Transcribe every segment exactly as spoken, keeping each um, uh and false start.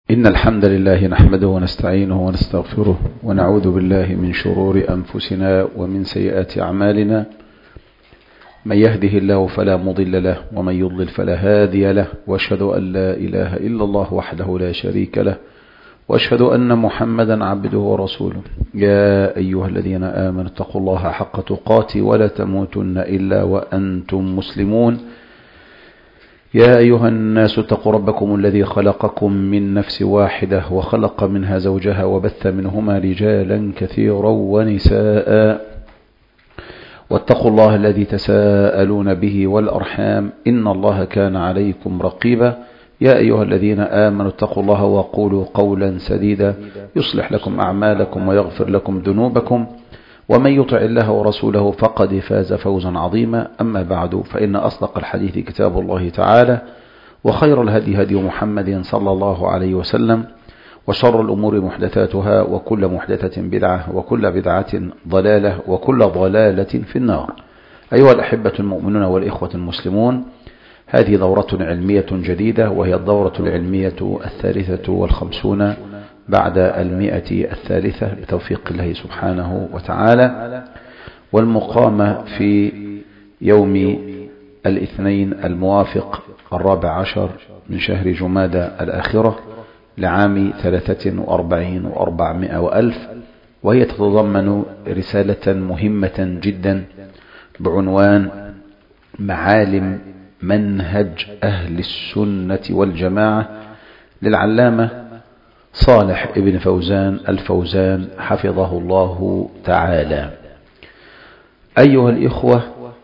إن الحمد لله نحمده ونستعينه ونستغفره ونعوذ بالله من شرور أنفسنا ومن سيئات أعمالنا. من يهده الله فلا مضل له ومن يضلل فلا هادي له، وأشهد أن لا إله إلا الله وحده لا شريك له، وأشهد أن محمدا عبده ورسوله. يا أيها الذين آمنوا اتقوا الله حق تقاته ولا تموتن إلا وأنتم مسلمون. يا أيها الناس اتقوا ربكم الذي خلقكم من نفس واحدة وخلق منها زوجها وبث منهما رجالا كثيرا ونساء، واتقوا الله الذي تساءلون به والأرحام إن الله كان عليكم رقيبا. يا أيها الذين آمنوا اتقوا الله وقولوا قولا سديدا يصلح لكم أعمالكم ويغفر لكم ذنوبكم، ومن يطع الله ورسوله فقد فاز فوزا عظيما. أما بعد، فإن أصدق الحديث كتاب الله تعالى، وخير الهدي هدي محمد صلى الله عليه وسلم، وشر الأمور محدثاتها، وكل محدثة بدعة، وكل بدعة ضلالة، وكل ضلالة في النار. أيها الأحبة المؤمنون والإخوة المسلمون، هذه دورة علمية جديدة، وهي الدورة العلمية الثالثة والخمسون بعد المئة الثالثة بتوفيق الله سبحانه وتعالى، والمقامة في يوم الاثنين الموافق الرابع عشر من شهر جمادى الآخرة لعام ثلاثة وأربعين وأربعمائة وألف، وهي تتضمن رسالة مهمة جدا بعنوان معالم منهج أهل السنة والجماعة للعلامة صالح ابن فوزان الفوزان حفظه الله تعالى. أيها الإخوة،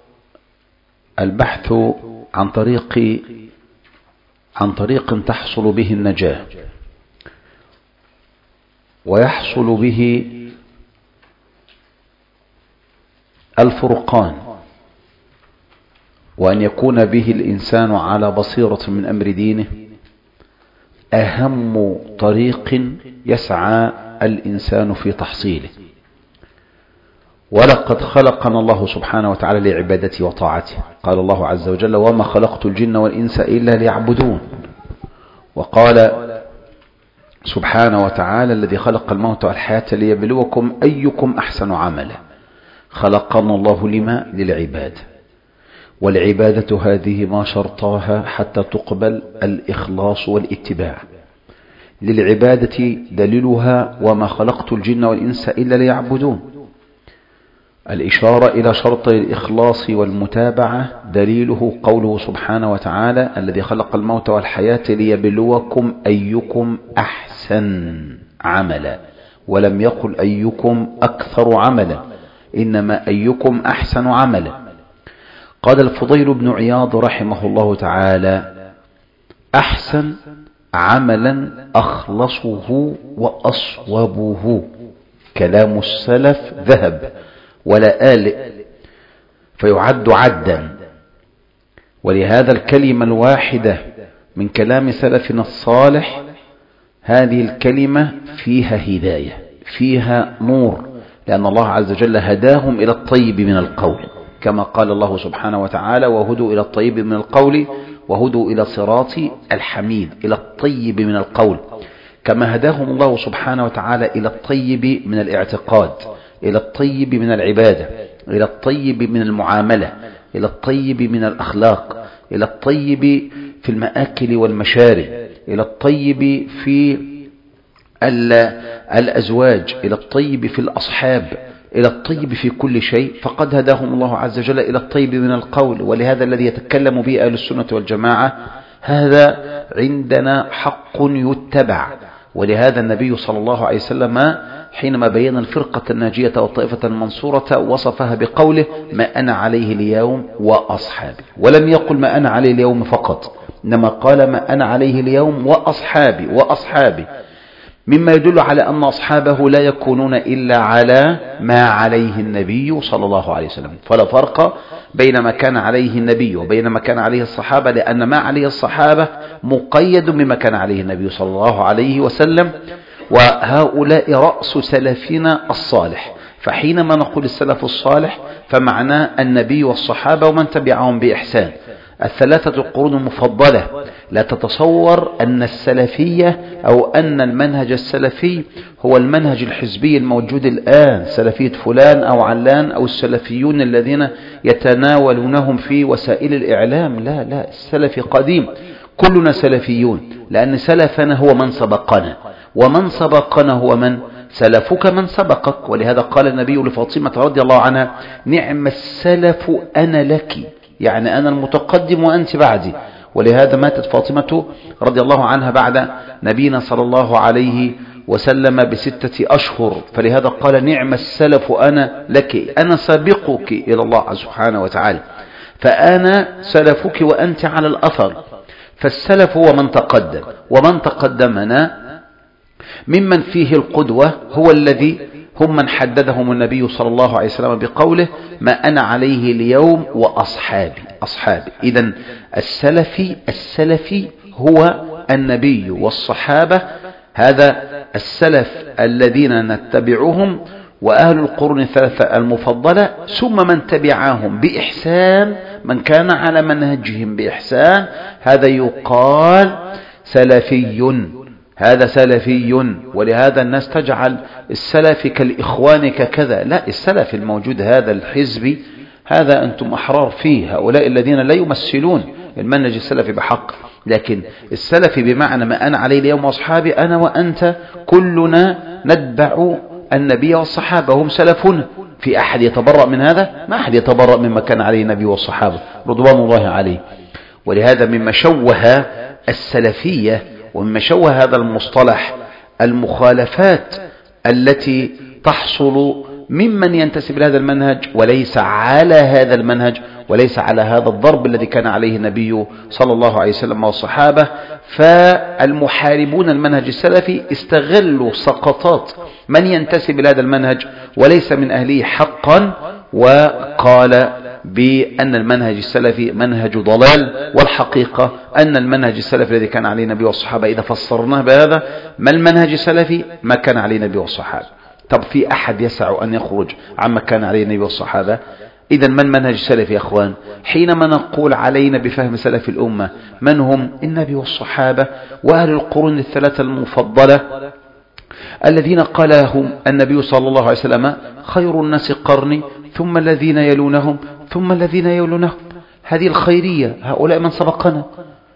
البحث عن طريق عن طريق تحصل به النجاة ويحصل به الفرقان، وأن يكون به الإنسان على بصيرة من أمر دينه، أهم طريق يسعى الإنسان في تحصيله. ولقد خلقنا الله سبحانه وتعالى لعبادته وطاعته. قال الله عز وجل: وما خلقت الجن والإنس إلا ليعبدون. وقال سبحانه وتعالى: الذي خلق الموت والحياة ليبلوكم أيكم أحسن عملا. خلقنا الله لما؟ للعبادة. والعبادة هذه ما شرطاها حتى تقبل الإخلاص والاتباع. للعبادة دليلها: وما خلقت الجن والإنس إلا ليعبدون. الإشارة إلى شرط الإخلاص والمتابعة دليله قوله سبحانه وتعالى: الذي خلق الموت والحياة ليبلوكم أيكم أحسن عملا، ولم يقل أيكم أكثر عملا، إنما أيكم أحسن عملا. قال الفضيل بن عياض رحمه الله تعالى: أحسن عملا أخلصه وأصوبه. كلام السلف ذهب ولا آلئ، فيعد عدا. ولهذا الكلمة الواحدة من كلام سلفنا الصالح، هذه الكلمة فيها هداية، فيها نور، لأن الله عز وجل هداهم إلى الطيب من القول، كما قال الله سبحانه وتعالى: وهدوا إلى الطيب من القول وهدوا إلى صراط الحميد، إلى الطيب من القول. كما هداهم الله سبحانه وتعالى إلى الطيب من الاعتقاد، إلى الطيب من العبادة، إلى الطيب من المعاملة، إلى الطيب من الأخلاق، إلى الطيب في المآكل والمشارب، إلى الطيب في الأزواج، إلى الطيب في الأصحاب، إلى الطيب في كل شيء. فقد هداهم الله عز وجل إلى الطيب من القول. ولهذا الذي يتكلم به أهل السنة والجماعة هذا عندنا حق يتبع. ولهذا النبي صلى الله عليه وسلم حينما بين الفرقة الناجية والطائفة المنصورة وصفها بقوله: ما أنا عليه اليوم وأصحابي. ولم يقل ما أنا عليه اليوم فقط، إنما قال ما أنا عليه اليوم وأصحابي وأصحابي، مما يدل على أن أصحابه لا يكونون إلا على ما عليه النبي صلى الله عليه وسلم. فلا فرق بين ما كان عليه النبي وبين ما كان عليه الصحابة، لأن ما عليه الصحابة مقيد بما كان عليه النبي صلى الله عليه وسلم، وهؤلاء رأس سلفنا الصالح. فحينما نقول السلف الصالح فمعناه النبي والصحابة ومن تبعهم بإحسان. الثلاثة القرون المفضلة. لا تتصور أن السلفية أو أن المنهج السلفي هو المنهج الحزبي الموجود الآن، سلفية فلان أو علان أو السلفيون الذين يتناولونهم في وسائل الإعلام. لا لا، السلفي قديم، كلنا سلفيون، لأن سلفنا هو من سبقنا، ومن سبقنا هو من سلفك من سبقك. ولهذا قال النبي لفاطمة رضي الله عنها: نعم السلف أنا لك، يعني أنا المتقدم وأنت بعدي. ولهذا ماتت فاطمة رضي الله عنها بعد نبينا صلى الله عليه وسلم بستة أشهر، فلهذا قال: نعم السلف أنا لك، أنا سابقك إلى الله سبحانه وتعالى، فأنا سلفك وأنت على الأثر. فالسلف هو من تقدم، ومن تقدمنا ممن فيه القدوة هو الذي هم من حددهم النبي صلى الله عليه وسلم بقوله: ما أنا عليه اليوم وأصحابي. أصحابي إذن السلفي السلفي هو النبي والصحابة، هذا السلف الذين نتبعهم، وأهل القرون الثلاثة المفضلة، ثم من تبعهم بإحسان، من كان على منهجهم بإحسان، هذا يقال سلفي، هذا سلفي. ولهذا الناس تجعل السلف كالإخوان ككذا. لا، السلف الموجود هذا الحزبي هذا أنتم أحرار فيه، هؤلاء الذين لا يمثلون المنهج السلفي بحق. لكن السلفي بمعنى ما أنا عليه اليوم وأصحابي، أنا وأنت كلنا نتبع النبي والصحابة، هم سلفنا. في أحد يتبرأ من هذا؟ ما أحد يتبرأ مما كان عليه النبي والصحابة رضوان الله عليه. ولهذا مما شوه السلفية ومما شوه هذا المصطلح المخالفات التي تحصل ممن ينتسب لهذا المنهج وليس على هذا المنهج، وليس على هذا الضرب الذي كان عليه النبي صلى الله عليه وسلم والصحابة. فالمحاربون المنهج السلفي استغلوا سقطات من ينتسب لهذا المنهج وليس من أهله حقا، وقال بأن المنهج السلفي منهج ضلال. والحقيقة أن المنهج السلفي الذي كان عليه النبي والصحابة إذا فسرناه بهذا، ما المنهج السلفي؟ ما كان عليه النبي والصحابة. طب في أحد يسع أن يخرج عما كان عليه النبي والصحابة؟ إذا ما المنهج السلفي يا أخوان؟ حينما نقول علينا بفهم سلف الأمة، من هم؟ النبي والصحابة وأهل القرون الثلاثة المفضلة الذين قال لهم النبي صلى الله عليه وسلم: خير الناس قرني ثم الذين يلونهم ثم الذين يلونهم. هذه الخيرية، هؤلاء من سبقنا.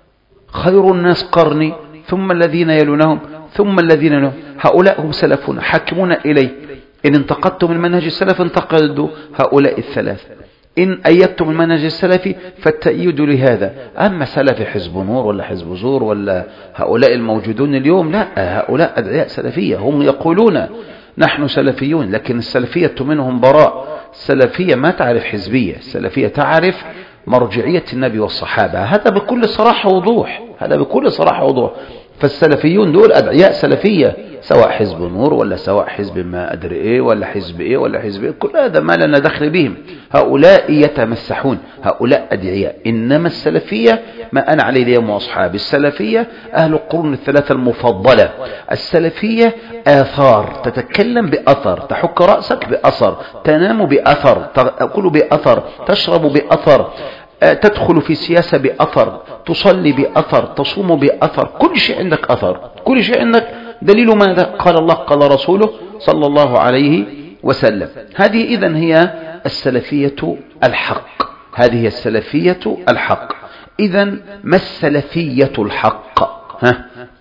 خير الناس قرني ثم الذين يلونهم ثم الذين يلونهم، هؤلاء هم سلفنا حاكمون إليه. إن انتقدتم المنهج السلفي انتقدوا هؤلاء الثلاث، إن أيدتم المنهج السلفي فالتأييد لهذا. أما سلفي حزب نور ولا حزب زور ولا هؤلاء الموجودون اليوم، لا، هؤلاء أدعياء سلفية، هم يقولون نحن سلفيون، لكن السلفية منهم براء. السلفية ما تعرف حزبية، السلفية تعرف مرجعية النبي والصحابة. هذا بكل صراحة وضوح، هذا بكل صراحة وضوح. فالسلفيون دول أدعياء سلفية، سواء حزب نور ولا سواء حزب ما أدري إيه ولا حزب إيه ولا حزب إيه، كل هذا ما لنا دخل بهم. هؤلاء يتمسحون، هؤلاء أدعياء. إنما السلفية ما أنا عليه اليوم وأصحابي. السلفية أهل القرون الثلاثة المفضلة. السلفية آثار، تتكلم بأثر، تحك رأسك بأثر، تنام بأثر، تأكل بأثر، تشرب بأثر، تدخل في سياسة بأثر، تصلي بأثر، تصوم بأثر، كل شيء عندك أثر، كل شيء عندك دليل ماذا؟ قال الله قال رسوله صلى الله عليه وسلم. هذه إذن هي السلفية الحق، هذه هي السلفية الحق. إذن ما السلفية الحق؟ ها؟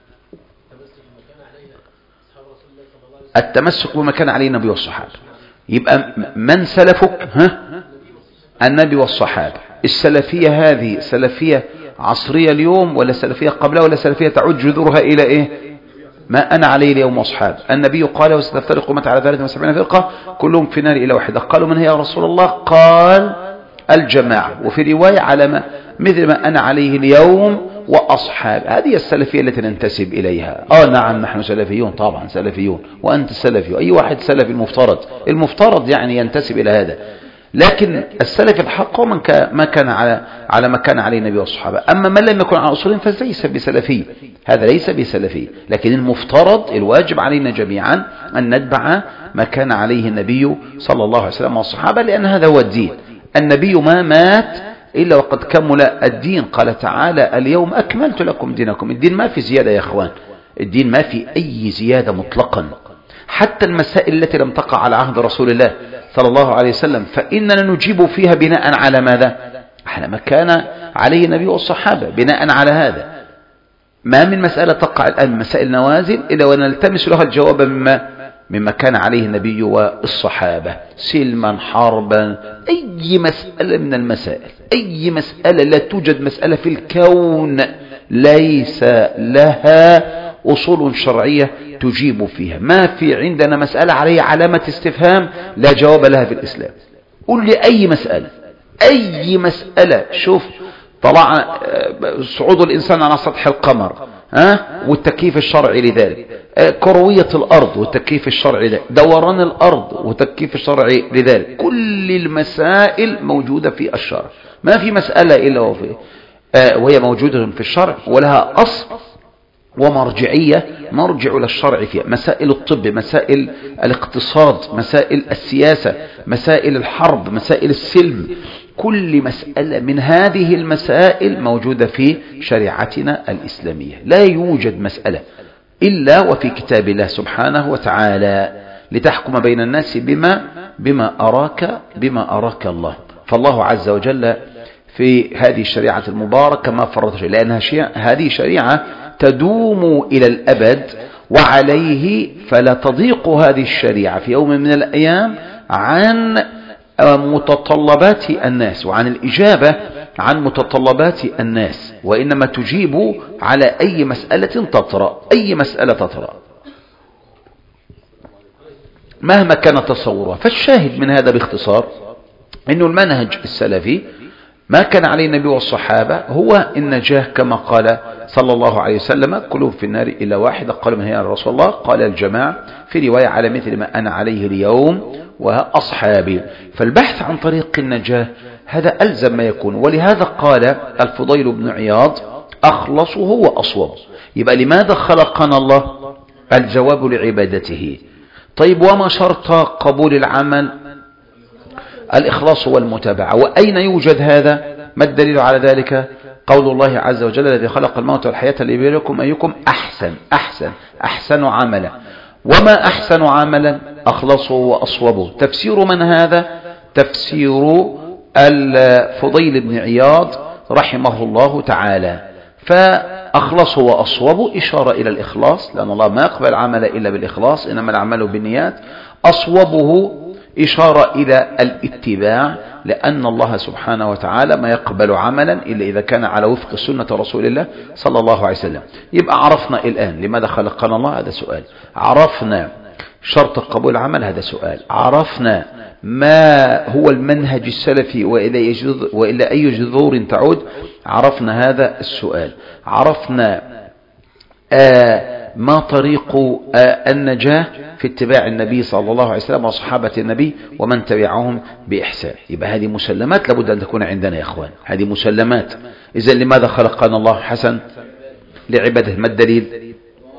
التمسك بما كان عليه النبي والصحابة. يبقى من سلفك؟ ها؟ النبي والصحابة. السلفية هذه سلفية عصرية اليوم ولا سلفية قبلها ولا سلفية تعود جذورها إلى إيه؟ ما أنا عليه اليوم وأصحابي. النبي قال: وستفترق أمتي على ثلاثة وسبعين فرقة كلهم في نار إلى واحدة. قالوا: من هي يا رسول الله؟ قال: الجماعة. وفي رواية: على ما مثل ما أنا عليه اليوم وأصحابي. هذه السلفية التي ننتسب إليها. آه نعم، نحن سلفيون، طبعا سلفيون، وأنت سلفي، أي واحد سلفي المفترض المفترض يعني ينتسب إلى هذا. لكن السلف الحق من ما كان على على ما كان عليه النبي والصحابة. أما من لم يكن على أصولهم فليس بسلفي، هذا ليس بسلفي. لكن المفترض الواجب علينا جميعا أن نتبع ما كان عليه النبي صلى الله عليه وسلم والصحابة، لأن هذا هو الدين. النبي ما مات إلا وقد كمل الدين. قال تعالى اليوم أكملت لكم دينكم. الدين ما في زيادة يا أخوان، الدين ما في أي زيادة مطلقا. حتى المسائل التي لم تقع على عهد رسول الله صلى الله عليه وسلم فإننا نجيب فيها بناء على ماذا؟ على ما كان عليه النبي والصحابة. بناء على هذا ما من مسألة تقع الآن من مسائل نوازل إلا ونلتمس لها الجواب مما مما كان عليه النبي والصحابة، سلما حربا، أي مسألة من المسائل، أي مسألة. لا توجد مسألة في الكون ليس لها أصول شرعية تجيب فيها. ما في عندنا مسألة عليها علامة استفهام لا جواب لها في الإسلام. قل لي أي مسألة، أي مسألة. شوف طلع صعود الإنسان على سطح القمر ها والتكييف الشرعي لذلك، كروية الأرض والتكييف الشرعي لذلك، دوران الأرض والتكييف الشرعي لذلك. كل المسائل موجودة في الشرع، ما في مسألة إلا وفي وهي موجودة في الشرع ولها أصل ومرجعية مرجع للشرع فيها. مسائل الطب، مسائل الاقتصاد، مسائل السياسة، مسائل الحرب، مسائل السلم، كل مسألة من هذه المسائل موجودة في شريعتنا الإسلامية. لا يوجد مسألة إلا وفي كتاب الله سبحانه وتعالى لتحكم بين الناس بما بما أراك بما أراك الله. فالله عز وجل في هذه الشريعة المباركة ما فرط شيء، لأنها هذه شريعة تدوم إلى الأبد، وعليه فلا تضيق هذه الشريعة في يوم من الأيام عن متطلبات الناس وعن الإجابة عن متطلبات الناس، وإنما تجيب على أي مسألة تطرأ، أي مسألة تطرأ مهما كان تصورها. فالشاهد من هذا باختصار أنه المنهج السلفي ما كان عليه النبي والصحابة هو النجاة، كما قال صلى الله عليه وسلم كلهم في النار إلا واحدة. قال من هي يا رسول الله؟ قال الجماعة، في رواية على مثل ما أنا عليه اليوم وأصحابي. فالبحث عن طريق النجاة هذا ألزم ما يكون، ولهذا قال الفضيل بن عياض أخلصه وأصوب. يبقى لماذا خلقنا الله؟ الجواب لعبادته. طيب وما شرط قبول العمل؟ الإخلاص والمتابعة. وأين يوجد هذا؟ ما الدليل على ذلك؟ قول الله عز وجل الذي خلق الموت والحياة ليبلوكم أيكم أحسن أحسن أحسن عملا. وما أحسن عملا؟ أخلصه وأصوبه. تفسير من هذا؟ تفسير الفضيل بن عياض رحمه الله تعالى. فأخلصه وأصوبه إشارة إلى الإخلاص، لأن الله ما يقبل العمل إلا بالإخلاص، إنما العمل بالنيات. أصوبه إشارة إلى الاتباع، لأن الله سبحانه وتعالى ما يقبل عملا إلا إذا كان على وفق سنة رسول الله صلى الله عليه وسلم. يبقى عرفنا الآن لماذا خلقنا الله، هذا سؤال. عرفنا شرط قبول العمل، هذا سؤال. عرفنا ما هو المنهج السلفي وإلى, وإلى أي جذور تعود، عرفنا هذا السؤال. عرفنا آه ما طريق آه النجاة في اتباع النبي صلى الله عليه وسلم وصحابة النبي ومن تبعهم بإحسان. يبقى هذه مسلمات لابد أن تكون عندنا يا أخوان، هذه مسلمات. إذن لماذا خلقنا الله؟ حسن لعباده. ما الدليل؟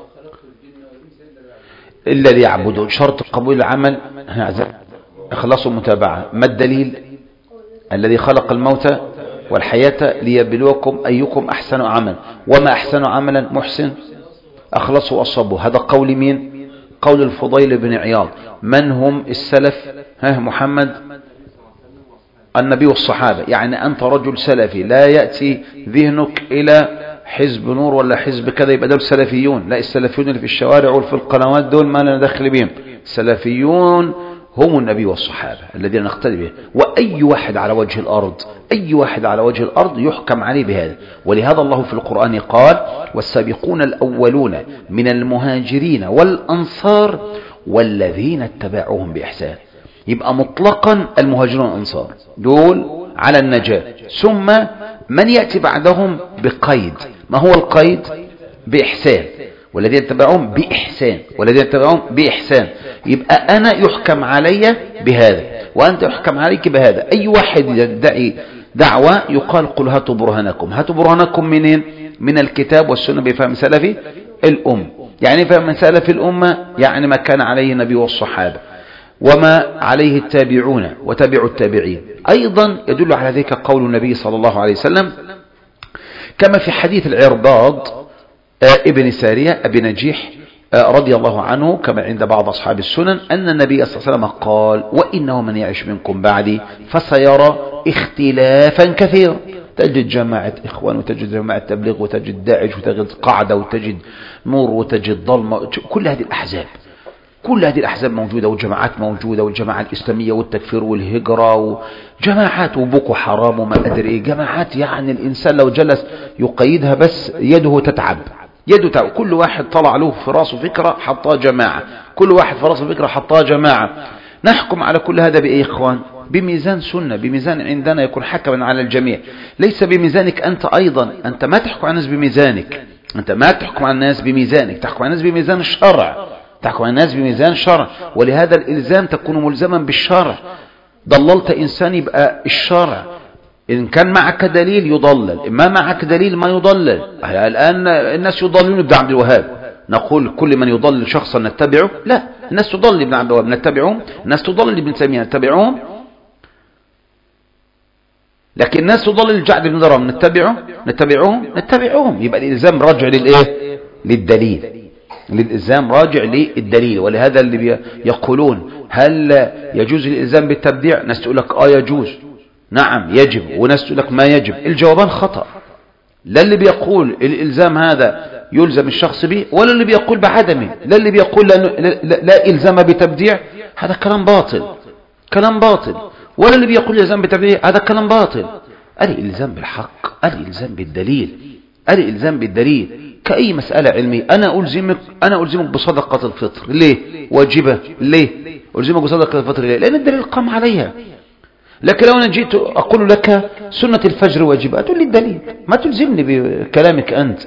إلا ليعبدون. شرط قبول العمل إخلاص ومتابعة. ما الدليل؟ الذي خلق الموت والحياة ليبلوكم أيكم أحسن عملا. وما أحسن عملا؟ محسن أخلص وأصبه. هذا قول مين؟ قول الفضيل بن عياض. من هم السلف؟ ها محمد النبي والصحابة. يعني أنت رجل سلفي لا يأتي ذهنك إلى حزب نور ولا حزب كذا يبقى دول سلفيون. لا، السلفيون اللي في الشوارع وفي القنوات دول ما لنا دخل بهم. السلفيون هم النبي والصحابة الذين نقتدي به. وأي واحد على وجه الأرض، أي واحد على وجه الأرض يحكم عليه بهذا. ولهذا الله في القرآن قال والسابقون الأولون من المهاجرين والأنصار والذين اتبعوهم بإحسان. يبقى مطلقا المهاجرون والأنصار دول على النجاة، ثم من يأتي بعدهم بقيد. ما هو القيد؟ بإحسان. والذين اتبعوهم بإحسان، والذين اتبعوهم بإحسان. يبقى أنا يحكم علي بهذا وأنت يحكم عليك بهذا. أي واحد يدعي دعوة يقال قل هاتوا برهانكم. هاتوا برهانكم منين؟ من الكتاب والسنة بفهم سلف الأمة. يعني فهم سلف الأمة يعني ما كان عليه النبي والصحابة. وما عليه التابعون وتابعوا التابعين. أيضا يدل على ذلك قول النبي صلى الله عليه وسلم كما في حديث العرباض ابن سارية أبي نجيح رضي الله عنه كما عند بعض أصحاب السنن أن النبي صلى الله عليه وسلم قال وإنه من يعيش منكم بعدي فسيرى اختلافا كثيرا. تجد جماعة إخوان وتجد جماعة تبليغ وتجد داعش وتجد قاعدة وتجد نور وتجد ظلمة، كل هذه الأحزاب كل هذه الأحزاب موجودة والجماعات موجودة والجماعة الإسلامية والتكفير والهجرة وجماعات وبوكو حرام وما أدري إيه، جماعات يعني الإنسان لو جلس يقيدها بس يده تتعب يده تعب. كل واحد طلع له في راسه فكرة حطها جماعة، كل واحد في راسه فكرة حطها جماعة. نحكم على كل هذا بأي إخوان؟ بميزان سنة، بميزان عندنا يكون حكما على الجميع، ليس بميزانك أنت. أيضا أنت ما تحكم على الناس بميزانك، أنت ما تحكم على الناس بميزانك، تحكم على الناس بميزان الشرع، تحكم على الناس بميزان الشرع. ولهذا الإلزام تكون ملزما بالشرع. ضللت إنسان يبقى الشرع، إن كان معك دليل يضلل، ما معك دليل ما يضلل. الآن الناس يضللون ابن عبد الوهاب، نقول كل من يضلل شخصا نتبعه؟ لا، الناس تضلل ابن عبد الوهاب نتبعهم، الناس تضلل ابن تيمية نتبعهم، لكن الناس تضلل الجعد بن درهم نتبعه نتبعهم نتبعهم. يبقى الإلزام راجع للإيه؟ للدليل، الإلزام راجع للدليل. ولهذا اللي يقولون هل يجوز الإلزام بالتبديع؟ ناس تقول لك آه يجوز، نعم يجب، وناس تقول لك ما يجب. الجوابان خطأ. لا اللي بيقول الإلزام هذا يلزم الشخص به، ولا اللي بيقول بعدمه. لا اللي بيقول لا, لا, لا إلزام بتبديع، هذا كلام باطل كلام باطل. ولا اللي بيقول الإلزام بتبديع، هذا كلام باطل. الإلزام بالحق، الإلزام بالدليل، الإلزام بالدليل. كأي مسألة علمية، أنا ألزمك أنا ألزمك بصدقة الفطر، ليه؟ واجبة، ليه؟ ألزمك بصدقة الفطر ليه؟ لأن الدليل قام عليها. لكن لو أنا جيت أقول لك سنة الفجر واجبة، تقول لي الدليل، ما تلزمني بكلامك أنت.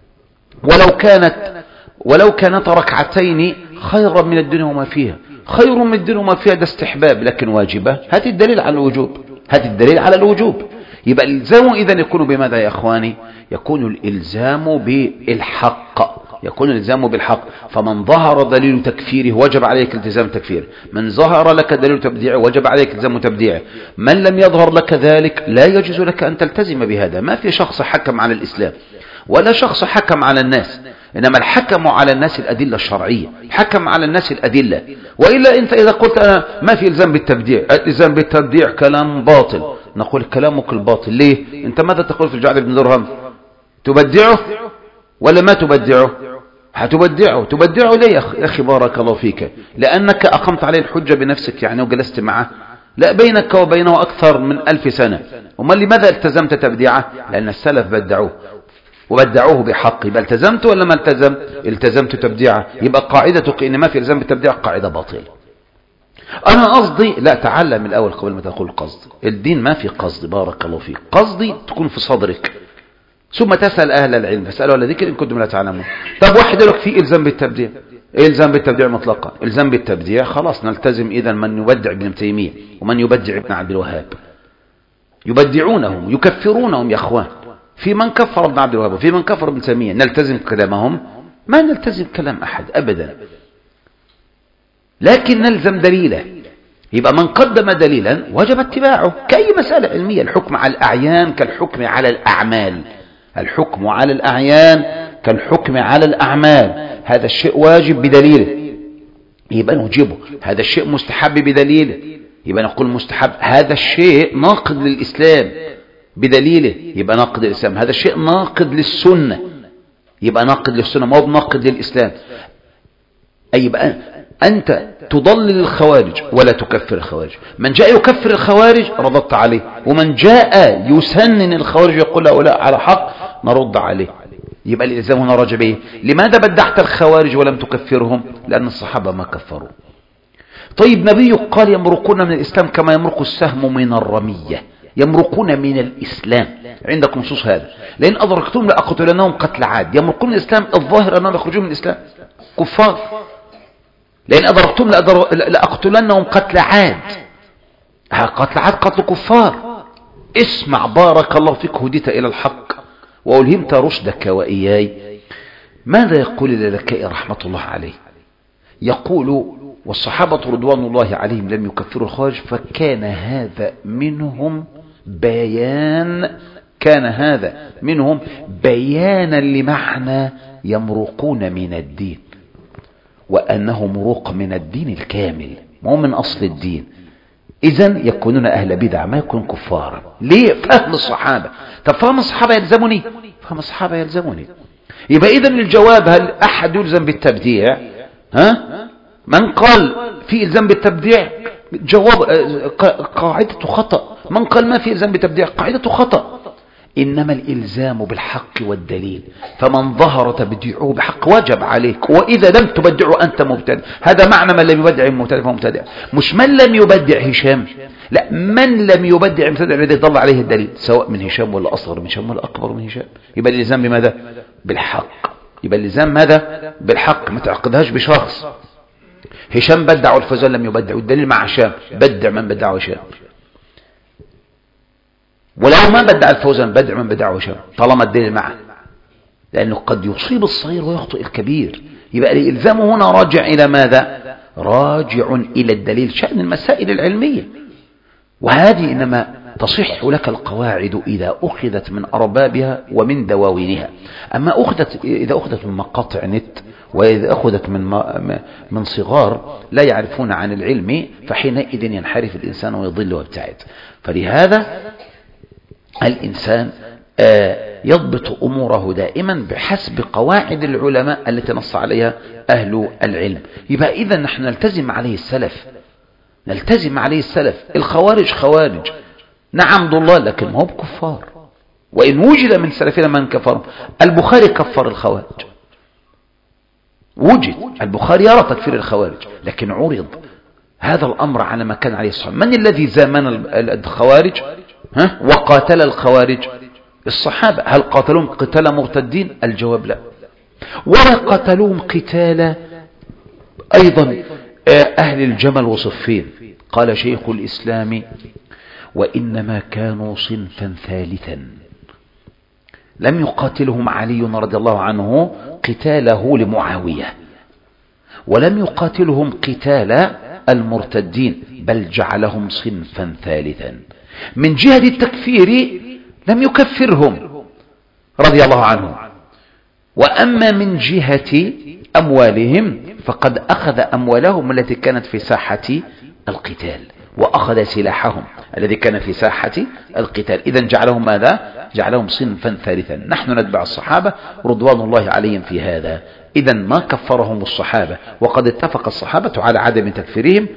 ولو كانت ولو كانت ركعتين خيرا من الدنيا وما فيها، خير من الدنيا وما فيها ده استحباب، لكن واجبة، هات الدليل على الوجوب، هات الدليل على الوجوب. يبقى الإلزام إذن يكون بماذا يا أخواني؟ يكون الإلزام بالحق، يكون الإلزام بالحق. فمن ظهر دليل تكفيره وجب عليك التزام تكفيره، من ظهر لك دليل تبديعه وجب عليك التزام تبديعه، من لم يظهر لك ذلك لا يجوز لك أن تلتزم بهذا. ما في شخص حكم على الإسلام ولا شخص حكم على الناس، إنما الحكم على الناس الأدلة الشرعية، حكم على الناس الأدلة. وإلا أنت إذا قلت أنا ما في إلزام بالتبديع، الإلزام بالتبديع كلام باطل، نقول كلامك الباطل. ليه؟ أنت ماذا تقول في الجعد بن درهم؟ تبدعه ولا ما تبدعه؟ هتبدعه. تبدعه ليه يا أخي؟ بارك الله فيك، لأنك أقمت عليه الحجة بنفسك يعني وجلست معه، لا بينك وبينه أكثر من ألف سنة. وما لماذا التزمت تبديعه؟ لأن السلف بدعوه وبدعوه بحق. يبقى التزمت ولا ما التزم؟ التزمت تبديعه. يبقى قاعدتك إن ما في الزام بالتبديع قاعدة باطلة. أنا قصدي لا، تعلم الأول قبل ما تقول قصد. الدين ما في قصد، بارك الله فيك. قصدي تكون في صدرك، ثم تسأل أهل العلم، فاسألوا أهل الذكر إن كنتم لا تعلمون. طب واحد يقول لك في إلزام بالتبديع، إلزام بالتبديع مطلقا، إلزام بالتبديع خلاص نلتزم إذا من يبدع ابن تيمية ومن يبدع ابن عبد الوهاب، يبدعونهم يكفرونهم يا أخوان. في من كفر ابن عبد الوهاب وفي من كفر ابن تيمية، نلتزم كلامهم؟ ما نلتزم كلام أحد أبدا، لكن نلزم دليله. يبقى من قدم دليلا وجب اتباعه، كأي مسألة علمية. الحكم على الأعيان كالحكم على الأعمال، الحكم على الأعيان كالحكم على الأعمال. هذا الشيء واجب بدليله، يبقى نجيبه. هذا الشيء مستحب بدليله، يبقى نقول مستحب. هذا الشيء ناقض للإسلام بدليله، يبقى ناقض للإسلام. هذا الشيء ناقض للسنة، يبقى ناقض للسنة، ما هو ناقض للإسلام. أي يبقى أنت تضلل الخوارج ولا تكفر الخوارج. من جاء يكفر الخوارج رددت عليه، ومن جاء يسنن الخوارج يقول هؤلاء على حق نرد عليه. يبقى الإلزام هنا راجع به. لماذا بدعت الخوارج ولم تكفرهم؟ لأن الصحابة ما كفروا. طيب نبي قال يمرقون من الإسلام كما يمرق السهم من الرمية، يمرقون من الإسلام. عندكم نصوص هذا؟ لأن أدركتم لأقتلنهم قتل عاد. يمرقون من الإسلام، الظاهر أنهم يخرجون من الإسلام كفار. لأن أدركتم لأقتلنهم قتل عاد، قتل عاد قتل كفار. اسمع بارك الله فيك، هديت إلى الحق وألهمت رشدك وإياي. ماذا يقول اللالكائي رحمة الله عليه؟ يقول والصحابة رضوان الله عليهم لم يكفروا الخوارج، فكان هذا منهم بيان كان هذا منهم بيانا لمعنى يمرقون من الدين، وأنه مروق من الدين الكامل مو من أصل الدين. إذن يكونون أهل بدع ما يكون كفارا. ليه؟ فهم الصحابة. طب فهم الصحابة يلزمني؟ فهم الصحابة يلزمني. يبقى إذن الجواب هل أحد يلزم بالتبديع؟ ها؟ من قال في إلزام بالتبديع جواب قاعدته خطأ. من قال ما في إلزام بالتبديع قاعدته خطأ. إنما الإلزام بالحق والدليل، فمن ظهر تبديعه بحق وجب عليك، وإذا لم تبدعه أنت مبتدع. هذا معنى من لم يبدع مبتدع فمبتدع، مش من لم يبدع هشام، لا، من لم يبدع مبتدع الذي ضل عليه الدليل، سواء من هشام ولا أصغر من هشام ولا أكبر من هشام. يبقى الإلزام بماذا؟ بالحق. يبقى الإلزام ماذا؟ بالحق. ما تعقدهاش بشخص. هشام بدع والفوزان لم يبدع، والدليل مع هشام، بدع من بدع هشام. ولو ما بدع الفوزان بدع من بدع هشام طالما الدليل معه، لأنه قد يصيب الصغير ويخطئ الكبير. يبقى الإلزام هنا راجع إلى ماذا؟ راجع إلى الدليل، شأن المسائل العلمية. وهذه إنما تصح لك القواعد إذا أخذت من أربابها ومن دواوينها. أما أخذت إذا أخذت من مقاطع نت، وإذا أخذت من من صغار لا يعرفون عن العلم، فحينئذ ينحرف الإنسان ويضل ويبتعد. فلهذا الإنسان يضبط أموره دائما بحسب قواعد العلماء التي نص عليها أهل العلم. يبقى إذا نحن نلتزم عليه السلف، نلتزم عليه السلف. الخوارج خوارج نعم ضلال، لكن ما هو بكفار، وإن وجد من سلفنا من كفرهم. البخاري كفر الخوارج، وجد البخاري يرى تكفير الخوارج، لكن عرض هذا الأمر على ما كان عليه الصحابة. من الذي زامن الخوارج ها وقاتل الخوارج؟ الصحابة. هل قاتلوهم قتال مرتدين؟ الجواب لا. ولا قاتلوهم قتال أيضا أهل الجمل وصفين. قال شيخ الإسلام: وإنما كانوا صنفا ثالثا. لم يقاتلهم علي رضي الله عنه قتاله لمعاوية، ولم يقاتلهم قتال المرتدين، بل جعلهم صنفا ثالثا. من جهة التكفير لم يكفرهم رضي الله عنهم، وأما من جهة أموالهم فقد أخذ أموالهم التي كانت في ساحة القتال، وأخذ سلاحهم الذي كان في ساحة القتال. إذن جعلهم ماذا؟ جعلهم صنفا ثالثا. نحن نتبع الصحابة رضوان الله عليهم في هذا. إذن ما كفرهم الصحابة، وقد اتفق الصحابة على عدم تكفيرهم،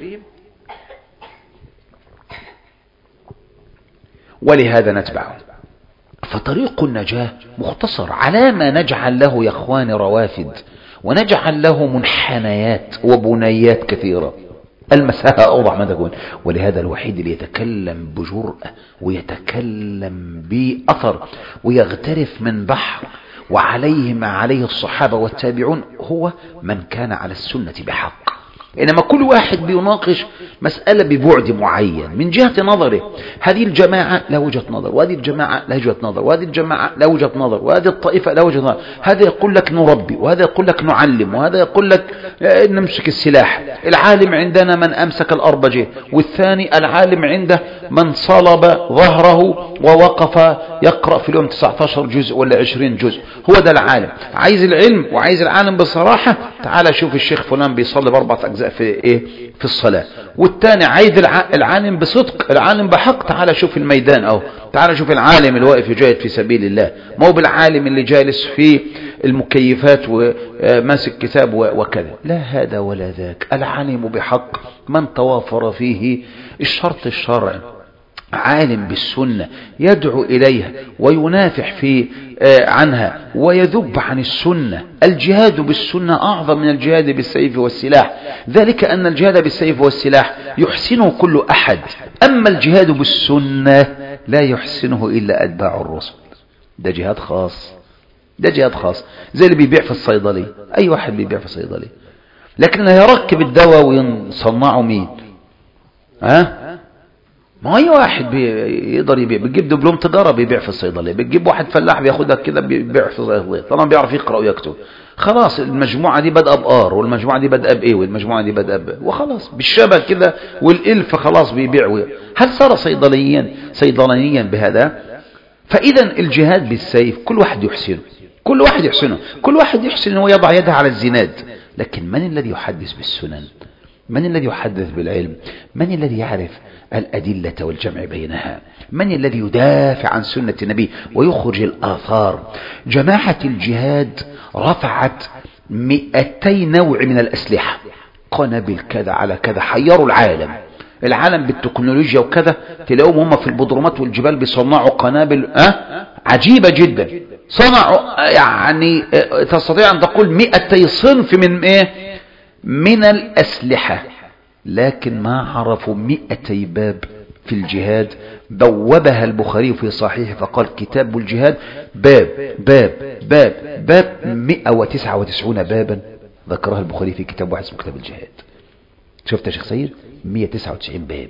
ولهذا نتبعه. فطريق النجاة مختصر. على ما نجعل له يا اخوان روافد، ونجعل له منحنيات وبنيات كثيرة، المساء أوضح ما تكون. ولهذا الوحيد اللي يتكلم بجرأة ويتكلم بأثر ويغترف من بحر وعليه ما عليه الصحابة والتابعون هو من كان على السنة بحق. إنما كل واحد بيناقش مسألة ببعد معين من جهة نظره. هذه الجماعة لا وجهة نظر، وهذه الجماعة لا وجهة نظر، وهذه الجماعة لا وجهة نظر، وهذه الطائفة لا وجهة نظر. هذا يقول لك نربي، وهذا يقول لك نعلم، وهذا يقول لك نمسك السلاح. العالم عندنا من أمسك الأربجة، والثاني العالم عنده من صلب ظهره ووقف يقرأ في اليوم تسعة عشر جزء ولا عشرين جزء. هو ده العالم. عايز العلم وعايز العالم بصراحة، تعال شوف الشيخ فلان بيصلي بأربعة أجزاء في إيه في الصلاة. والثاني عايز العالم بصدق، العالم بحق، تعال شوف الميدان، أو تعال شوف العالم الواقف يجاهد في سبيل الله، ما هو بالعالم اللي جالس في المكيفات وماسك كتاب وكذا. لا هذا ولا ذاك. العالم بحق من توافر فيه الشرط الشرعي، عالم بالسنة يدعو إليها وينافح في عنها ويذب عن السنة. الجهاد بالسنة أعظم من الجهاد بالسيف والسلاح، ذلك أن الجهاد بالسيف والسلاح يحسنه كل أحد، أما الجهاد بالسنة لا يحسنه إلا أتباع الرسل. ده جهاد خاص، ده جهاد خاص، زي اللي بيبيع في الصيدلية. أي واحد بيبيع في الصيدلية، لكن يركب الدواء ويصنعه مين؟ ها؟ ما هي واحد بيقدر يبيع، بتجيب دبلوم تجارة بيبيع في الصيدلية، بتجيب واحد فلاح بياخدها كده بيبيع في الصيدلية، طبعا بيعرف يقرأ ويكتب. خلاص المجموعة دي بدأ بآر، والمجموعة دي بدأ بإيه، والمجموعة دي بدأ ب، وخلاص بالشبه كده والإلف خلاص بيبيع ويبيع. هل صار صيدليا صيدلانيا بهذا؟ فإذا الجهاد بالسيف كل واحد يحسنه، كل واحد يحسنه، كل واحد يحسن أنه يضع يده على الزناد. لكن من الذي يحدث بالسنن؟ من الذي يحدث بالعلم؟ من الذي يعرف الأدلة والجمع بينها؟ من الذي يدافع عن سنة النبي ويخرج الآثار؟ جماعة الجهاد رفعت مئتي نوع من الأسلحة، قنابل كذا على كذا، حيروا العالم، العالم بالتكنولوجيا وكذا. تلاقوهم هم في البدرومات والجبال بيصنعوا قنابل أه؟ عجيبة جدا، صنعوا يعني تستطيع أن تقول مئتي صنف من إيه؟ من الأسلحة. لكن ما عرفوا مئتي باب في الجهاد بوبها البخاري في صحيح فقال كتاب الجهاد باب باب باب باب مئة وتسعة وتسعين بابا ذكرها البخاري في كتاب واحد اسمه كتاب الجهاد. شفت يا شيخ سيد؟ مئة وتسعة وتسعين باب،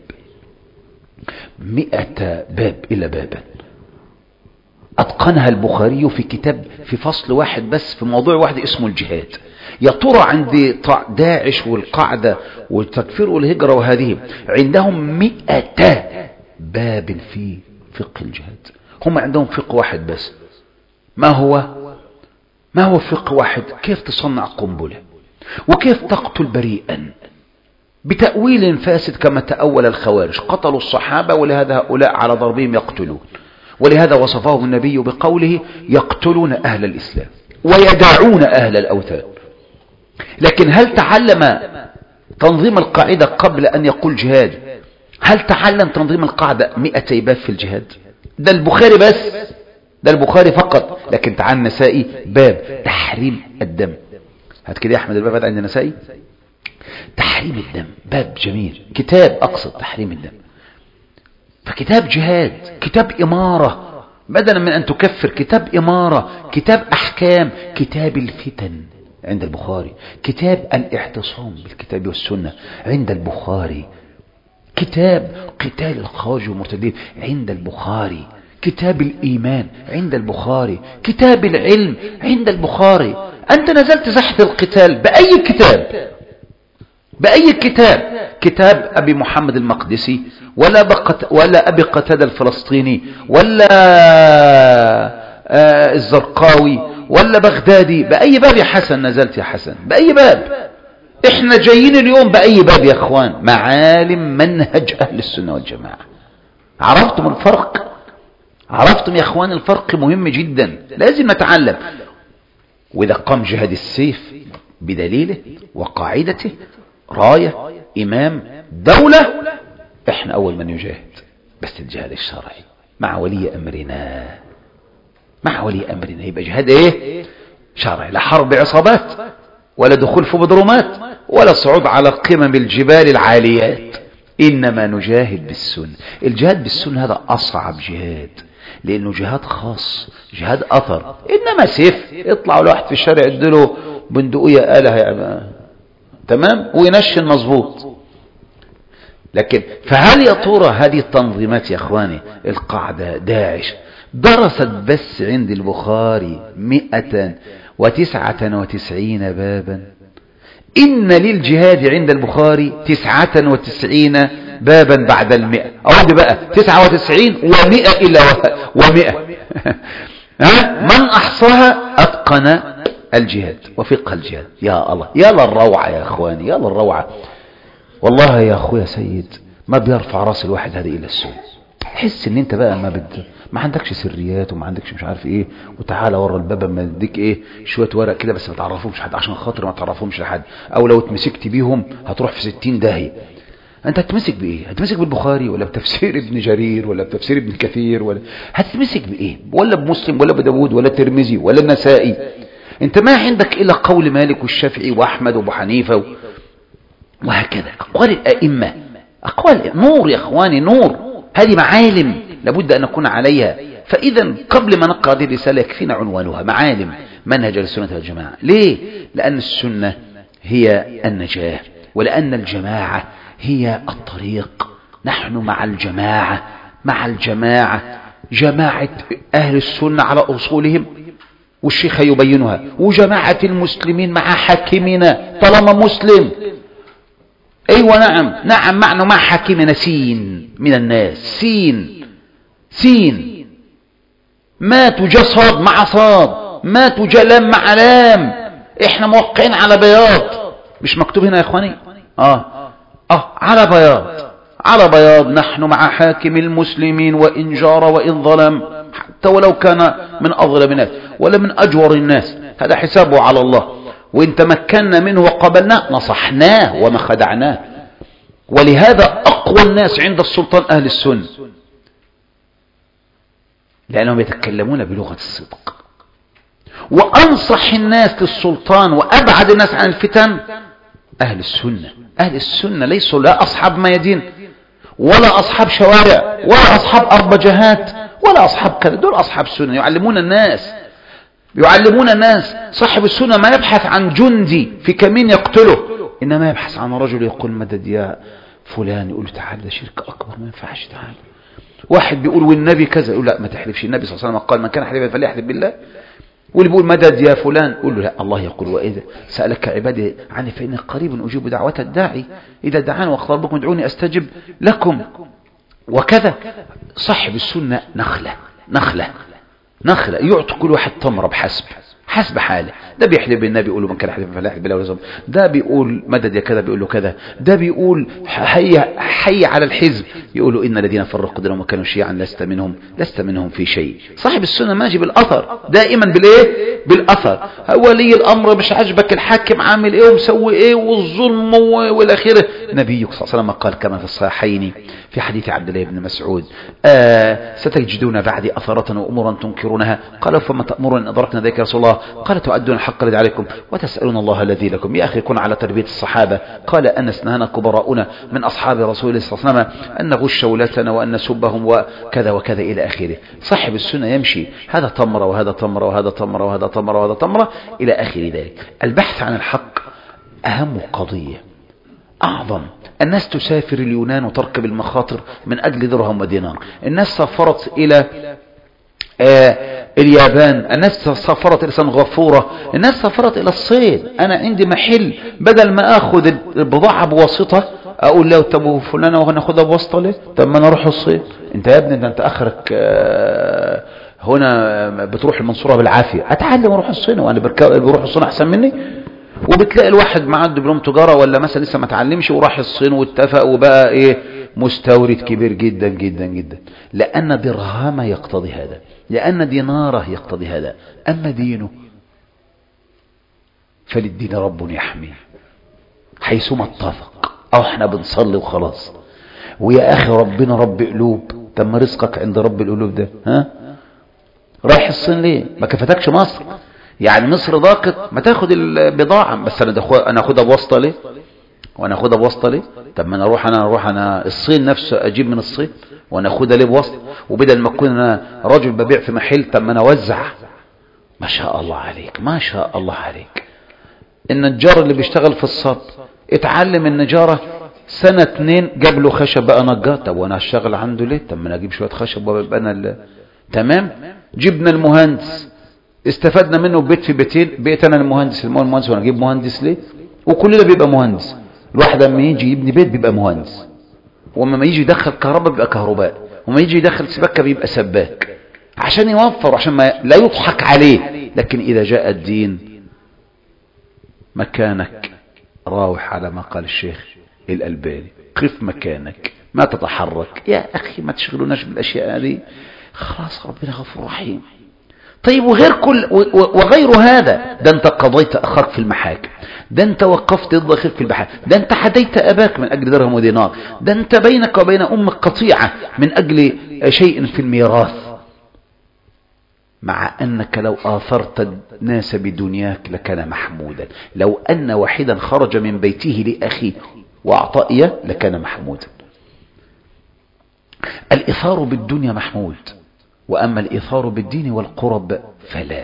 مئة باب إلا بابا أتقنها البخاري في كتاب، في فصل واحد بس، في موضوع واحد اسمه الجهاد. يا ترى عند داعش والقاعدة والتكفير والهجرة وهذه عندهم مئة باب في فقه الجهاد، هم عندهم فقه واحد بس. ما هو ما هو فقه واحد؟ كيف تصنع قنبلة، وكيف تقتل بريئا بتأويل فاسد كما تأول الخوارج، قتلوا الصحابة ولهذا هؤلاء على ضربهم يقتلون، ولهذا وصفهم النبي بقوله يقتلون أهل الإسلام ويدعون أهل الأوثان. لكن هل تعلم تنظيم القاعدة قبل أن يقول جهاد؟ هل تعلم تنظيم القاعدة مئتي باب في الجهاد؟ ده البخاري بس، ده البخاري فقط. لكن تعال النسائي باب تحريم الدم، هات كده يا أحمد الباب عند النسائي، تحريم الدم، باب جميل، كتاب أقصد تحريم الدم. فكتاب جهاد، كتاب إمارة، بدلا من أن تكفر، كتاب إمارة، كتاب أحكام، كتاب الفتن عند البخاري، كتاب الاعتصام بالكتاب والسنة عند البخاري، كتاب قتال الخارج والمرتدين عند البخاري، كتاب الإيمان عند البخاري، كتاب العلم عند البخاري. أنت نزلت ساحة القتال بأي كتاب؟ بأي كتاب؟ كتاب أبي محمد المقدسي ولا بقت ولا أبي قتادة الفلسطيني ولا آه الزرقاوي ولا بغدادي؟ بأي باب يا حسن نزلت يا حسن؟ بأي باب؟ احنا جايين اليوم بأي باب يا اخوان؟ معالم منهج أهل السنة والجماعة. عرفتم الفرق؟ عرفتم يا اخوان الفرق؟ مهم جدا، لازم نتعلم. وإذا قام جهاد السيف بدليله وقاعدته، راية، إمام، دولة، احنا أول من يجاهد، بس الجهاد الشرعي مع ولي أمرنا، مع ولي أمرنا يبقى جهاد ايه؟ شرعي، لا حرب عصابات ولا دخول في بدرومات ولا صعود على قمم الجبال العاليات، إنما نجاهد بالسنة. الجهاد بالسنة هذا أصعب جهاد، لأنه جهاد خاص، جهاد أثر. إنما سيف يطلعوا لواحد في الشارع يديله بندقية آلة يعني تمام وينشن مظبوط. لكن فهل يا ترى هذه التنظيمات يا اخواني، القاعدة، داعش، درست بس عند البخاري مئة وتسعة وتسعين بابا؟ إن للجهاد عند البخاري تسعة وتسعين بابا بعد المئة، أعود بقى تسعة وتسعين ومئة إلى ومئة ها؟ من أحصاها أتقن الجهاد وفقه الجهاد. يا الله، يا للروعة يا اخواني، يا للروعة والله يا اخويا سيد. ما بيرفع راس الواحد هذه الى السوء، حس ان انت بقى ما بد ما عندكش سريات وما عندكش مش عارف ايه، وتعالى ورا الباب ما اديك ايه شويه ورق كده بس ما تعرفهمش حد، عشان خاطر ما تعرفهمش لحد، او لو اتمسكت بيهم هتروح في ستين داهيه. انت هتمسك بايه؟ هتمسك بالبخاري ولا بتفسير ابن جرير ولا بتفسير ابن كثير، ولا هتمسك بايه؟ ولا بمسلم ولا بداود ولا الترمذي ولا النسائي؟ انت ما عندك الا قول مالك والشافعي واحمد وابو حنيفه وهكذا، اقوال الائمه، اقوال نور يا اخواني، نور. هذه معالم لابد ان نكون عليها. فاذا قبل ما نقرا هذه الرساله يكفينا عنوانها، معالم منهج السنه والجماعه. ليه؟ لان السنه هي النجاه، ولان الجماعه هي الطريق نحن مع الجماعة، مع الجماعة، جماعة أهل السنة على أصولهم والشيخ يبينها، وجماعة المسلمين مع حاكمنا طالما مسلم. أيوة نعم نعم معنا مع حاكمنا سين من الناس، سين سين، ما تجسد مع صاد، ما تجلم مع لام، احنا موقعين على بياض، مش مكتوب هنا يا اخواني؟ اه اه على بياض، على بياض. نحن مع حاكم المسلمين وإن جار وإن ظلم، حتى ولو كان من أظلم الناس ولا من أجور الناس، هذا حسابه على الله. وإن تمكنا منه وقبلناه نصحناه وما خدعناه. ولهذا أقوى الناس عند السلطان أهل السنة، لأنهم يتكلمون بلغة الصدق. وأنصح الناس للسلطان وأبعد الناس عن الفتن أهل السنة. أهل السنة ليسوا لا أصحاب ميادين ولا أصحاب شوارع ولا أصحاب أربجهات ولا أصحاب كذا، دول أصحاب السنة يعلمون الناس، يعلمون الناس. صاحب السنة ما يبحث عن جندي في كمين يقتله، إنما يبحث عن رجل يقول مدد يا فلان، يقول تعال ده شرك أكبر ما ينفعش، تعال. واحد بيقول والنبي كذا، يقول لا ما تحلفش، النبي صلى الله عليه وسلم قال من كان حليفا فليحلف بالله. واللي بيقول مدد يا فلان، يقول له لا، الله يقول وإذا سألك عبادي عني فإني قريب أجيب دعوة الداعي إذا دعاني واختار بكم ادعوني أستجب لكم وكذا. صاحب السنة نخلة نخلة نخلة، يعطي كل واحد تمرة بحسب حسب حاله. ده بيحلف بالنبي يقول له من كان حليفا فليحلف بالله ولازم، ده بيقول مدد يا كذا بيقول له كذا، ده بيقول حي حي على الحزب يقول له ان الذين فرقوا دينهم وكانوا شيعا لست منهم لست منهم في شيء. صاحب السنه ماشي بالاثر، دائما بالايه؟ بالاثر. ولي الامر مش عاجبك الحاكم عامل ايه ومسوي ايه والظلم والاخره، نبيك صلى الله عليه وسلم قال كما في الصحيحين في حديث عبد الله بن مسعود آه ستجدون بعدي اثرة وامورا تنكرونها، قال فما تأمرون ان ادركنا ذلك يا رسول الله؟ قال تؤدون الحق الذي عليكم وتسألون الله الذي لكم. يا اخي كن على تربية الصحابة. قال انس نهانا كبراؤنا من اصحاب رسول الله صلى الله عليه وسلم ان نغش ولاتنا وان نسبهم وكذا وكذا الى اخره. صاحب السنة يمشي هذا تمرة وهذا تمرة وهذا تمرة وهذا تمرة وهذا تمرة الى اخر ذلك. البحث عن الحق اهم قضية أعظم. الناس تسافر اليونان وتركب المخاطر من أجل درهم ودينار. الناس سافرت إلى آه اليابان، الناس سافرت إلى سنغافورة، الناس سافرت إلى الصين. أنا عندي محل بدل ما أخذ البضاعة بواسطة أقول له طب فلانة وهناخدها بواسطة ليه؟ طب ما أنا أروح الصين. أنت يا ابني أنت آخرك آه هنا بتروح المنصورة بالعافية، أتعلم أروح الصين وأنا بروح الصين أحسن مني. وبتلاقي الواحد معاه دبلوم تجارة ولا مثلا لسه ما اتعلمش وراح الصين واتفق وبقى ايه مستورد كبير جدا جدا جدا، لأن درهمه يقتضي هذا، لأن ديناره يقتضي هذا. أما دينه فللدين رب يحميه حيثما اتفق. أو احنا بنصلي وخلاص. ويا أخي ربنا رب قلوب، تم رزقك عند رب القلوب ده. ها رايح الصين ليه؟ ما كفتكش مصر؟ يعني مصر ضاقت، ما تاخد البضاعة بس انا انا اخدها بواسطة ليه؟ وانا اخدها بواسطة ليه؟ طب ما انا اروح انا اروح انا الصين نفسه اجيب من الصين وانا اخدها ليه بواسطة؟ وبدل ما اكون انا رجل ببيع في محل، طب ما انا اوزع. ما شاء الله عليك ما شاء الله عليك. النجار اللي بيشتغل في الصب اتعلم النجارة سنة اتنين جاب له خشب بقى نجار. طب وانا اشتغل عنده ليه؟ طب ما انا اجيب شوية خشب وابقى انا اللي تمام. جبنا المهندس استفدنا منه بيت في بيتين، بيت انا المهندس المهندس وانا اجيب مهندس ليه؟ وكلنا بيبقى مهندس. الواحد لما يجي يبني بيت بيبقى مهندس، وما يجي يدخل كهرباء بيبقى كهرباء، وما يجي يدخل سباكه بيبقى سباك، عشان يوفر عشان ما لا يضحك عليه. لكن اذا جاء الدين مكانك راوح على ما قال الشيخ الألباني، قف مكانك ما تتحرك. يا اخي ما تشغلوناش بالاشياء هذه، خلاص ربنا غفور رحيم. طيب وغير كل وغير هذا، ده انت قضيت اخاك في المحاكم، ده انت وقفت ضد اخيك في البحث، ده انت حديت اباك من اجل درهم ودينار، ده انت بينك وبين امك قطيعة من اجل شيء في الميراث. مع انك لو اثرت الناس بدنياك لكان محمودا. لو ان واحدا خرج من بيته لاخيه واعطى اياه لكان محمودا. الاثار بالدنيا محمود، وأما الإيثار بالدين والقرب فلا،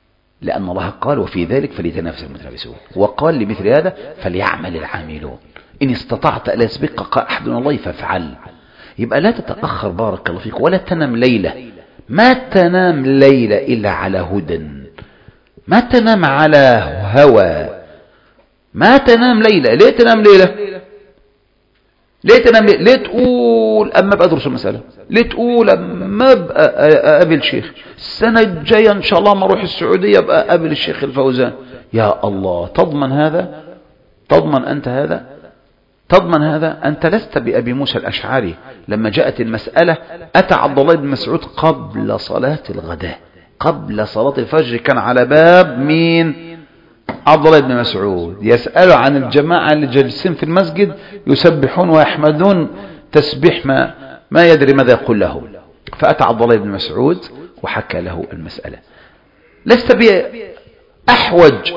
لأن الله قال وفي ذلك فليتنافس المتنافسون، وقال لمثل هذا فليعمل العاملون. إن استطعت ألا يسبقك أحد الله فافعل. يبقى لا تتأخر بارك الله فيك، ولا تنام ليلة، ما تنام ليلة إلا على هدى، ما تنام على هوى، ما تنام ليلة. ليه تنام ليلة؟ ليه تنام ليلة؟ ليه تقول أما بقى أدرس المسألة؟ ليه تقول أما بقى أقابل شيخ السنة الجاية إن شاء الله ما أروح السعودية بقى أقابل الشيخ الفوزان؟ يا الله، تضمن هذا؟ تضمن أنت هذا؟ تضمن هذا؟ أنت لست بأبي موسى الأشعري لما جاءت المسألة أتى عبد الله بن مسعود قبل صلاة الغداء، قبل صلاة الفجر، كان على باب مين؟ عبد الله بن مسعود، يسأل عن الجماعة اللي جالسين في المسجد يسبحون ويحمدون تسبيح ما ما يدري ماذا يقول لهم. فأتى عبد الله بن مسعود وحكى له المسألة. لست بأحوج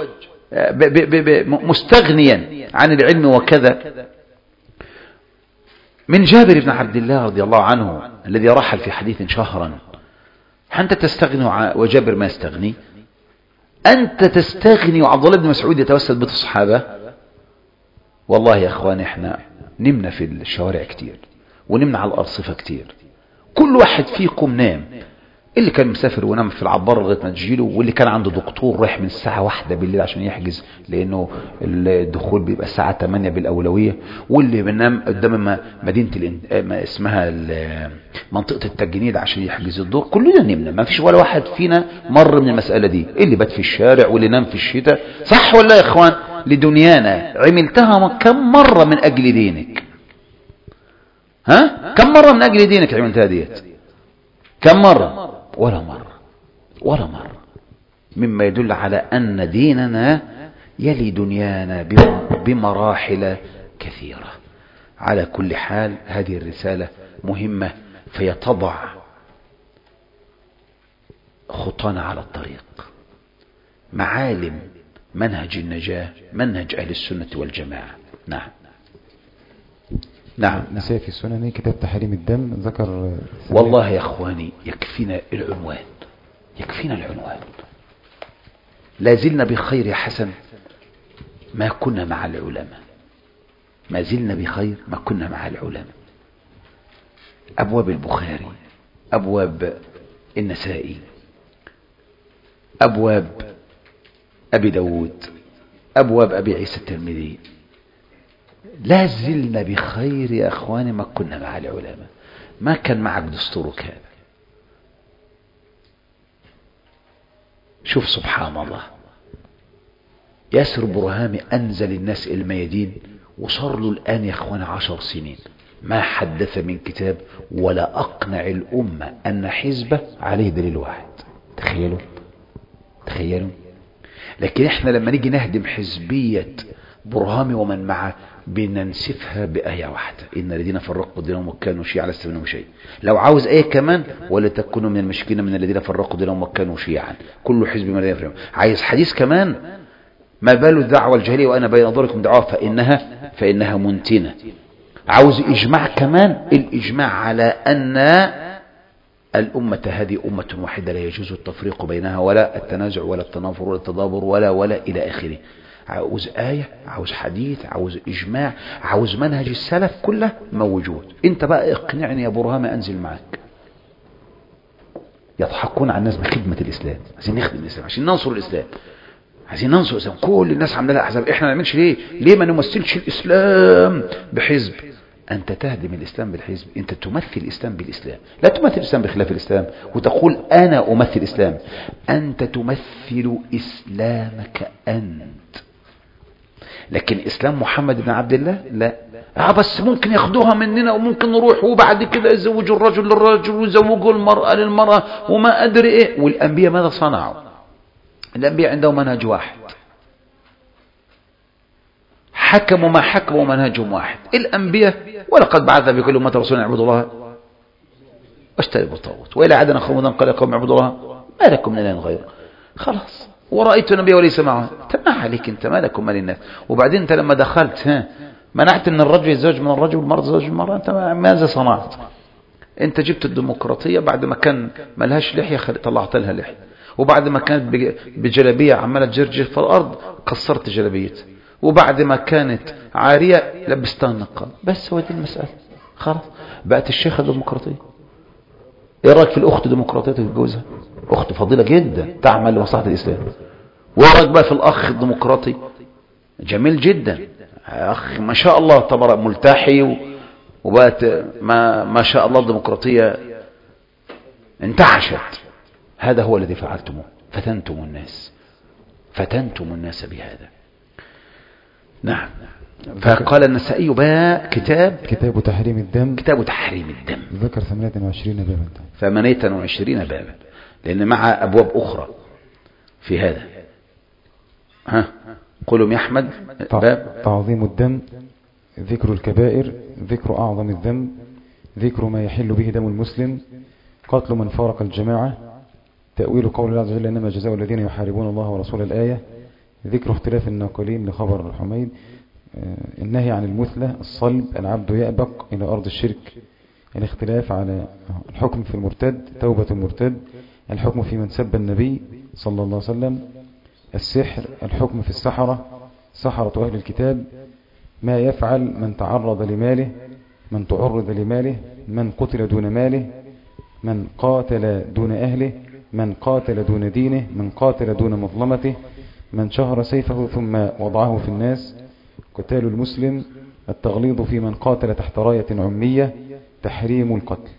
مستغنيا عن العلم وكذا من جابر بن عبد الله رضي الله عنه الذي رحل في حديث شهرا. أنت تستغني وجابر ما يستغني؟ أنت تستغني وعبد الله بن مسعود يتوسل بيت الصحابة؟ والله يا أخوان إحنا نمنا في الشوارع كتير ونمنا على الأرصفة كتير. كل واحد فيكم نام، اللي كان مسافر ونام في العبارة لغاية ما تجيله، واللي كان عنده دكتور رايح من الساعة واحدة بالليل عشان يحجز لأنه الدخول بيبقى الساعة تمانية بالأولوية، واللي بنام قدام مدينة الان... اسمها منطقة التجنيد عشان يحجز الدور. كلنا نمنا، ما فيش ولا واحد فينا مر من المسألة دي، اللي بات في الشارع واللي نام في الشتاء. صح ولا يا إخوان؟ لدنيانا عملتها كم مرة من أجل دينك؟ ها؟ كم مرة من أجل دينك عملتها ديت؟ كم مرة؟ ولا مرة، ولا مرة. مما يدل على أن ديننا يلي دنيانا بمراحل كثيرة. على كل حال هذه الرسالة مهمة، فيتضع خطانا على الطريق، معالم منهج النجاة، منهج أهل السنة والجماعة. نعم نعم. نساء في السنن كتاب تحريم الدم ذكر. والله يا أخواني يكفينا العنوان، يكفينا العنوان. لا زلنا بخير يا حسن ما كنا مع العلماء، ما زلنا بخير ما كنا مع العلماء. أبواب البخاري، أبواب النسائي، أبواب أبي داود، أبواب أبي عيسى الترمذي، لا زلنا بخير يا أخواني ما كنا مع العلماء. ما كان معك دستورك هذا. شوف سبحان الله، ياسر برهامي أنزل الناس إلى الميادين وصار له الآن يا أخواني عشر سنين ما حدث من كتاب ولا أقنع الأمة أن حزبه عليه دليل واحد. تخيلوا تخيلوا. لكن احنا لما نيجي نهدم حزبية برهامي ومن معه بننسفها بآية واحدة: إن الذين فرقوا دينهم وكانوا شيعا لست منهم شيء. لو عاوز آية كمان: ولا تكونوا من المشركين من الذين فرقوا دينهم وكانوا شيعا كل حزب من الذين فرقوا. عايز حديث كمان: ما بال الدعوة الجاهلية وأنا بين أظهركم دعوة فإنها فإنها منتنة. عاوز إجماع كمان: الإجماع على أن الأمة هذه أمة واحدة لا يجوز التفريق بينها ولا التنازع ولا التنافر ولا التدابر ولا ولا إلى آخره. عاوز آية، عاوز حديث، عاوز إجماع، عاوز منهج السلف كله موجود. انت بقى اقنعني يا برهامة أنزل معك. يضحكون على الناس بخدمة الإسلام. عايزين نخدم الإسلام، عايزين ننصر الإسلام، عايزين ننصر الإسلام. كل الناس عامله لها أحزاب، احنا ما نعملش ليه؟ ليه ما نمثلش الإسلام بحزب؟ أنت تهدم الإسلام بالحزب، أنت تمثل الإسلام بالإسلام، لا تمثل الإسلام بخلاف الإسلام وتقول أنا أمثل الإسلام. أنت تمثل إسلامك أنت، لكن إسلام محمد بن عبد الله لا. آه بس ممكن ياخدوها مننا وممكن نروح وبعد كده يزوجوا الرجل للرجل ويزوجوا المرأة للمرأة وما أدري إيه. والأنبياء ماذا صنعوا؟ الأنبياء عندهم منهج واحد، حكموا ما حكموا منهجهم واحد. الأنبياء: ولقد بعثنا في كل أمة رسولا يعبدوا الله واجتنبوا الطاغوت وإلى عاد أخاهم هودا قال يا قوم اعبدوا الله ما لكم من إله غيره. خلاص. ورأيت النبي وليس معه. انت ما عليك، انت ما لكم مال الناس. وبعدين انت لما دخلت ها منعت ان الرجل يتزوج من الرجل والمرأة تتزوج من المرأة. انت ماذا صنعت؟ انت جبت الديمقراطية بعد ما كان ملهاش لحية طلعت لها لحية، وبعد ما كانت بجلبية عمالة تجرجر في الارض كسرت جلبيتها، وبعد ما كانت عارية لبستها النقاب، بس هو دي المسألة. خلاص بقت الشيخة ديمقراطية. ايه رأيك في الأخت ديمقراطية تتجوزها؟ أخت فضيلة جدا تعمل لمصلحة الإسلام. وايه رأيك بقى في الأخ الديمقراطي؟ جميل جدا، أخ ما شاء الله تبارك ملتحي، وبقت ما, ما شاء الله الديمقراطية انتعشت. هذا هو الذي فعلتموه، فتنتم الناس، فتنتم الناس بهذا. نعم. فقال النسائي بقى كتاب كتاب تحريم الدم، كتاب تحريم الدم، ذكر ثمانية وعشرين بابا، ثمانية وعشرين بابا، لأن مع أبواب أخرى في هذا. ها قولوا يا أحمد. باب تعظيم الدم، ذكر الكبائر، ذكر أعظم الذنب، ذكر ما يحل به دم المسلم، قتل من فارق الجماعة، تأويل قول الله عز وجل إنما جزاء الذين يحاربون الله ورسوله الآية، ذكر اختلاف الناقلين لخبر حميد، النهي عن المثلة، الصلب، العبد يأبق إلى أرض الشرك، الاختلاف على الحكم في المرتد، توبة المرتد، الحكم في من سب النبي صلى الله عليه وسلم، السحر، الحكم في السحرة، سحرة أهل الكتاب، ما يفعل من تعرض لماله، من تعرض لماله، من قتل دون ماله، من قاتل دون أهله، من قاتل دون دينه، من قاتل دون مظلمته، من شهر سيفه ثم وضعه في الناس، قتال المسلم، التغليظ في من قاتل تحت راية عمية، تحريم القتل.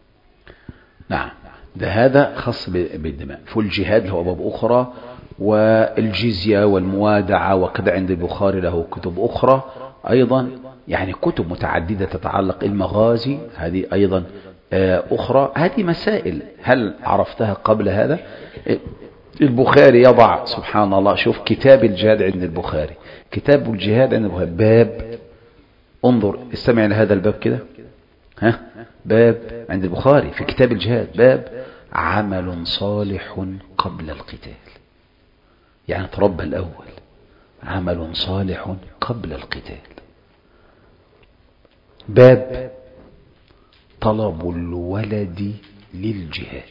نعم، ده هذا خاص بالدماء. فالجهاد له أبواب أخرى، والجزية والموادعة وكذا عند البخاري له كتب أخرى أيضا، يعني كتب متعددة تتعلق. المغازي هذه أيضا أخرى. هذه مسائل هل عرفتها قبل هذا؟ البخاري يضع سبحان الله، شوف كتاب الجهاد عند البخاري، كتاب الجهاد عند البخاري باب، انظر استمع لهذا الباب كده، ها باب عند البخاري في كتاب الجهاد باب عمل صالح قبل القتال، يعني تربى الأول، عمل صالح قبل القتال. باب طلب الولد للجهاد،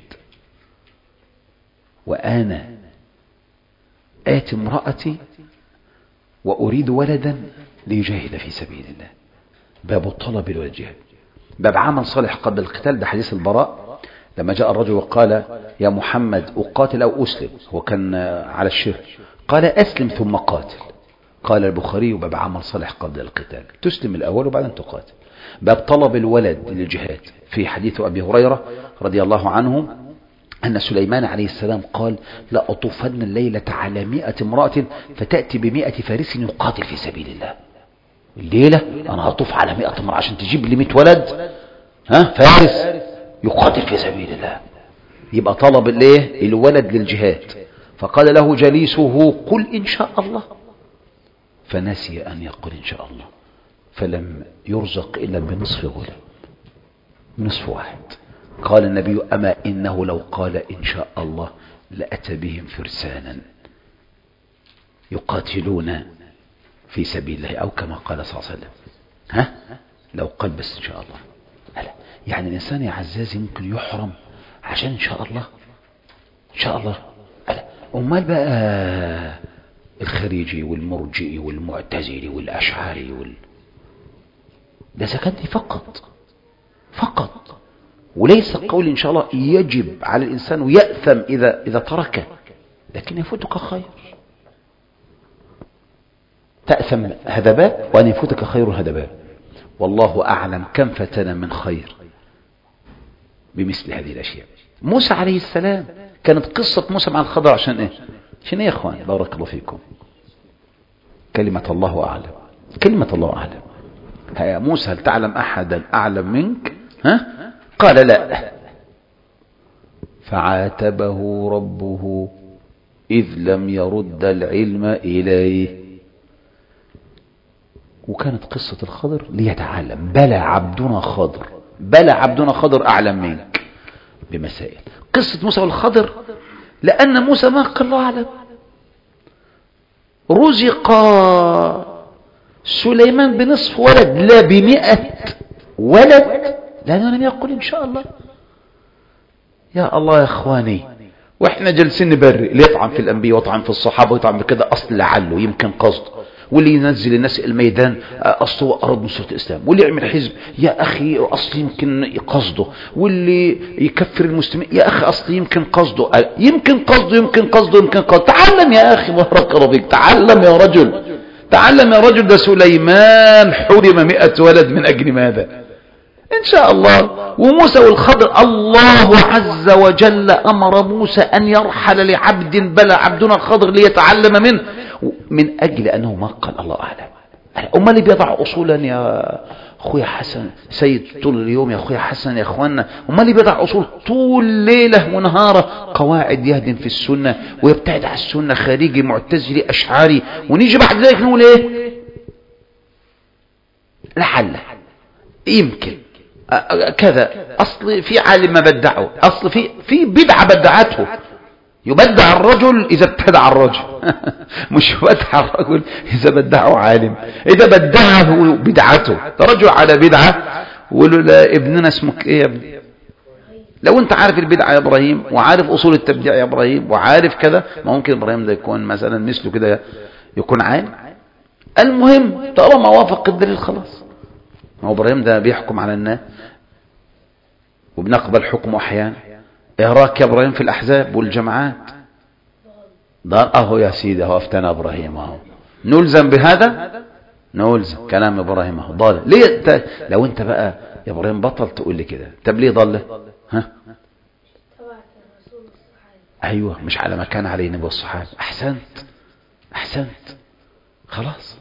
وأنا آتي امرأتي وأريد ولدا ليجاهد في سبيل الله. باب الطلب للجهاد. باب عمل صالح قبل القتال، ده حديث البراء لما جاء الرجل وقال يا محمد أقاتل أو أسلم، هو كان على الشرك، قال أسلم ثم قاتل. قال البخاري باب عمل صالح قبل القتال، تسلم الأول وبعدين تقاتل. باب طلب الولد للجهاد، في حديث أبي هريرة رضي الله عنه أن سليمان عليه السلام قال لا أطوفن الليلة على مئة امرأة فتأتي بمئة فارس يقاتل في سبيل الله. الليلة أنا هطوف على مئة امرأة عشان تجيب لي مئة ولد، ها فارس يقاتل في سبيل الله. يبقى طلب الايه الولد للجهاد. فقال له جليسه قل إن شاء الله، فنسي أن يقول إن شاء الله، فلم يرزق إلا بنصف غلام، نصف واحد. قال النبي أما إنه لو قال إن شاء الله لأتى بهم فرسانا يقاتلون في سبيل الله، أو كما قال صلى الله عليه وسلم. ها لو قال بس إن شاء الله. ألا يعني الإنسان يا عزازي ممكن يحرم عشان إن شاء الله، إن شاء الله. ألا أمال بقى الخريجي والمرجئي والمعتزلي والأشعري وال... ده سكنتي فقط فقط، وليس قول إن شاء الله يجب على الإنسان ويأثم إذا, إذا تركه، لكن يفوتك خير. تأثم هذا باب وأن يفوتك خير هذا باب. والله أعلم كم فتنا من خير بمثل هذه الأشياء. موسى عليه السلام كانت قصة موسى مع الخضر عشان إيه؟ عشان إيه يا إخوان؟ بارك الله فيكم. كلمة الله أعلم، كلمة الله أعلم. يا موسى هل تعلم أحدا أعلم منك؟ ها؟ قال لا، فعاتبه ربه إذ لم يرد العلم إليه. وكانت قصة الخضر ليتعلم، بلى عبدنا خضر، بلى عبدنا خضر أعلم منك بمسائل. قصة موسى والخضر لأن موسى ما قال الله أعلم، رزق سليمان بنصف ولد لا بمئة ولد، لأنه لم يقل إن شاء الله. يا الله يا إخواني، وإحنا جلسين نبرئ، اللي يطعن في الأنبياء ويطعن في الصحابة ويطعن في كذا أصل لعله يمكن قصد، واللي ينزل الناس الميدان أصله أرض نصرة الإسلام، واللي يعمل حزب يا أخي أصل يمكن قصده، واللي يكفر المسلمين يا أخي أصل يمكن قصده، يمكن قصده يمكن قصده يمكن قصده. تعلم يا أخي بارك الله فيك، تعلم يا رجل، تعلم يا رجل. ده سليمان حرم مئة ولد من أجل ماذا؟ إن شاء الله. وموسى والخضر الله عز وجل أمر موسى أن يرحل لعبد بلى عبدنا الخضر ليتعلم منه، من أجل أنه ما قال الله أعلم. أما اللي بيضع أصولا يا أخويا حسن سيد طول اليوم، يا أخويا حسن يا أخوانا، أما اللي بيضع أصول طول ليلة ونهارة، قواعد يهدم في السنة ويبتعد عن السنة، خارجي معتزلي أشعاري، ونيجي بعد ذلك نقول إيه؟ لعل يمكن كذا، أصل في عالم ما بدعه، أصل في في بدعة بدعته. يبدع الرجل إذا ابتدع الرجل مش يبدع الرجل إذا بدعه عالم، إذا بدعه بدعته. رجل على بدعة وقالوا له ابننا اسمك إيه يا ابني؟ لو أنت عارف البدعة يا إبراهيم، وعارف أصول التبديع يا إبراهيم، وعارف كذا، ما ممكن إبراهيم ده يكون مثلا مثله كده يكون عالم. المهم طالما وافق الدليل خلاص. ما هو إبراهيم ده بيحكم على الناس وبنقبل حكمه أحيانا. إيه رأيك يا إبراهيم في الأحزاب والجماعات؟ ضال أهو يا سيدي، أهو أفتنا إبراهيم أهو، نلزم بهذا؟ نلزم كلام إبراهيم أهو ضال. ليه انت لو أنت بقى يا إبراهيم بطل تقول لي كده، طب ليه ضل؟ ها؟ أيوة، مش على ما كان عليه النبي والصحابة. أحسنت أحسنت خلاص.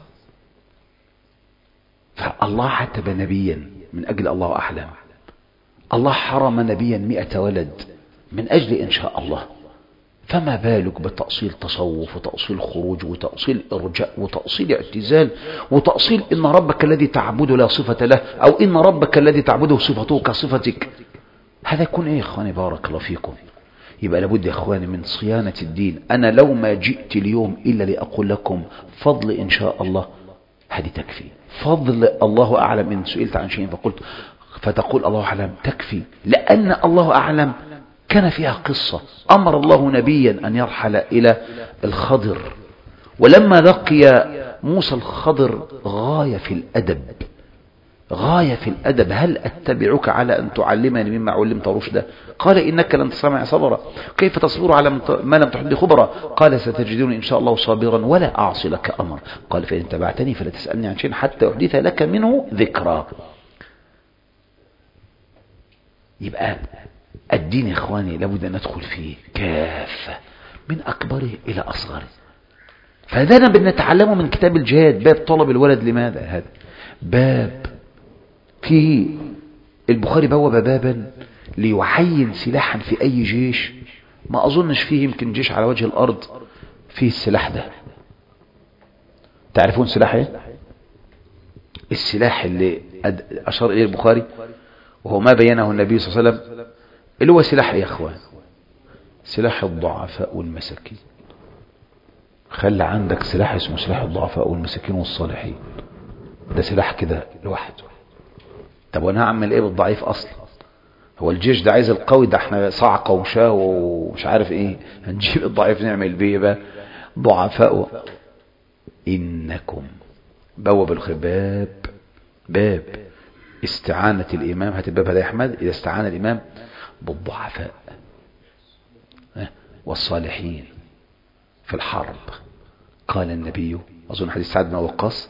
فالله عتب نبيا من أجل الله أعلم، الله حرم نبيا مئة ولد من أجل إن شاء الله، فما بالك بتأصيل تصوف وتأصيل خروج وتأصيل إرجاء وتأصيل اعتزال وتأصيل إن ربك الذي تعبده لا صفة له، أو إن ربك الذي تعبده صفته كصفتك. هذا يكون إيه يا إخواني؟ بارك الله فيكم. يبقى لابد يا إخواني من صيانة الدين. أنا لو ما جئت اليوم إلا لأقول لكم فضل إن شاء الله، هذه تكفي. فضل الله أعلم، إن سئلت عن شيء فقلت فتقول الله أعلم، تكفي. لأن الله أعلم كان فيها قصة. أمر الله نبيا أن يرحل إلى الخضر، ولما لقي موسى الخضر غاية في الأدب، غاية في الأدب. هل أتبعك على أن تعلمني مما علمت رشدا؟ قال إنك لن تستطيع صبرا. كيف تصبر على ما لم تحد خبرا؟ قال ستجدوني إن شاء الله صابرا ولا أعصي لك أمر. قال فإن تبعتني فلا تسألني عن شيء حتى أحدث لك منه ذكرى. يبقى الدين يا إخواني لابد أن ندخل فيه كافة من أكبره إلى أصغره. فهذا بنتعلمه من كتاب الجهاد. باب طلب الولد لماذا؟ هذا باب فيه البخاري بوب بابا ليعين سلاحا في أي جيش. ما أظنش فيه يمكن جيش على وجه الأرض فيه السلاح ده. تعرفون سلاح ايه؟ السلاح اللي أشار إليه البخاري وهو ما بينه النبي صلى الله عليه وسلم، اللي هو سلاح يا أخوان، سلاح الضعفاء والمساكين. خلي عندك سلاح اسمه سلاح الضعفاء والمساكين والصالحين. ده سلاح كده لوحده. طب وانا هعمل ايه بالضعيف اصلا؟ هو الجيش ده عايز القوي؟ ده احنا صعقة وشاه ومش عارف ايه. هنجيب الضعيف نعمل بيه بقى ضعفاء. انكم بواب الخباب باب استعانة الامام. هات الباب هذا يا احمد. اذا استعان الامام بالضعفاء والصالحين في الحرب، قال النبي، اظن حديث سعد بن وقاص،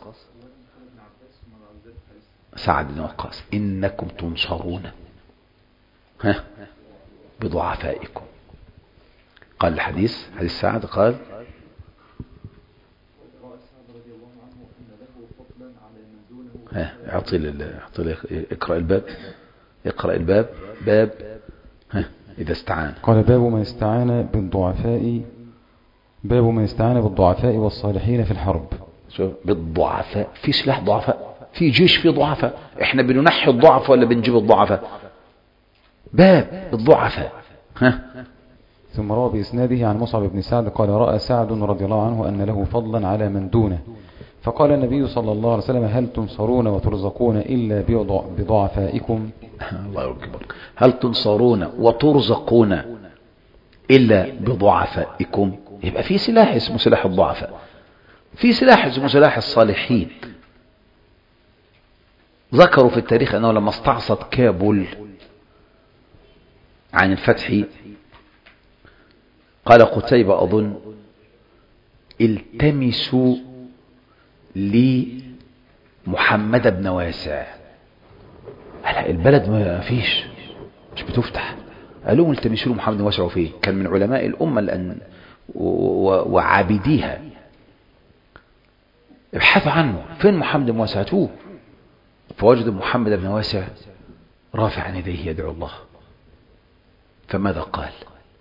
سعد بن وقاص، إنكم تنصرون ها بضعفائكم. قال الحديث حديث سعد قال ها اعطي اعطي اقرأ الباب اقرأ الباب باب ها إذا استعان. قال باب من استعان بالضعفاء باب من استعان بالضعفاء والصالحين في الحرب. شوف بالضعفاء، في سلاح ضعفاء، في جيش فيه ضعفاء. احنا بننحي الضعف ولا بنجيب الضعفاء؟ باب الضعفاء. ها ثم روى بإسناده عن مصعب بن سعد قال رأى سعد رضي الله عنه أن له فضلا على من دونه، فقال النبي صلى الله عليه وسلم هل تنصرون وترزقون إلا بضعفائكم؟ الله أكبر. هل تنصرون وترزقون إلا بضعفائكم؟ يبقى في سلاح اسمه سلاح الضعفاء. في سلاح اسمه سلاح الصالحين. ذكروا في التاريخ أنه لما استعصت كابول عن الفتح قال قتيبة أظن التمسوا لي محمد بن واسع. هلا البلد ما فيش، مش بتفتح. قالوا لهم التمسوا له محمد بن واسع. وفيه كان من علماء الأمة لأن وعابديها. ابحثوا عنه، فين محمد بن واسع؟ توه. فوجدوا محمد بن واسع رافعا يديه يدعو الله. فماذا قال؟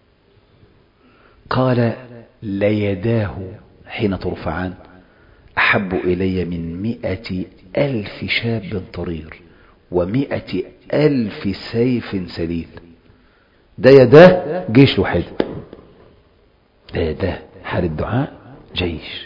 قال ليداه حين ترفعان أحب إلي من مئة ألف شاب طرير ومئة ألف سيف سليل. ده يداه جيش لوحده، ده يداه حال الدعاء جيش.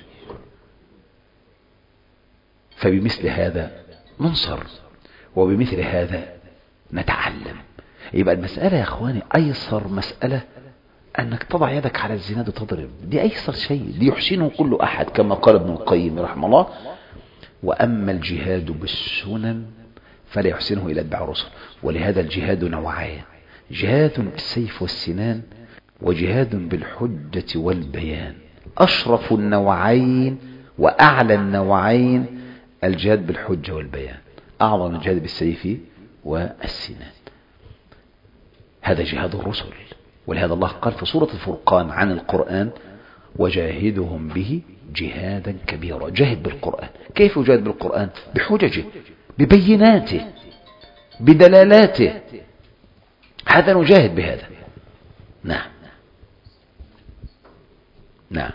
فبمثل هذا ننصر، وبمثل هذا نتعلم. يبقى المسألة يا أخواني أيسر مسألة أنك تضع يدك على الزناد وتضرب، دي أيسر شيء، دي يحسنه كل أحد كما قال ابن القيم رحمه الله. وأما الجهاد بالسنن فلا يحسنه إلا اتباع الرسل. ولهذا الجهاد نوعان: جهاد بالسيف والسنان، وجهاد بالحجة والبيان. أشرف النوعين وأعلى النوعين الجهاد بالحجة والبيان، أعظم الجهاد بالسيف والسنان. هذا جهاد الرسل. ولهذا الله قال في سورة الفرقان عن القرآن: وجاهدهم به جهادا كبيرا. جاهد بالقرآن. كيف يجاهد بالقرآن؟ بحججه، ببيناته، بدلالاته. هذا نجاهد بهذا. نعم نعم.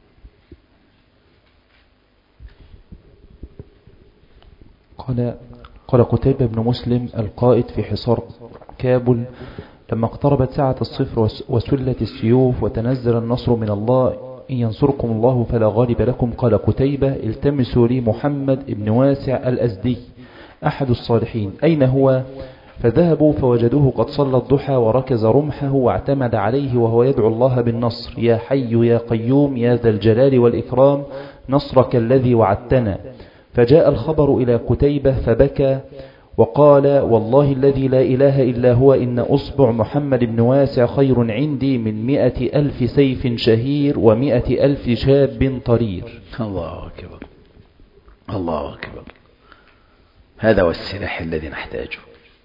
قال قال قتيبة بن مسلم القائد في حصار كابل: لما اقتربت ساعة الصفر وسلت السيوف وتنزل النصر من الله إن ينصركم الله فلا غالب لكم، قال قتيبة: التمسوا لي محمد بن واسع الأزدي أحد الصالحين، أين هو؟ فذهبوا فوجدوه قد صلى الضحى وركز رمحه واعتمد عليه وهو يدعو الله بالنصر: يا حي يا قيوم يا ذا الجلال والإكرام نصرك الذي وعدتنا. فجاء الخبر إلى قتيبة فبكى وقال: والله الذي لا إله إلا هو إن أصبع محمد بن واسع خير عندي من مئة ألف سيف شهير ومئة ألف شاب طرير. الله أكبر، الله أكبر. هذا هو السلاح الذي نحتاجه،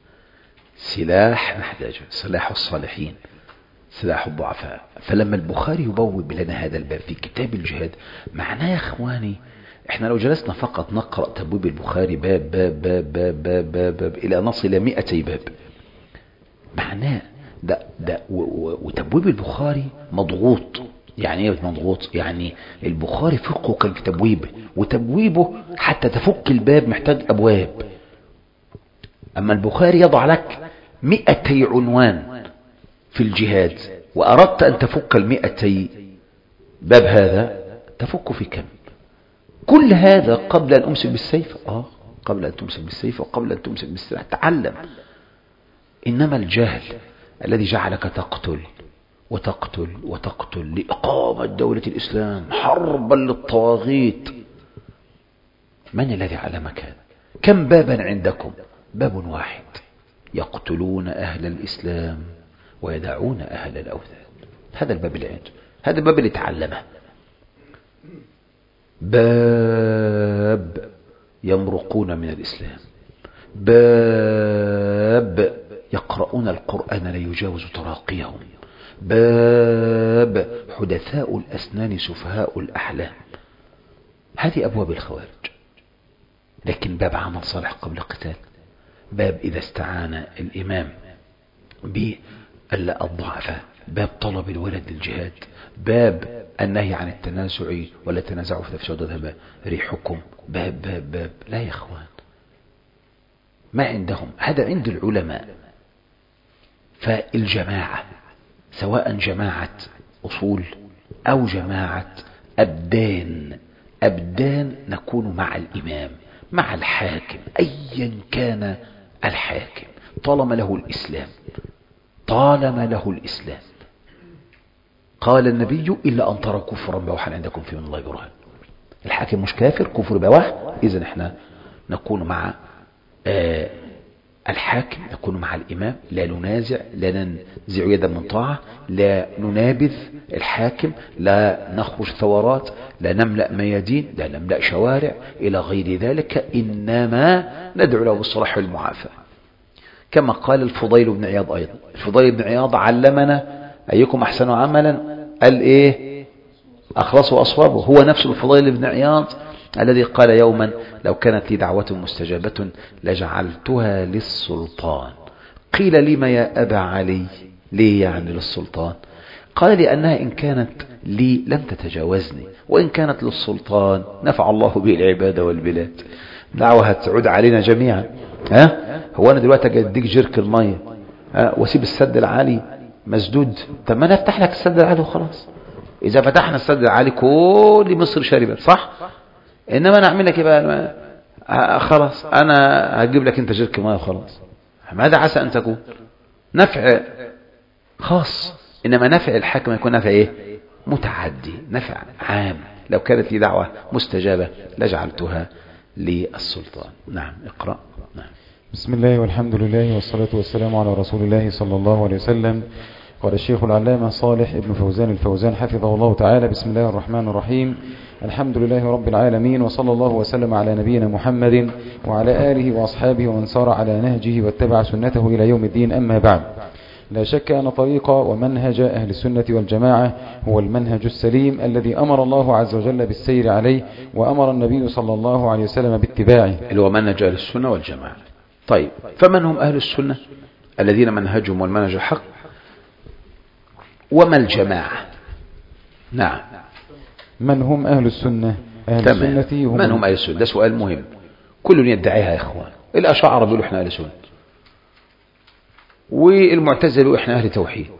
سلاح نحتاجه، سلاح الصالحين، سلاح الضعفاء. فلما البخاري يبوب لنا هذا الباب في كتاب الجهاد، معناه يا أخواني احنا لو جلسنا فقط نقرأ تبويب البخاري باب باب باب باب باب, باب, باب إلى نصل مئتي باب. معناه ده, ده وتبويب البخاري مضغوط. يعني ايه مضغوط؟ يعني البخاري فقه كان في تبويبه، وتبويبه حتى تفك الباب محتاج أبواب. أما البخاري يضع لك مئتي عنوان في الجهاد، وأردت أن تفك المئتي باب هذا، تفك في كم؟ كل هذا قبل أن أمسك بالسيف. آه قبل أن تمسك بالسيف وقبل أن تمسك بالسلاح تعلم. إنما الجهل الذي جعلك تقتل وتقتل وتقتل لإقامة دولة الإسلام حربا للطواغيت. من الذي علمك هذا؟ كم بابا عندكم؟ باب واحد: يقتلون أهل الإسلام ويدعون أهل الأوثان. هذا الباب اللي عنده، هذا الباب اللي تعلمه. باب يمرقون من الإسلام، باب يقرؤون القرآن لا يجاوز تراقيهم، باب حدثاء الأسنان سفهاء الأحلام. هذه أبواب الخوارج. لكن باب عمل صالح قبل قتال، باب إذا استعان الإمام بالضعفاء، باب طلب الولد للجهاد، باب النهي عن التنازع ولا تنازعوا فتفشلوا وتذهب ريحكم، باب باب باب. لا يا اخوان، ما عندهم هذا عند العلماء. فالجماعة سواء جماعة أصول أو جماعة أبدان، أبدان نكون مع الإمام مع الحاكم أيا كان الحاكم، طالما له الإسلام، طالما له الإسلام. قال النبي: إلا أن ترى كفرا بوحا عندكم في من الله برهان. الحاكم مش كافر كفر بواح، إذن احنا نكون مع آه الحاكم، نكون مع الإمام، لا ننازع، لا ننزع يدا من طاعة، لا ننابذ الحاكم، لا نخرج ثورات، لا نملأ ميادين، لا نملأ شوارع إلى غير ذلك، إنما ندعو له بالصلاح والمعافاة. كما قال الفضيل بن عياض أيضا، الفضيل بن عياض علمنا أيكم أحسن عملا قال إيه أخلص وأصوابه. هو نفس الفضيل بن عياض الذي قال يوما لو كانت لي دعوة مستجابة لجعلتها للسلطان. قيل لما يا أبا علي؟ ليه يعني للسلطان؟ قال لأنها إن كانت لي لم تتجاوزني، وإن كانت للسلطان نفع الله به العباد والبلاد. دعوة هتعود علينا جميعا. ها هو أنا دلوقتي أديك جرك المية واسيب السد العالي مسدود؟ طب ما نفتح لك السد العالي وخلاص. إذا فتحنا السد العالي كل مصر شربت، صح؟ إنما أنا أعمل لك إيه بقى؟ خلاص أنا هجيب لك أنت جرك مية وخلاص. ماذا عسى أن تكون؟ نفع خاص، إنما نفع الحاكم يكون نفع إيه؟ متعدي، نفع عام. لو كانت لي دعوة مستجابة لجعلتها للسلطان. نعم اقرأ. نعم. بسم الله والحمد لله والصلاة والسلام على رسول الله صلى الله عليه وسلم. قال الشيخ العلامة صالح ابن فوزان الفوزان حفظه الله تعالى: بسم الله الرحمن الرحيم، الحمد لله رب العالمين، وصلى الله وسلم على نبينا محمد وعلى آله وأصحابه ومن سار على نهجه واتبع سنته إلى يوم الدين. أما بعد، لا شك أن طريق ومنهج أهل السنة والجماعة هو المنهج السليم الذي أمر الله عز وجل بالسير عليه، وأمر النبي صلى الله عليه وسلم باتباعه، اللي هو منهج أهل السنة والجماعة. طيب، فمن هم أهل السنة الذين منهجهم والمنهج الحق؟ وما الجماعة؟ نعم، من هم أهل السنة؟ أهل تمام. السنة هم من هم أهل السنة؟ ده سؤال مهم، كل يدعيها يا إخوان. الأشاعرة بيقولوا إحنا أهل سنة، والمعتزلة بيقولوا إحنا أهل توحيد،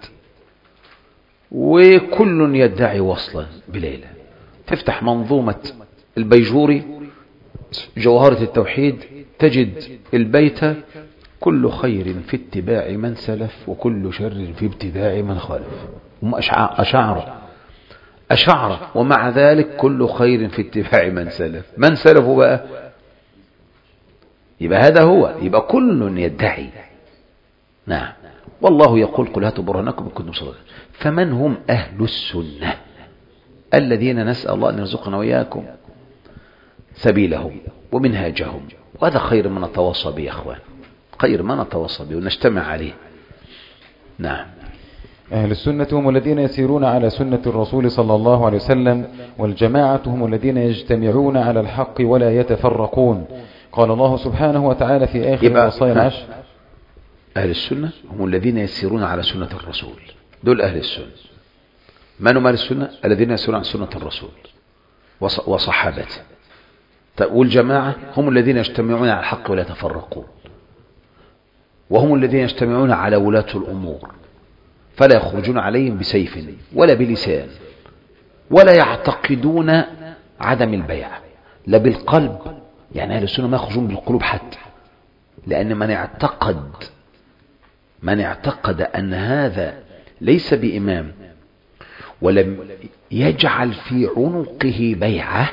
وكل يدعي وصلا بليلة. تفتح منظومة البيجوري جوهرة التوحيد تجد البيت: كل خير في اتباع من سلف وكل شر في ابتداع من خالف. هم أشاعرة أشاعرة ومع ذلك كل خير في اتباع من سلف. من سلفه بقى؟ يبقى هذا هو، يبقى كل يدعي. نعم، والله يقول: قل هاتوا برهانكم إن كنتم صادقين. فمن هم أهل السنة الذين نسأل الله أن يرزقنا وإياكم سبيلهم ومنهاجهم؟ وهذا خير ما نتواصى به يا أخوان، خير ما نتواصى به ونجتمع عليه. نعم. أهل السنة هم الذين يسيرون على سنة الرسول صلى الله عليه وسلم، والجماعة هم الذين يجتمعون على الحق ولا يتفرقون. قال الله سبحانه وتعالى في آخر الوصايا العشر: أهل السنة هم الذين يسيرون على سنة الرسول. دول أهل السنة. من هم أهل السنة؟ الذين يسيرون على سنة الرسول وصحابته. والجماعة هم الذين يجتمعون على الحق ولا يتفرقون، وهم الذين يجتمعون على ولاة الأمور فلا يخرجون عليهم بسيف ولا بلسان، ولا يعتقدون عدم البيع لا بالقلب. يعني أهل السنة ما يخرجون بالقلوب حتى، لأن من اعتقد من اعتقد أن هذا ليس بإمام ولم يجعل في عنقه بيعة،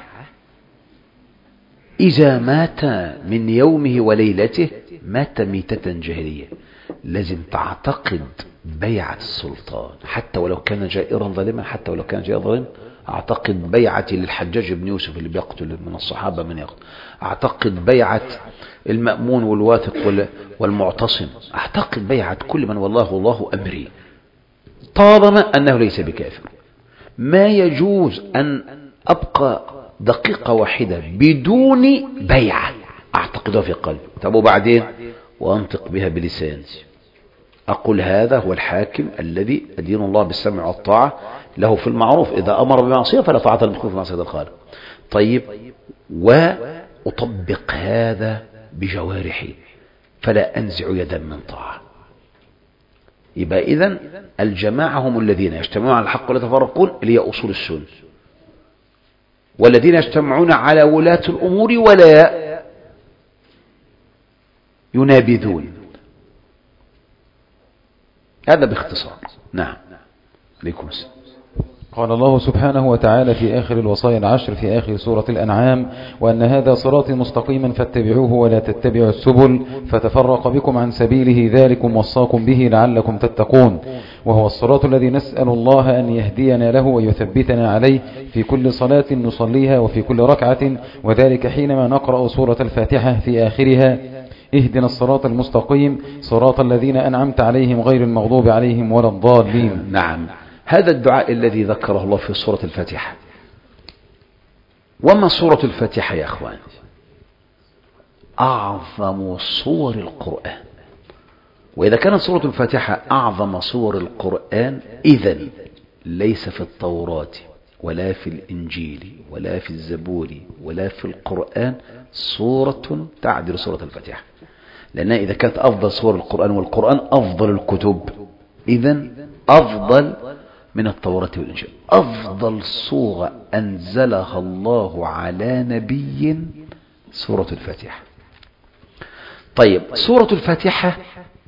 إذا مات من يومه وليلته مات ميتة جاهلية. لازم تعتقد بيعة السلطان حتى ولو كان جائرا ظالما، حتى ولو كان جائرا ظالما. أعتقد بيعتي للحجاج بن يوسف اللي بيقتل من الصحابة من يقتل. أعتقد بيعة المأمون والواثق والمعتصم. أعتقد بيعة كل من والله والله أمري، طالما أنه ليس بكافر. ما يجوز أن أبقى دقيقة واحدة بدون بيعة أعتقدها في قلبي. طب وبعدين؟ وأنطق بها بلساني، أقول هذا هو الحاكم الذي أدين الله بالسمع والطاعة له في المعروف، إذا أمر بمعصية فلا طاعة للمخلوق في معصية الخالق. طيب، وأطبق هذا بجوارحي فلا أنزع يدا من طاعة. يبقى إذن الجماعة هم الذين يجتمعون على الحق ولا يتفرقون، اللي هي أصول السنة، والذين يجتمعون على ولاة الأمور ولا ينابذون. هذا باختصار. نعم، عليكم السلام. قال الله سبحانه وتعالى في آخر الوصايا العشر في آخر سورة الأنعام: وأن هذا صراطي مستقيما فاتبعوه ولا تتبعوا السبل فتفرق بكم عن سبيله ذلكم وصاكم به لعلكم تتقون. وهو الصراط الذي نسأل الله أن يهدينا له ويثبتنا عليه في كل صلاة نصليها وفي كل ركعة، وذلك حينما نقرأ سورة الفاتحة في آخرها: اهدنا الصراط المستقيم صراط الذين أنعمت عليهم غير المغضوب عليهم ولا الضالين. نعم، هذا الدعاء الذي ذكره الله في سورة الفاتحة. وما سورة الفاتحة يا أخوان؟ أعظم سور القرآن. وإذا كانت سورة الفاتحة أعظم سور القرآن، إذن ليس في التوراة ولا في الإنجيل ولا في الزبور ولا في القرآن سورة تعدل سورة الفاتحة، لأنها إذا كانت أفضل سور القرآن والقرآن أفضل الكتب، إذن أفضل من التوراة والإنجيل. أفضل سورة أنزلها الله على نبي سورة الفاتحة. طيب، سورة الفاتحة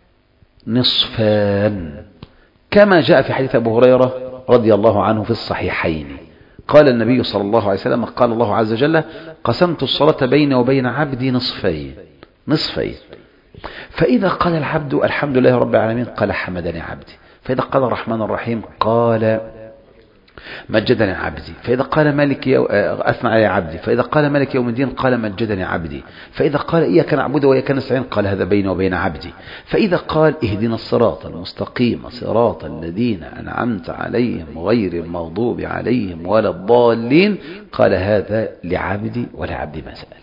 نصفان كما جاء في حديث أبو هريرة رضي الله عنه في الصحيحين. قال النبي صلى الله عليه وسلم: قال الله عز وجل: قسمت الصلاة بيني وبين عبدي نصفين نصفين فإذا قال العبد الحمد لله رب العالمين قال حمدني عبدي، فإذا قال الرحمن الرحيم قال مجدني عبدي، فإذا قال مالك يو... أثنى علي عبدي، فإذا قال مالك يوم الدين قال مجدني عبدي، فإذا قال إياك نعبد وإياك نستعين قال هذا بيني وبين عبدي، فإذا قال اهدنا الصراط المستقيم صراط الذين أنعمت عليهم غير المغضوب عليهم ولا الضالين قال هذا لعبدي ولعبدي ما سأل.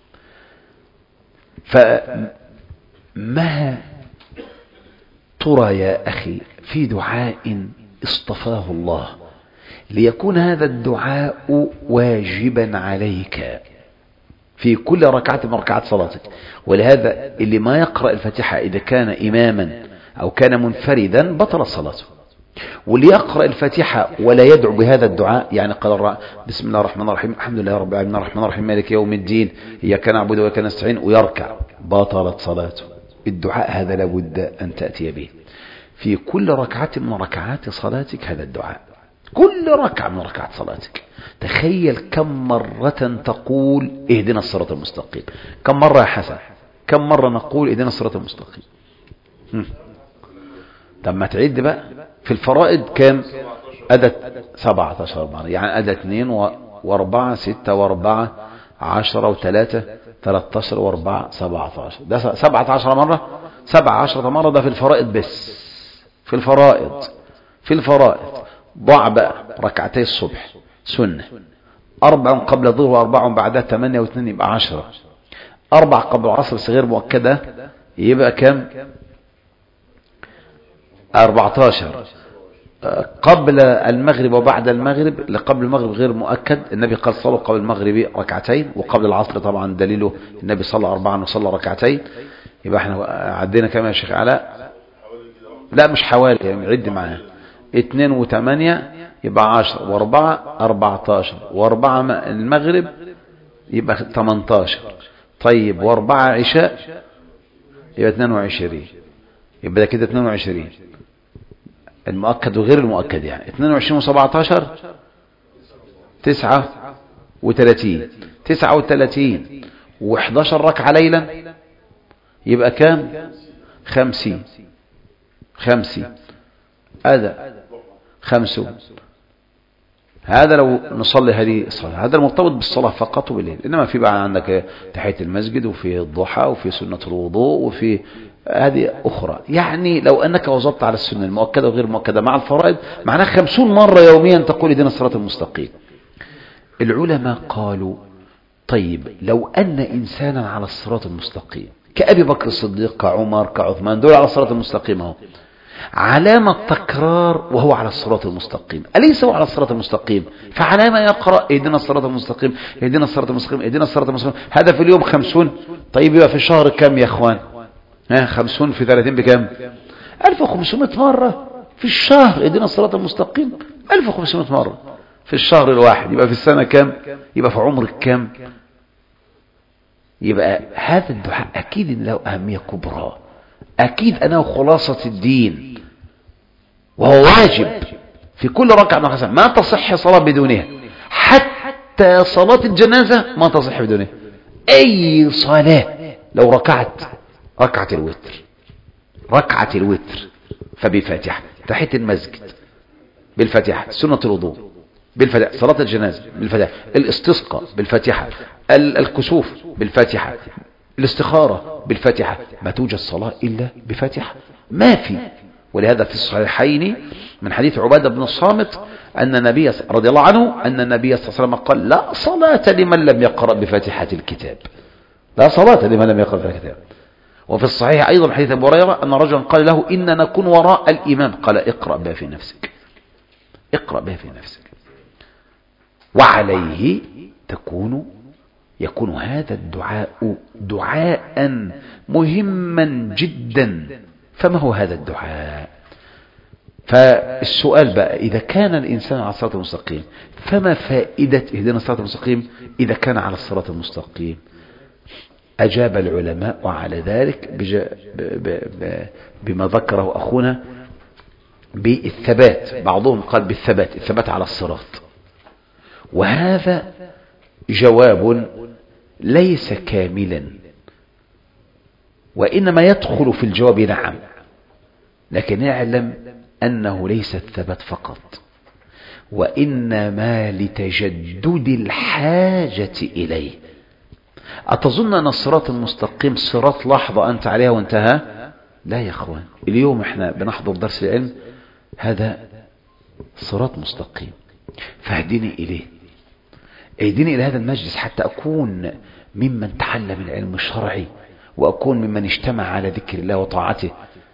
فما ترى يا أخي في دعاء اصطفاه الله ليكون هذا الدعاء واجبا عليك في كل ركعة من ركعات صلاتك؟ ولهذا اللي ما يقرأ الفاتحة إذا كان إماما أو كان منفردا بطل صلاته، واللي يقرأ الفاتحة ولا يدعو بهذا الدعاء، يعني قال بسم الله الرحمن الرحيم الحمد لله رب العالمين الرحمن الرحيم مالك يوم الدين إياك نعبد وإياك نستعين ويركع، بطلت صلاته. الدعاء هذا لابد أن تأتي به في كل ركعة من ركعات صلاتك. هذا الدعاء كل ركعة من ركعات صلاتك. تخيل كم مرة تقول اهدنا الصراط المستقيم. كم مرة يا حسن؟ كم مرة نقول اهدنا الصراط المستقيم؟ طب ما تعد بقى. في الفرائض كم؟ أدت سبعة عشر مرة، يعني أدت اثنين واربعة ستة واربعة عشرة وثلاثة ثلاثة عشر واربعة سبعة عشر، ده سبعة عشر مرة. سبعة عشر مرة ده في الفرائض بس. في الفرائض في الفرائض ضع بقى ركعتي الصبح سنة، أربع قبل الظهر وأربع بعدها ثمانية واثنين يبقى عشرة، أربع قبل العصر صغير مؤكدة يبقى كم؟ أربعة عشر. قبل المغرب وبعد المغرب، لقبل المغرب غير مؤكد، النبي قال صلوا قبل المغرب ركعتين، وقبل العصر طبعا دليله النبي صلى أربعا وصلى ركعتين. يبقى احنا عدينا كم يا شيخ علاء؟ لا مش حوالي، يعني عد معايا اثنين وثمانية يبقى عشر، واربعة اربعة عشر، واربعة المغرب يبقى ثمانية عشر. طيب واربعة عشاء يبقى اثنين وعشرين، يبقى ده كده اثنين وعشرين المؤكد وغير المؤكد، يعني اثنين وعشرين وسبعة عشر تسعة وثلاثين، تسعة وثلاثين واحد عشر ركعة ليلا يبقى كام؟ خمسين. خمسين هذا خمسون. هذا لو نصلي هذه الصلاة، هذا المرتبط بالصلاة فقط وبالليل. إنما في بقى عندك تحية المسجد وفي الضحى وفي سنة الوضوء وفي هذه أخرى. يعني لو أنك وظبط على السنة المؤكدة وغير المؤكدة مع الفرائض معناه خمسون مرة يوميا تقول اهدنا الصراط المستقيم. العلماء قالوا طيب لو أن إنسانا على الصراط المستقيم كأبي بكر الصديق كعمر كعثمان، دول على الصراط المستقيم اهو، علامة تكرار وهو على الصراط المستقيم، أليس هو على الصراط المستقيم؟ فعلامة يقرأ اهدنا الصراط المستقيم اهدنا الصراط المستقيم اهدنا الصراط المستقيم. هذا في اليوم خمسون. طيب يبقى في الشهر كم يا اخوان؟ ها خمسون في ثلاثين بكم؟ ألف وخمسمائة مرة في الشهر اهدنا الصراط المستقيم. ألف وخمسمائة مرة في الشهر الواحد، يبقى في السنة كم؟ يبقى في عمرك كم؟ يبقى هذا الدعاء أكيد إن له أهمية كبرى، أكيد أنه خلاصة الدين وهو واجب في كل ركعة ناقصة ما تصح صلاة بدونها، حتى صلاة الجنازة ما تصح بدونها. أي صلاة لو ركعت ركعة الوتر ركعة الوتر فبفاتحة، تحية المسجد بالفاتحة، سنة الوضوء بالفاتحة، صلاة الجنازة بالفاتحة، الاستسقاء بالفاتحة، الكسوف بالفاتحة، الاستخارة بالفاتحة، ما توجد صلاة إلا بفاتحة، ما في. ولهذا في الصحيحين من حديث عبادة بن الصامت أن النبي رضي الله عنه أن النبي صلى الله عليه وسلم قال: لا صلاة لمن لم يقرأ بفاتحة الكتاب، لا صلاة لمن لم يقرأ بفاتحة الكتاب. وفي الصحيح أيضا حديث أبو هريرة أن رجلا قال له: إن نكون وراء الإمام، قال: اقرأ بها في نفسك، اقرأ بها في نفسك. وعليه تكون يكون هذا الدعاء دعاء مهما جدا. فما هو هذا الدعاء؟ فالسؤال بقى: إذا كان الإنسان على الصراط المستقيم فما فائدة اهدنا الصراط المستقيم إذا كان على الصراط المستقيم؟ أجاب العلماء على ذلك بما ذكره أخونا بالثبات. بعضهم قال بالثبات، الثبات على الصراط، وهذا جواب ليس كاملا، وإنما يدخل في الجواب نعم، لكن اعلم أنه ليس الثبات فقط، وإنما لتجدد الحاجة إليه. أتظن أن الصراط المستقيم صراط لحظة أنت عليها وانتهى؟ لا يا أخوان، اليوم احنا بنحضر درس العلم، هذا صراط مستقيم، فاهدني إليه، اهدني إلى هذا المجلس حتى أكون ممن تعلم العلم الشرعي، وأكون ممن اجتمع على ذكر الله وطاعته،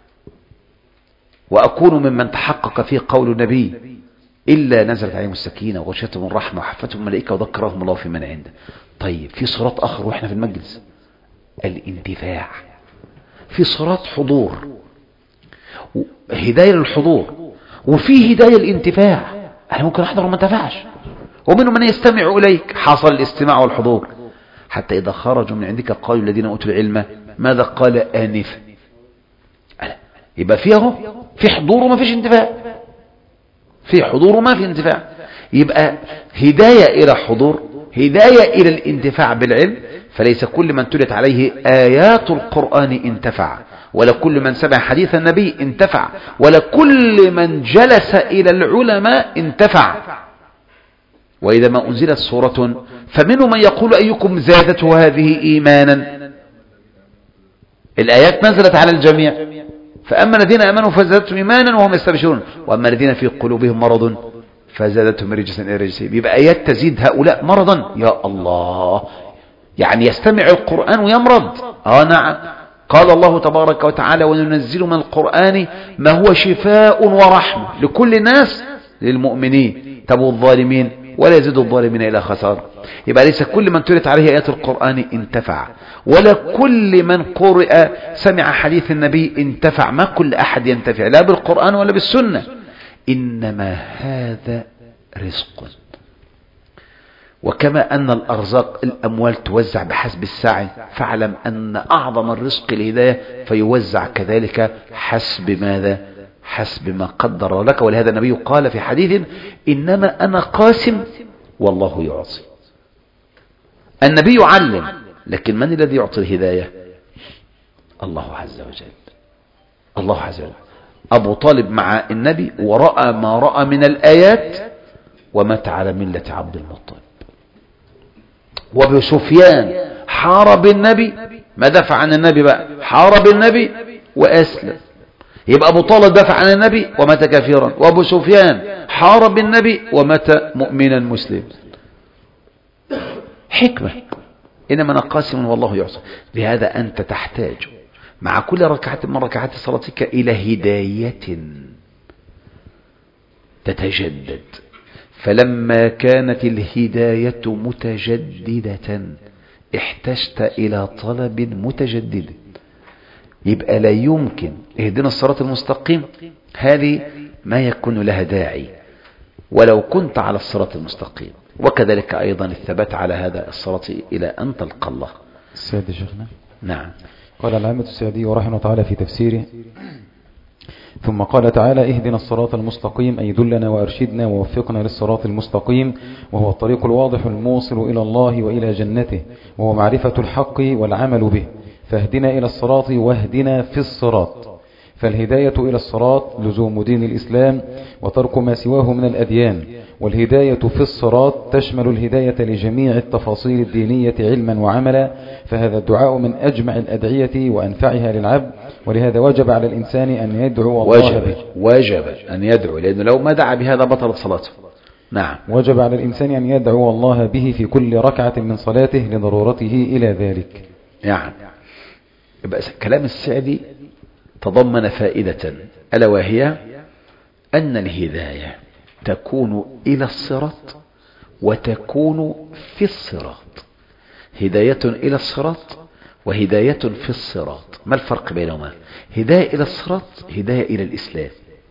وأكون ممن تحقق فيه قول النبي: إلا نزلت عليهم السكينة وغشيتهم الرحمة وحفتهم الملائكة وذكرهم الله في من عنده. طيب في صراط آخر وإحنا في المجلس، الانتفاع، في صراط حضور، هداية للحضور، وفي هداية الانتفاع. أنا ممكن أحضر وما انتفعش، ومنهم من يستمع إليك، حصل الاستماع والحضور، حتى إذا خرجوا من عندك قالوا الذين أوتوا العلم ماذا قال آنفا. يبقى فيه في حضور وما فيش انتفاع، في حضور وما في انتفاع. يبقى هداية إلى حضور، هداية إلى الانتفاع بالعلم. فليس كل من تلت عليه آيات القرآن انتفع، ولا كل من سمع حديث النبي انتفع، ولا كل من جلس إلى العلماء انتفع. وإذا ما أنزلت سورة فمنهم من يقول أيكم زادته هذه إيمانا. الآيات نزلت على الجميع، فأما الذين آمنوا فزادتهم إيمانا وهم يستبشرون، وأما الذين في قلوبهم مرض فزادتهم رجسا إلى رجسهم. يبقى آيات تزيد هؤلاء مرضا، يا الله، يعني يستمع القرآن ويمرض. آه نعم، قال الله تبارك وتعالى: وننزل من القرآن ما هو شفاء ورحمة لكل الناس للمؤمنين. تبو الظالمين ولا يزيد الظالمين إلى خسار. يبقى ليس كل من تلت عليه آيات القرآن انتفع، ولا كل من قرأ سمع حديث النبي انتفع. ما كل أحد ينتفع لا بالقرآن ولا بالسنة، إنما هذا رزق. وكما أن الأرزاق الأموال توزع بحسب السعي، فاعلم أن أعظم الرزق الهداية فيوزع كذلك حسب ماذا؟ حسب ما قدر لك. ولهذا النبي قال في حديث: إنما أنا قاسم والله يعطي. النبي يعلم، لكن من الذي يعطي الهداية؟ الله عز وجل. الله عز وجل. أبو طالب مع النبي ورأى ما رأى من الآيات ومات على ملة عبد المطلب. وابو سفيان حارب النبي، ما دافع عن النبي بقى، حارب النبي وأسلم. يبقى أبو طالب دافع عن النبي ومات كافرا، وأبو سفيان حارب النبي ومات مؤمنا مسلم. حكمة. إنما أنا قاسم والله يعصى. لهذا أنت تحتاج مع كل ركعة من ركعات صلاتك إلى هداية تتجدد. فلما كانت الهداية متجددة احتجت إلى طلب متجدد. يبقى لا يمكن اهدنا الصراط المستقيم هذه ما يكون لها داعي ولو كنت على الصراط المستقيم. وكذلك أيضا الثبات على هذا الصراط إلى أن تلقى الله. السيد شيخنا. نعم. قال العامة السعدي رحمه الله تعالى في تفسيره: ثم قال تعالى اهدنا الصراط المستقيم أي دلنا وأرشدنا ووفقنا للصراط المستقيم، وهو الطريق الواضح الموصل إلى الله وإلى جنته، وهو معرفة الحق والعمل به. فاهدنا إلى الصراط واهدنا في الصراط. فالهداية إلى الصراط لزوم دين الإسلام وترك ما سواه من الأديان، والهداية في الصراط تشمل الهداية لجميع التفاصيل الدينية علما وعملا. فهذا الدعاء من أجمع الأدعية وأنفعها للعبد، ولهذا وجب على الإنسان أن يدعو الله وجب به. وجب أن يدعو، لأنه لو ما دعا بهذا بطلت صلاته. نعم. وجب على الإنسان أن يدعو الله به في كل ركعة من صلاته لضرورته إلى ذلك. نعم. يبقى كلام السعدي تضمن فائدة، ألا وهي أن الهداية تكون إلى الصراط وتكون في الصراط. هداية إلى الصراط وهداية في الصراط. ما الفرق بينهما؟ هداية إلى الصراط هداية إلى الإسلام،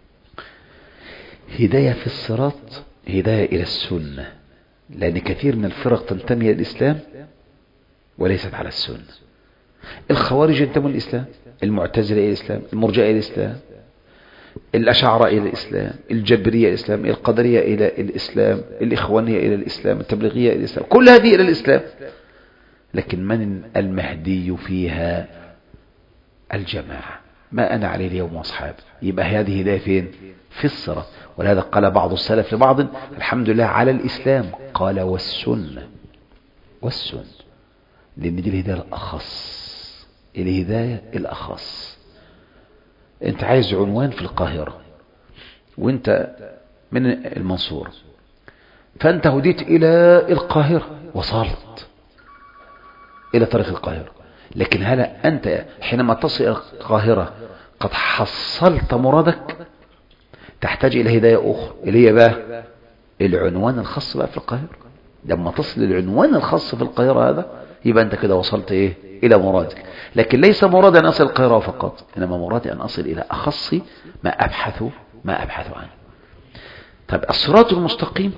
هداية في الصراط هداية إلى السنة، لأن كثير من الفرق تنتمي إلى الإسلام وليست على السنة. الخوارج ينتموا إلى الإسلام، المعتزلة إلى الإسلام، المرجئة إلى الإسلام، الأشاعرة إلى الإسلام، الجبرية إلى الإسلام، القدرية إلى الإسلام، الإخوانية إلى الإسلام، التبليغية إلى الإسلام، كل هذه إلى الإسلام. لكن من المهدي فيها؟ الجماعة، ما أنا عليه اليوم وأصحابي. يبقى هذه هداية فين؟ في الصراط. ولهذا قال بعض السلف لبعض الحمد لله على الإسلام، قال والسنة والسنة، لأن دي الهداية الأخص، الهداية الأخص. أنت عايز عنوان في القاهرة وأنت من المنصورة، فأنت هديت إلى القاهرة، وصلت إلى طريق القاهرة. لكن هل أنت حينما تصل إلى القاهرة قد حصلت مرادك؟ تحتاج إلى هداية أخرى، اللي هي بقى العنوان الخاص بقى في القاهرة. لما تصل للعنوان الخاص في القاهرة هذا، يبقى أنت كده وصلت إيه؟ إلى مرادك. لكن ليس مرادي أن أصل القاهرة فقط، إنما مرادي أن أصل إلى أخص ما أبحث ما أبحث عنه. طيب الصراط المستقيم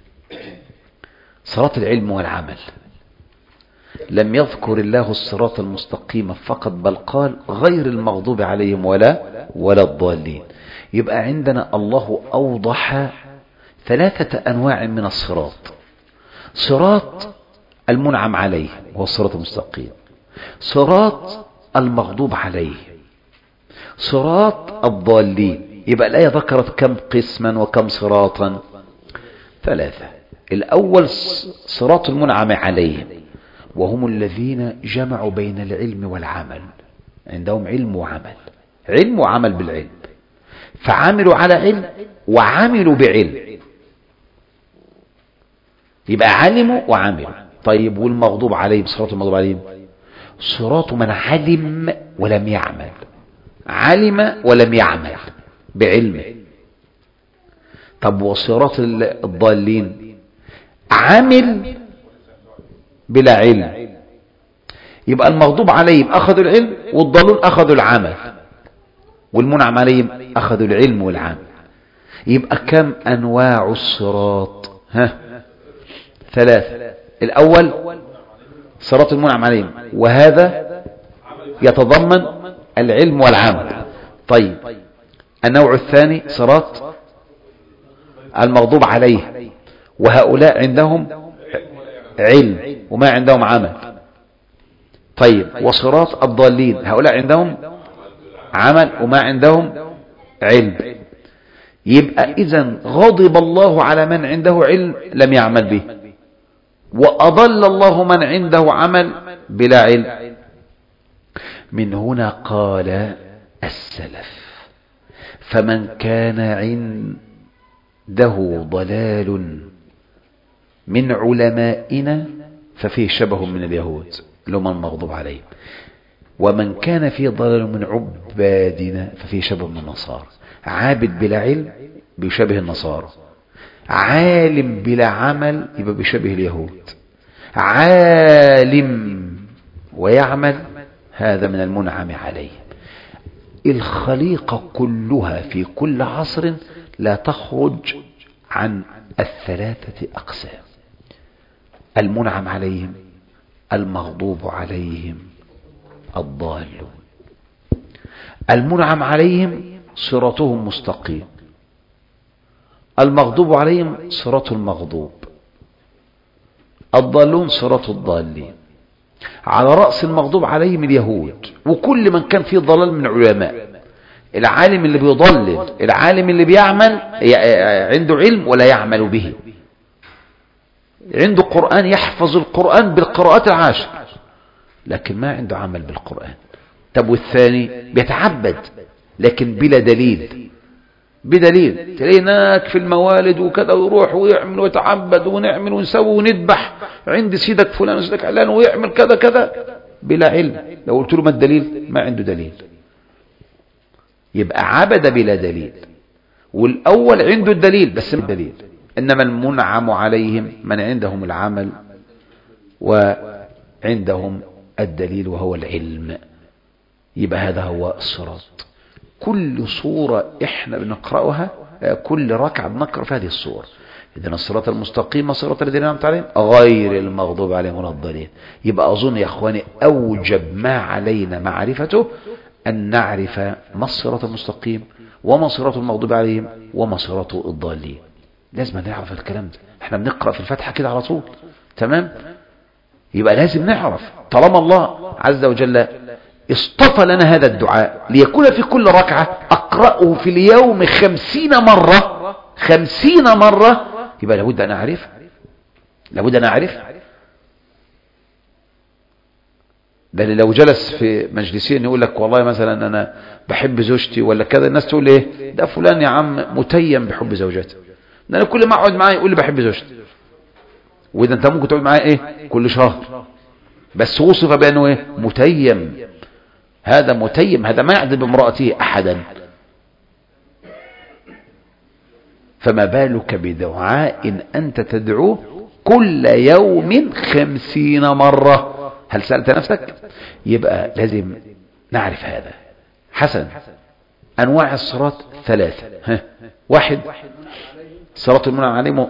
صراط العلم والعمل. لم يذكر الله الصراط المستقيم فقط، بل قال غير المغضوب عليهم ولا ولا الضالين. يبقى عندنا الله أوضح ثلاثة أنواع من الصراط: صراط المنعم عليه وهو الصراط المستقيم، صراط المغضوب عليه، صراط الضالين. يبقى الآية ذكرت كم قسما وكم صراطا؟ ثلاثة. الأول صراط المنعم عليهم، وهم الذين جمعوا بين العلم والعمل، عندهم علم وعمل، علم وعمل بالعلم، فعملوا على علم وعملوا بعلم، يبقى علموا وعملوا. طيب والمغضوب عليهم، صراط المغضوب عليهم صراط من علم ولم يعمل، علم ولم يعمل بعلمه. طب وصراط الضالين عمل بلا علم، يبقى المغضوب عليهم أخذوا العلم والضالون أخذوا العمل، والمنعم عليهم أخذوا العلم والعمل. يبقى كم أنواع الصراط؟ ها ثلاثة. الأول صراط المنعم عليهم، وهذا يتضمن العلم والعمل. طيب النوع الثاني صراط المغضوب عليه، وهؤلاء عندهم علم وما عندهم عمل. طيب وصراط الضالين، هؤلاء عندهم عمل وما عندهم علم. يبقى إذن غضب الله على من عنده علم لم يعمل به، وأضل الله من عنده عمل بلا علم. من هنا قال السلف: فمن كان عنده ضلال من علمائنا ففيه شبه من اليهود اللي هم المغضوب عليهم، ومن كان فيه ضلال من عبادنا ففيه شبه من النصارى. عابد بلا علم بيشبه النصارى، عالم بلا عمل يبقى بيشبه اليهود، عالم ويعمل هذا من المنعم عليه. الخليقة كلها في كل عصر لا تخرج عن الثلاثة أقسام: المنعم عليهم، المغضوب عليهم، الضالون. المنعم عليهم صراطهم مستقيم، المغضوب عليهم صراط المغضوب، الضالون صراط الضالين. على رأس المغضوب عليهم اليهود وكل من كان فيه ضلال من علماء. العالم اللي بيضلل، العالم اللي بيعمل عنده علم ولا يعمل به، عنده قرآن يحفظ القرآن بالقراءات العاشر لكن ما عنده عمل بالقرآن. طب والثاني بيتعبد لكن بلا دليل، بدليل تلاقي هناك في الموالد وكذا ويروح ويعمل ويتعبد ونعمل ونسوي ونذبح عند سيدك فلان وسيدك علان ويعمل كذا كذا بلا علم. لو قلت له ما الدليل؟ ما عنده دليل، يبقى عبد بلا دليل. والأول عنده الدليل بس ما الدليل. إنما المنعم عليهم من عندهم العمل وعندهم الدليل وهو العلم. يبقى هذا هو الصراط. كل صورة احنا بنقرأها، كل ركعة بنقرأ في هذه الصورة. إذن الصراط المستقيم صراط الذين أنعمت عليهم غير المغضوب عليهم ولا الضالين. يبقى أظن يا أخواني أوجب ما علينا معرفته أن نعرف ما الصراط المستقيم وما صراط المغضوب عليهم وما صراط الضالين. لازم نعرف الكلام ده. احنا بنقرأ في الفاتحة كده على طول، تمام؟ يبقى لازم نعرف طالما الله عز وجل اصطفى لنا هذا الدعاء ليكون في كل ركعة أقرأه في اليوم خمسين مرة خمسين مرة، يبقى لابد أن أعرف لابد أن أعرف بل لو جلس في مجلسين يقول لك والله مثلا أنا بحب زوجتي ولا كذا، الناس تقول إيه ده فلان يا عم متيم بحب زوجته. ده أنا كل ما أقعد معاه يقول لي بحب زوجتي، وإذا أنت ممكن تقعد معاه إيه كل شهر بس وصف بأنه إيه متيم. هذا متيم، هذا ما يعذب امرأته أحدا. فما بالك بدعاء أنت تدعوه كل يوم خمسين مرة؟ هل سألت نفسك؟ يبقى لازم نعرف هذا. حسن، أنواع الصراط ثلاثة. ها. واحد صراط المنعم عليهم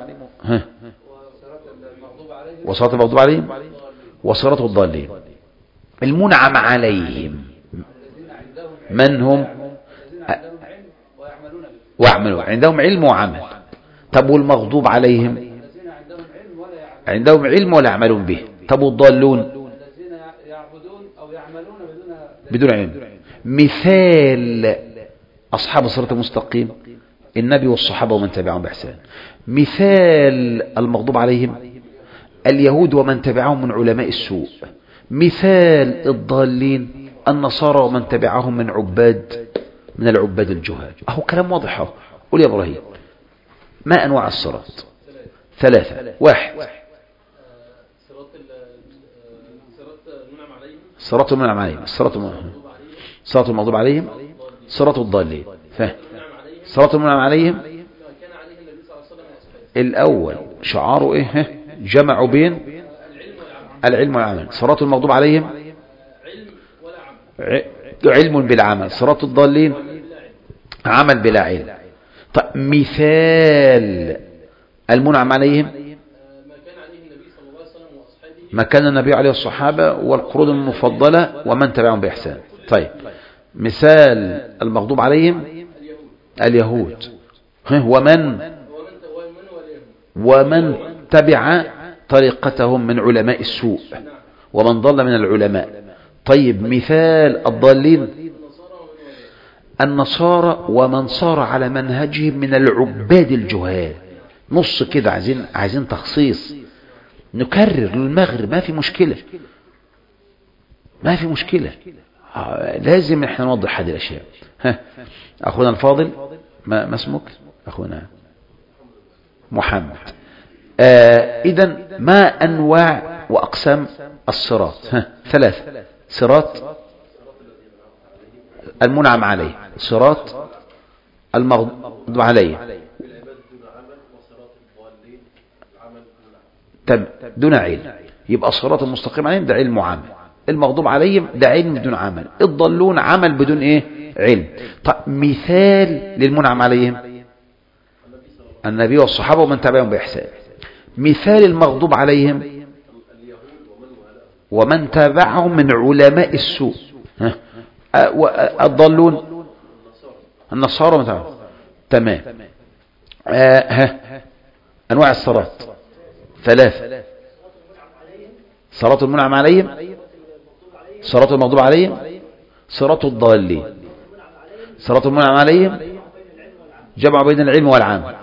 وصراط المغضوب عليهم وصراط الضالين. المنعم عليهم من هم؟ ويعملون، عندهم علم وعمل. طب والمغضوب عليهم عندهم علم ولا يعملون به. طب والضالون بدون علم. مثال أصحاب الصراط المستقيم النبي والصحابة ومن تبعهم بإحسان. مثال المغضوب عليهم اليهود ومن تبعهم من علماء السوء. مثال الضالين النصارى ومن تبعهم من عباد من العباد الجهال. أهو كلام واضح أهو. قول يا إبراهيم ما أنواع الصراط؟ ثلاثة. واحد صراط المنعم عليهم، الصراط صراط المغضوب عليهم، صراط الضالين. فهم صراط المنعم عليهم الأول شعاره إيه؟ جمعوا بين العلم والعمل. صراط المغضوب عليهم علم بلا عمل. صراط الضالين عمل بلا علم. طيب مثال المنعم عليهم ما كان النبي عليه الصحابة والقرون المفضلة ومن تبعهم بإحسان. طيب مثال المغضوب عليهم اليهود ومن ومن تبع طريقتهم من علماء السوء ومن ضل من العلماء. طيب مثال الضالين النصارى ومن صار على منهجهم من العباد الجهال. نص كده، عايزين عايزين تخصيص. نكرر للمغرب ما في مشكلة، ما في مشكلة. لازم احنا نوضح هذه الاشياء. ها اخونا الفاضل ما, ما اسمك اخونا محمد؟ آه اذا ما انواع واقسام الصراط؟ ها ثلاثة. صراط المنعم عليه، صراط المغضوب عليه دون علم. يبقى الصراط المستقيم عليهم ده علم وعمل، المغضوب عليهم ده علم بدون عمل، الضالون عمل بدون ايه علم. طيب مثال للمنعم عليهم النبي والصحابة ومن تبعهم بإحسان. مثال المغضوب عليهم ومن تبعهم من علماء السوء. الضالون النصارى مثلا. تمام. آه ها أنواع الصلاة ثلاثة: صلاة المنعم عليهم، صلاة المغضوب عليهم، صلاة الضالين. صلاة المنعم عليهم جمع بين العلم والعمل،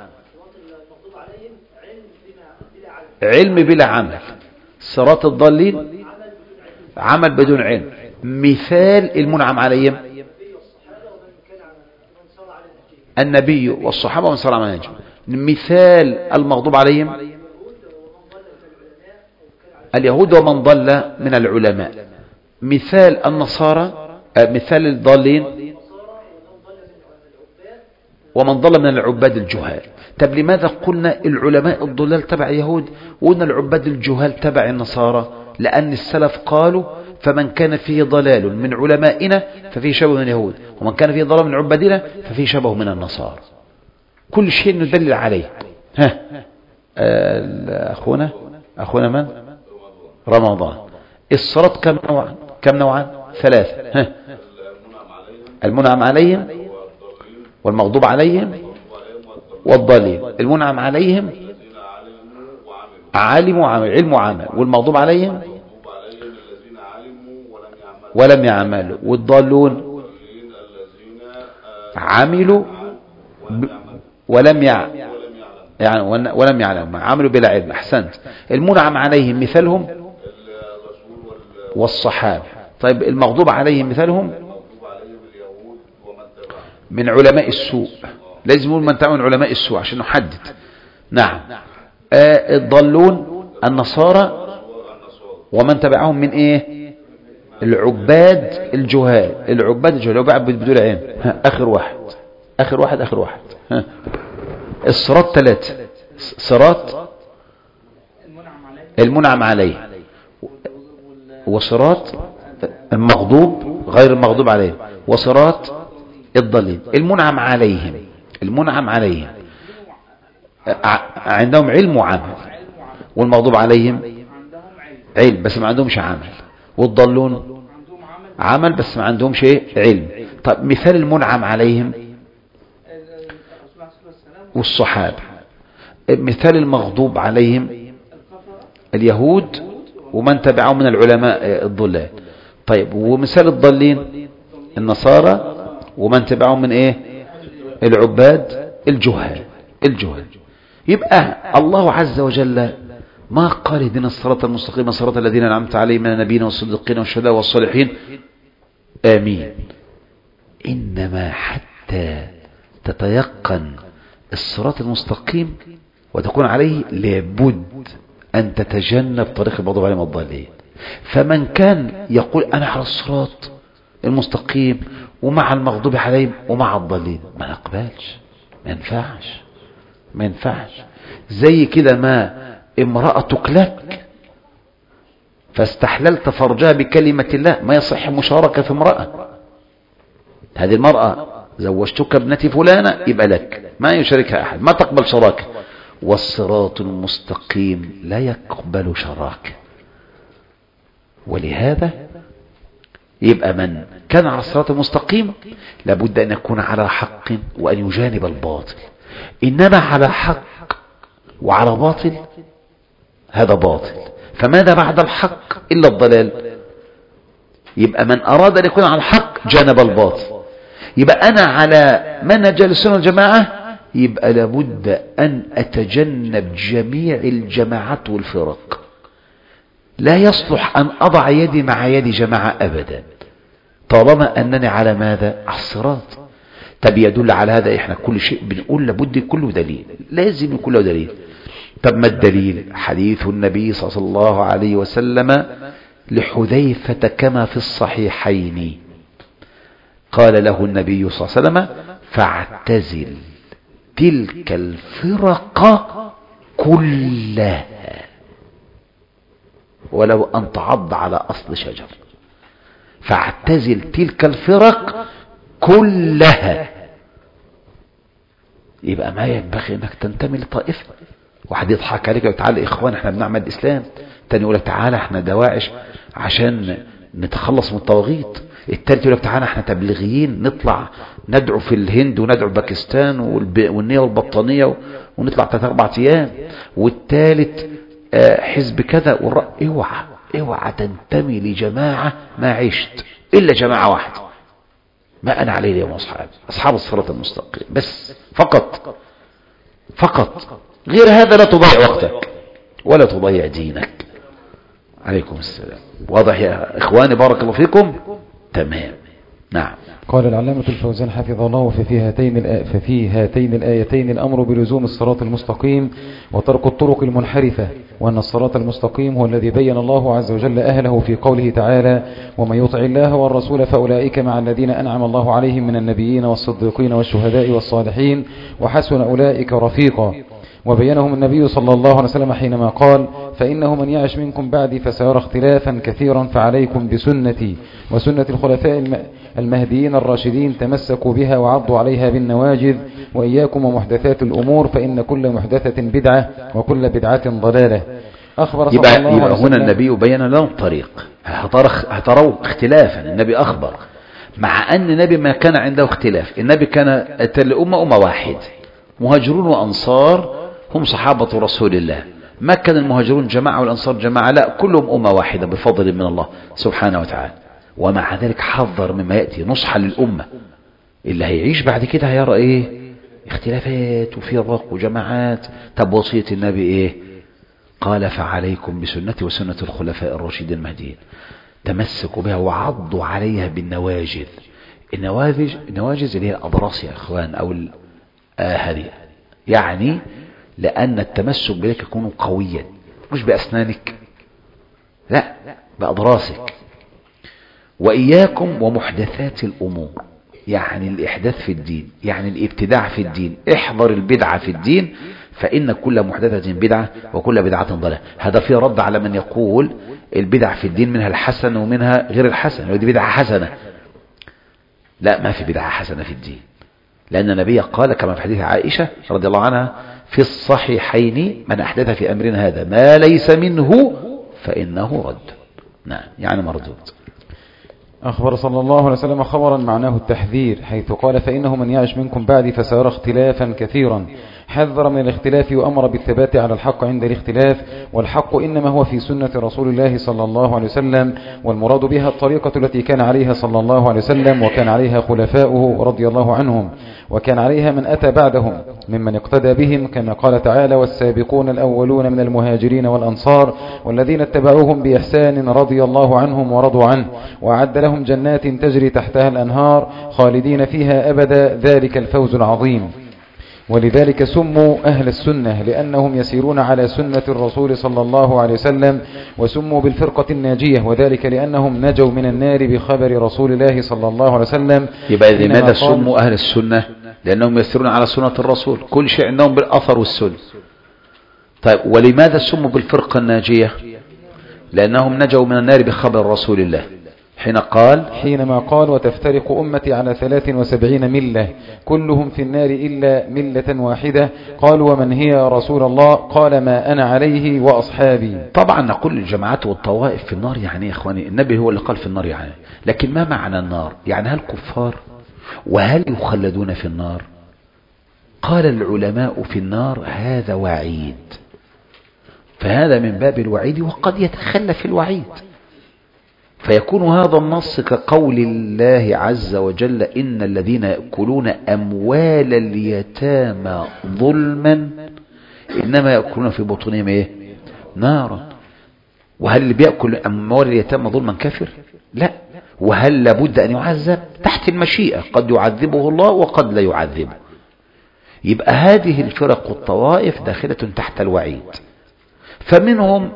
علم بلا عمل. صلاة الضالين عمل بدون علم. مثال المنعم عليهم النبي والصحابة ومن صار على نهجه. مثال المغضوب عليهم اليهود ومن ضل من العلماء. مثال النصارى، مثال الضالين ومن ضل من العباد الجهال. طب لماذا قلنا العلماء الضلال تبع اليهود وقلنا العباد الجهال تبع النصارى؟ لأن السلف قالوا فمن كان فيه ضلال من علمائنا ففيه شبه من اليهود، ومن كان فيه ضلال من عبادنا ففيه شبه من النصارى. كل شيء ندلل عليه. ها أخونا أخونا من؟ رمضان. الصلاة كم نوعا؟ كم نوعا؟ ثلاثة. ها المنعم عليهم والمغضوب عليهم والضالين. المنعم عليهم عالم وعمل، علم وعمل، والمغضوب عليهم ولم يعملوا، والضالون عملوا ولم يعملوا يعني ولم يعلموا، عملوا بلا علم. احسنت. المنعم عليهم مثالهم والصحابة. طيب المغضوب عليهم مثالهم من علماء السوء. لازم نقول من تبعهم من علماء السوء عشان نحدد. نعم. آه الضالون النصارى ومن تبعهم من ايه؟ العباد الجهال. العباد الجهال لو بعد بدون علم. اخر واحد اخر واحد اخر واحد ها. الصراط ثلاثة: صراط المنعم عليه، وصراط المغضوب غير المغضوب عليه، وصراط الضالين. المنعم عليهم المنعم عليهم عندهم علم وعمل، والمغضوب عليهم علم بس ما عندهمش عمل، والضالون عمل بس ما عندهمش علم. طب مثال المنعم عليهم والصحابة. مثال المغضوب عليهم اليهود ومن تبعهم من العلماء الضلال. طيب ومثال الضالين النصارى ومن تبعهم من ايه؟ العباد الجهال الجهال. يبقى الله عز وجل ما قال اهدنا الصراط المستقيم صراط الذين انعمت عليهم من النبيين والصديقين والشهداء والصالحين آمين، إنما حتى تتيقن الصراط المستقيم وتكون عليه لابد أن تتجنب طريق المغضوب عليهم الضالين. فمن كان يقول أنا على الصراط المستقيم ومع المغضوب عليهم ومع الضالين ما نقبلش، ما ينفعش ما ينفعش. زي كده ما امرأتك لك فاستحللت فرجها بكلمة الله، ما يصح مشاركة في امرأة. هذه المرأة زوجتك ابنتي فلانة يبقى لك، ما يشاركها أحد، ما تقبل شراكة. والصراط المستقيم لا يقبل شراكة. ولهذا يبقى من كان على الصراط المستقيم لابد أن يكون على حق وأن يجانب الباطل. إنما على حق وعلى باطل هذا باطل. فماذا بعد الحق إلا الضلال؟ يبقى من أراد أن يكون على الحق جانب الباطل. يبقى أنا على منهج السنة والجماعة يبقى لابد أن أتجنب جميع الجماعات والفرق. لا يصلح أن أضع يدي مع يد جماعة أبدا طالما أنني على ماذا؟ على الصراط. طب يدل على هذا إحنا كل شيء بنقول لابد كله دليل، لازم يكون له دليل. طب ما الدليل؟ حديث النبي صلى الله عليه وسلم لحذيفة كما في الصحيحين، قال له النبي صلى الله عليه وسلم فاعتزل تلك الفرق كلها ولو أن تعض على أصل شجر. فاعتزل تلك الفرق كلها. يبقى ما ينبغي انك تنتمي لطائفة. واحد يضحك عليك ويقول تعالى اخوان احنا بنعمل الاسلام، تاني يقول لك تعالى احنا دواعش عشان نتخلص من الطواغيت، التالت يقول لك تعالى احنا تبليغيين نطلع ندعو في الهند وندعو في باكستان والنية والبطانية ونطلع ثلاث اربع ايام. والتالت حزب كذا والرأي. اوعى اوعى تنتمي لجماعة ما عشت الا جماعة واحدة، ما انا عليه اليوم واصحابي، اصحاب الصراط المستقيم بس، فقط فقط. غير هذا لا تضيع وقتك ولا تضيع دينك. عليكم السلام. واضح يا اخواني؟ بارك الله فيكم. تمام. نعم. قال العلامة الفوزان حفظه الله ففي هاتين الآ... ففي هاتين الآيتين الأمر بلزوم الصراط المستقيم وترك الطرق المنحرفة، وأن الصراط المستقيم هو الذي بين الله عز وجل أهله في قوله تعالى: ومن يطع الله والرسول فأولئك مع الذين أنعم الله عليهم من النبيين والصديقين والشهداء والصالحين وحسن أولئك رفيقا. وبينهم النبي صلى الله عليه وسلم حينما قال: فإنه من يعش منكم بعدي فسيرى اختلافا كثيرا فعليكم بسنتي وسنة الخلفاء المهديين الراشدين تمسكوا بها وعضوا عليها بالنواجذ، وإياكم ومحدثات الأمور فإن كل محدثة بدعة وكل بدعة ضلالة. أخبر صلى يبقى, الله عليه يبقى وسلم. هنا النبي بين لهم الطريق، هتروا اختلافا. النبي أخبر، مع أن النبي ما كان عنده اختلاف. النبي كان الأمة أمة واحد، مهاجرون وأنصار هم صحابة رسول الله. ما كان المهاجرون جماعة والأنصار جماعة، لا، كلهم أمة واحدة بفضل من الله سبحانه وتعالى. ومع ذلك حذر مما يأتي نصحا للأمة. اللي هيعيش بعد كده هيرى إيه؟ اختلافات وفرق وجماعات. طب وصية النبي إيه؟ قال: فعليكم بسنتي وسنة الخلفاء الراشدين المهديين تمسكوا بها وعضوا عليها بالنواجذ. النواجذ النواجذ اللي هي الأضراس يا إخوان، أو هذه، يعني لأن التمسك بذلك يكون قويا، مش بأسنانك، لا، بأضراسك. وإياكم ومحدثات الأمور، يعني الإحداث في الدين، يعني الابتداع في الدين. احذر البدعة في الدين، فإن كل محدثة بدعة وكل بدعة ضلالة. هذا فيه رد على من يقول البدع في الدين منها الحسن ومنها غير الحسن، ودي بدعة حسنة. لا، ما في بدعة حسنة في الدين، لأن النبي قال كما في حديث عائشة رضي الله عنها في الصحيحين: من أحدث في أمرنا هذا ما ليس منه فإنه رد. نعم، يعني مردود. أخبر صلى الله عليه وسلم خبرا معناه التحذير، حيث قال: فإنه من يعش منكم بعدي فسيرى اختلافا كثيرا. حذر من الاختلاف وأمر بالثبات على الحق عند الاختلاف، والحق إنما هو في سنة رسول الله صلى الله عليه وسلم، والمراد بها الطريقة التي كان عليها صلى الله عليه وسلم وكان عليها خلفاؤه رضي الله عنهم، وكان عليها من أتى بعدهم ممن اقتدى بهم، كما قال تعالى: والسابقون الأولون من المهاجرين والأنصار والذين اتبعوهم بإحسان رضي الله عنهم ورضوا عنه، وأعد لهم جنات تجري تحتها الأنهار خالدين فيها أبدا، ذلك الفوز العظيم. ولذلك سموا أهل السنة، لأنهم يسيرون على سنة الرسول صلى الله عليه وسلم، وسموا بالفرقة الناجية، وذلك لأنهم نجوا من النار بخبر رسول الله صلى الله عليه وسلم. يبقى لماذا سموا أهل السنة؟ لأنهم يسيرون على سنة الرسول، كل شيء عندهم بالأثر والسنة. طيب، ولماذا سموا بالفرقة الناجية؟ لأنهم نجوا من النار بخبر رسول الله، حين قال حينما قال: وتفترق أمتي على ثلاث وسبعين ملة كلهم في النار إلا ملة واحدة. قالوا: ومن هي يا رسول الله؟ قال: ما أنا عليه وأصحابي. طبعا نقول الجماعات والطوائف في النار، يعني يا إخواني النبي هو اللي قال في النار، يعني لكن ما معنى النار؟ يعني هل كفار؟ وهل يخلدون في النار؟ قال العلماء في النار هذا وعيد، فهذا من باب الوعيد، وقد يتخلف الوعيد، فيكون هذا النص كقول الله عز وجل: إن الذين يأكلون أموال اليتامى ظلما إنما يأكلون في بطونهم إيه؟ نارا. وهل اللي بيأكل أموال اليتامى ظلما كافر؟ لا. وهل لابد أن يعذب؟ تحت المشيئة، قد يعذبه الله وقد لا يعذبه. يبقى هذه الفرق والطوائف داخلة تحت الوعيد، فمنهم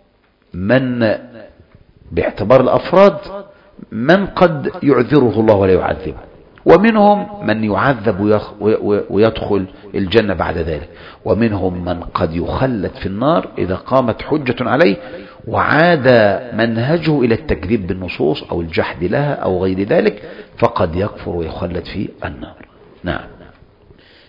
من باعتبار الأفراد من قد يعذره الله ولا يعذبه، ومنهم من يعذب ويدخل الجنة بعد ذلك، ومنهم من قد يخلد في النار إذا قامت حجة عليه وعاد منهجه إلى التكذيب بالنصوص أو الجحد لها أو غير ذلك، فقد يكفر ويخلد في النار. نعم.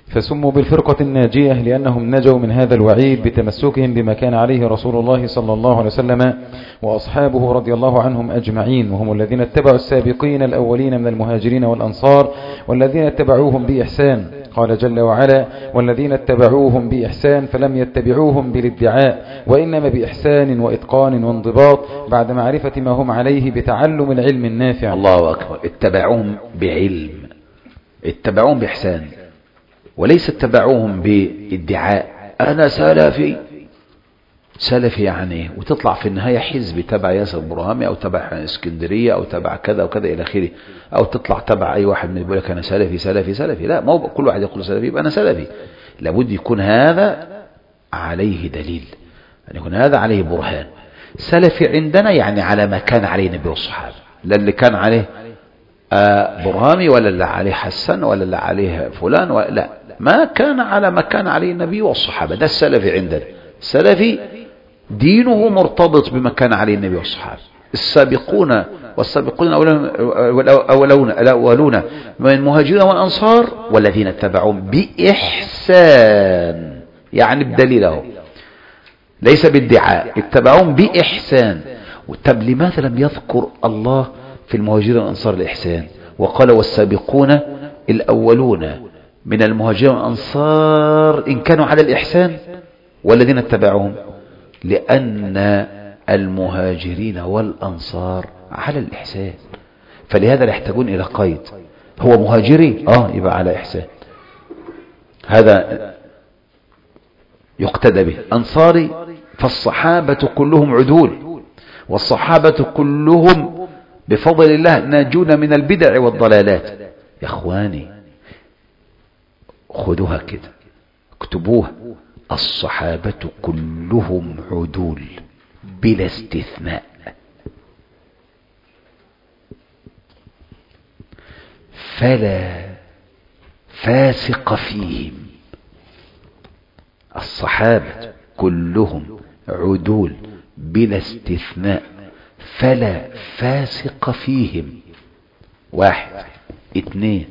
فسموا بالفرقة الناجية لأنهم نجوا من هذا الوعيد بتمسكهم بما كان عليه رسول الله صلى الله عليه وسلم وأصحابه رضي الله عنهم أجمعين، وهم الذين اتبعوا السابقين الأولين من المهاجرين والأنصار والذين اتبعوهم بإحسان. قال جل وعلا: والذين اتبعوهم بإحسان فلم يتبعوهم بالادعاء وإنما بإحسان وإتقان وانضباط بعد معرفة ما هم عليه بتعلم العلم النافع. الله أكبر. اتبعوهم بعلم، اتبعوهم بإحسان، وليس اتبعوهم بادعاء. أنا سلفي. سلفي يعني وتطلع في النهاية حزب تبع ياسر برهامي أو تبع اسكندرية أو تبع كذا وكذا إلى آخره، أو تطلع تبع أي واحد من يقول لك أنا سلفي سلفي سلفي. لا، ما هو كل واحد يقول سلفي يبقى أنا سلفي. لابد يكون هذا عليه دليل، أن يكون هذا عليه برهان. سلفي عندنا يعني على ما كان عليه النبي والصحابة، لا اللي كان عليه آه برهامي ولا اللي عليه حسن ولا اللي عليه فلان ولا لا، ما كان على ما كان عليه النبي والصحابة. ده السلفي عندنا. السلفي دينه مرتبط بما كان عليه النبي والصحابة. السابقون والسابقون الأولون الأولون من المهاجرين والأنصار والذين اتبعوهم بإحسان، يعني بدليله ليس بالدعاء، اتبعوهم بإحسان. طب لماذا لم يذكر الله في المهاجرين والأنصار الإحسان وقال والسابقون الأولون من المهاجرين والأنصار إن كانوا على الإحسان والذين اتبعوهم؟ لأن المهاجرين والأنصار على الإحسان، فلهذا لا يحتاجون إلى قيد. هو مهاجري آه يبقى على إحسان، هذا يقتدى به. أنصاري فالصحابة كلهم عدول، والصحابة كلهم بفضل الله ناجون من البدع والضلالات. يا أخواني خذوها كده، اكتبوها: الصحابة كلهم عدول بلا استثناء، فلا فاسق فيهم. الصحابة كلهم عدول بلا استثناء فلا فاسق فيهم. واحد. اثنين،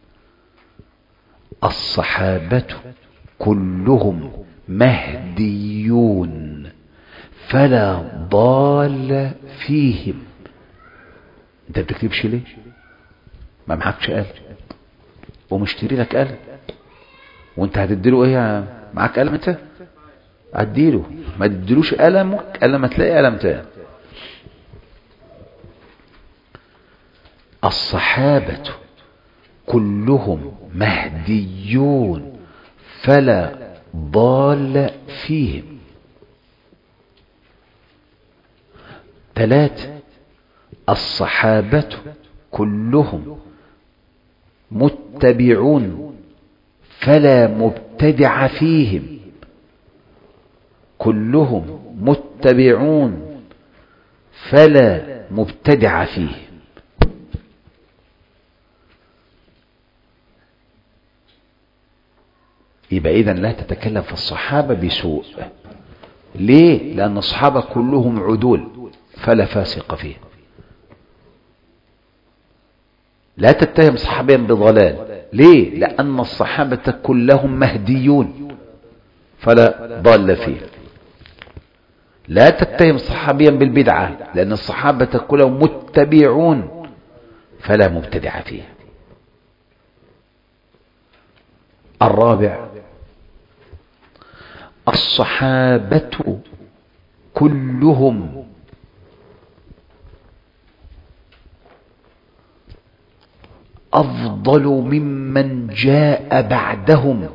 الصحابة كلهم مهديون فلا ضال فيهم. انت بتكتبش ليه؟ ما معكش قلم ومشتري لك قلم، وانت هتديله ايه؟ معاك قلم انت؟ اديله. ما تديلوش قلمك الا ما تلاقي قلم تاني. الصحابة كلهم مهديون فلا ضال فيهم. ثلاثة، الصحابة كلهم متبعون فلا مبتدع فيهم. كلهم متبعون فلا مبتدع فيهم. يبقى إذن لا تتكلم في الصحابة بسوء. ليه؟ لأن الصحابة كلهم عدول فلا فاسق فيه. لا تتهم صحابيا بضلال. ليه؟ لأن الصحابة كلهم مهديون فلا ضال فيه. لا تتهم صحابيا بالبدعة، لأن الصحابة كلهم متبعون فلا مبتدع فيه. الرابع، الصحابة كلهم أفضل ممن جاء بعدهم.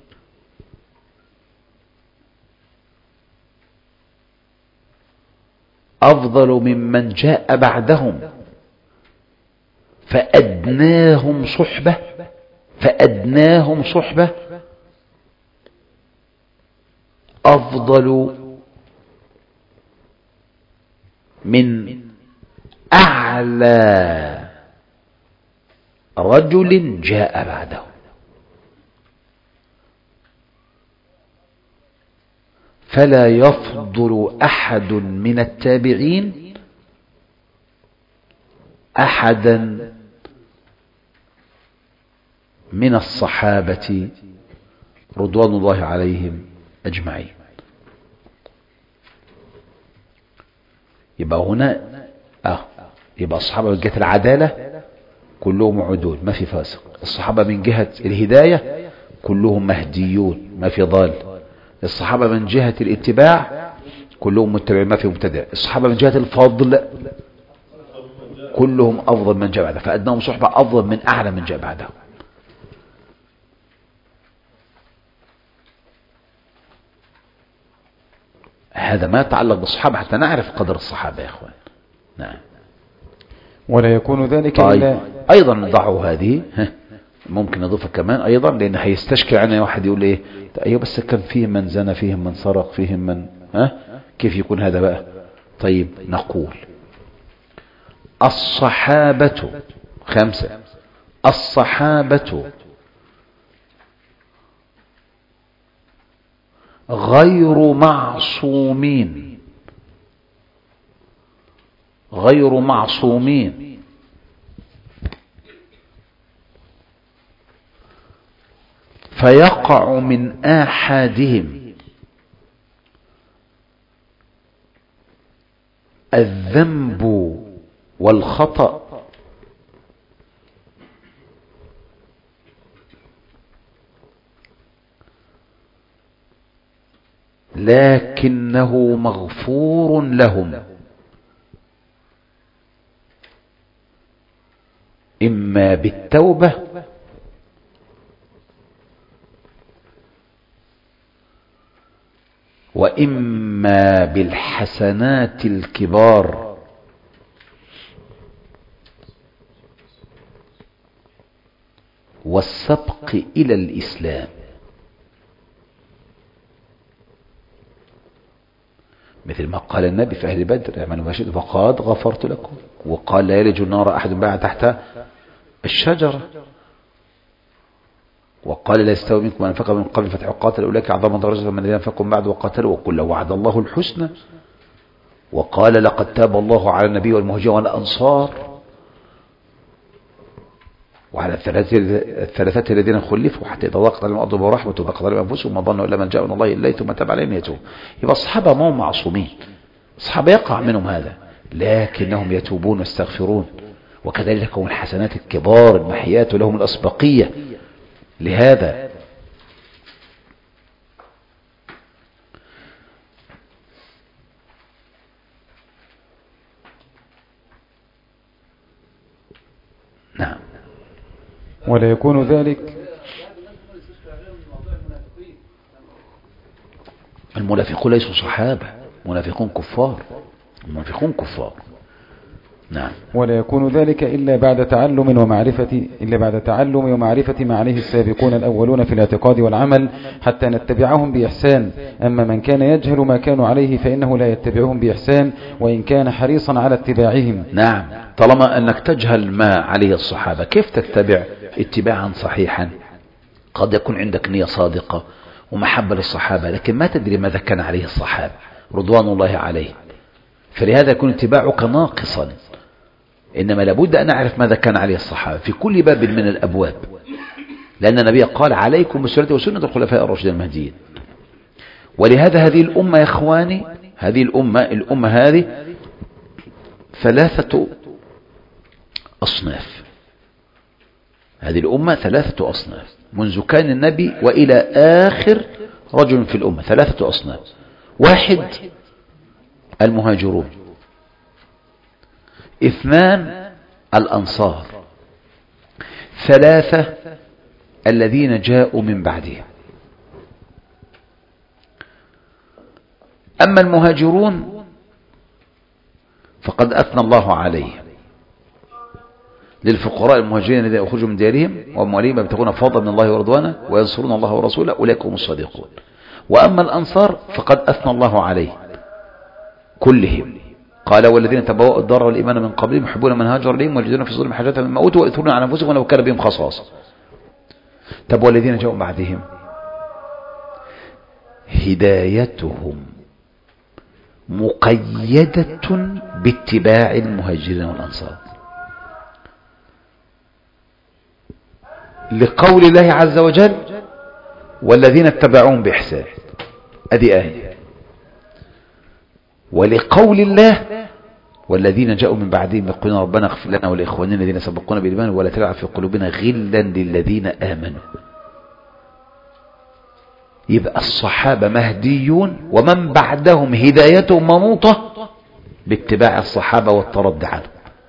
أفضل ممن جاء بعدهم، فأدناهم صحبة فأدناهم صحبة أفضل من أعلى رجل جاء بعده. فلا يفضل أحد من التابعين أحدا من الصحابة رضوان الله عليهم أجمعين. يبقى هنا آه يبقى الصحابة من جهة العدالة كلهم عدول ما في فاسق، الصحابة من جهة الهداية كلهم مهديون ما في ضال، الصحابة من جهة الاتباع كلهم متبعين ما في مبتدع، الصحابة من جهة الفضل كلهم أفضل من جاء بعده، فأدناهم صحبة أفضل من أعلى من جاء بعده. هذا ما يتعلق بالصحابة حتى نعرف قدر الصحابة يا أخوان. نعم. ولا يكون ذلك طيب. إلا أيضا نضعه هذه ممكن نضيفها كمان أيضا، لأن هيستشكل عنه واحد يقول إيه أيوة بس كان فيهم من زنى فيهم من سرق فيهم من ها كيف يكون هذا بقى؟ طيب نقول الصحابة خمسة، الصحابة غير معصومين، غير معصومين فيقع من آحادهم الذنب والخطأ لكنه مغفور لهم إما بالتوبة وإما بالحسنات الكبار والسبق إلى الإسلام، مثل ما قال النبي في أهل بدر اعملوا ما شئتم فقد غفرت لكم، وقال لا يلج النار أحد باع تحت الشجرة، وقال لا يستوي منكم من أنفق من قبل الفتح وقاتل أولئك أعظم درجة من الذين أنفقوا من بعد وقاتلوا، وقل وعد الله الحسنى، وقال لقد تاب الله على النبي والمهاجرين والأنصار وعلى الثلاثة الذين خلفوا حتى إذا ضاقت عليهم الأرض بما رحبت وضاقت عليهم أنفسهم ما ظنوا إلا من جاء من الله إلا ثم تاب عليهم يتوب. يبقى الصحابة ما هم معصومين، الصحابة يقع منهم هذا لكنهم يتوبون ويستغفرون، وكذلك هم الحسنات الكبار المحيات لهم الأسبقية لهذا. نعم. ولا يكون ذلك المنافقون ليسوا صحابة، منافقون كفار، المنافقون كفار. نعم. ولا يكون ذلك إلا بعد تعلم ومعرفة إلا بعد تعلم ومعرفة ما عليه السابقون الأولون في الاعتقاد والعمل حتى نتبعهم بإحسان. أما من كان يجهل ما كانوا عليه فإنه لا يتبعهم بإحسان وإن كان حريصا على اتباعهم. نعم. طالما أنك تجهل ما عليه الصحابة كيف تتبع اتباعا صحيحا؟ قد يكون عندك نية صادقة ومحبة للصحابة لكن ما تدري ماذا كان عليه الصحابة رضوان الله عليه، فلهذا يكون اتباعك ناقصا. إنما لابد أن نعرف ماذا كان عليه الصحابة في كل باب من الأبواب، لأن النبي قال عليكم بسنتي وسنة الخلفاء الراشدين المهديين. ولهذا هذه الأمة يا إخواني، هذه الأمة الأمة هذه ثلاثة أصناف، هذه الأمة ثلاثة أصناف منذ كان النبي وإلى آخر رجل في الأمة، ثلاثة أصناف. واحد المهاجرون، اثنان الأنصار، ثلاثة الذين جاءوا من بعدهم. أما المهاجرون فقد أثنى الله عليهم للفقراء المهاجرين الذين أخرجوا من ديارهم وأموالهم يبتغون فضلا من الله ورضوانه وينصرون الله ورسوله أولئك هم الصادقون. وأما الأنصار فقد أثنى الله عليه كلهم، قال والذين تبوأوا الدار والإيمان من قبلهم يحبون من هاجر إليهم ويجدون في صدورهم حاجة مما أوتوا ويؤثرون على أنفسهم ولو كان بهم خصاصة. طب والذين جاءوا بعدهم هدايتهم مقيدة باتباع المهاجرين والأنصار، لقول الله عز وجل والذين اتبعوهم بإحسان، أدي آية. ولقول الله والذين جاءوا من بعدهم يقولون ربنا اغفر لنا ولإخواننا الذين سبقونا بالإيمان ولا تجعل في قلوبنا غلا للذين آمنوا. يبقى الصحابة مهديون ومن بعدهم هدايتهم منوطة باتباع الصحابة والترد عنهم.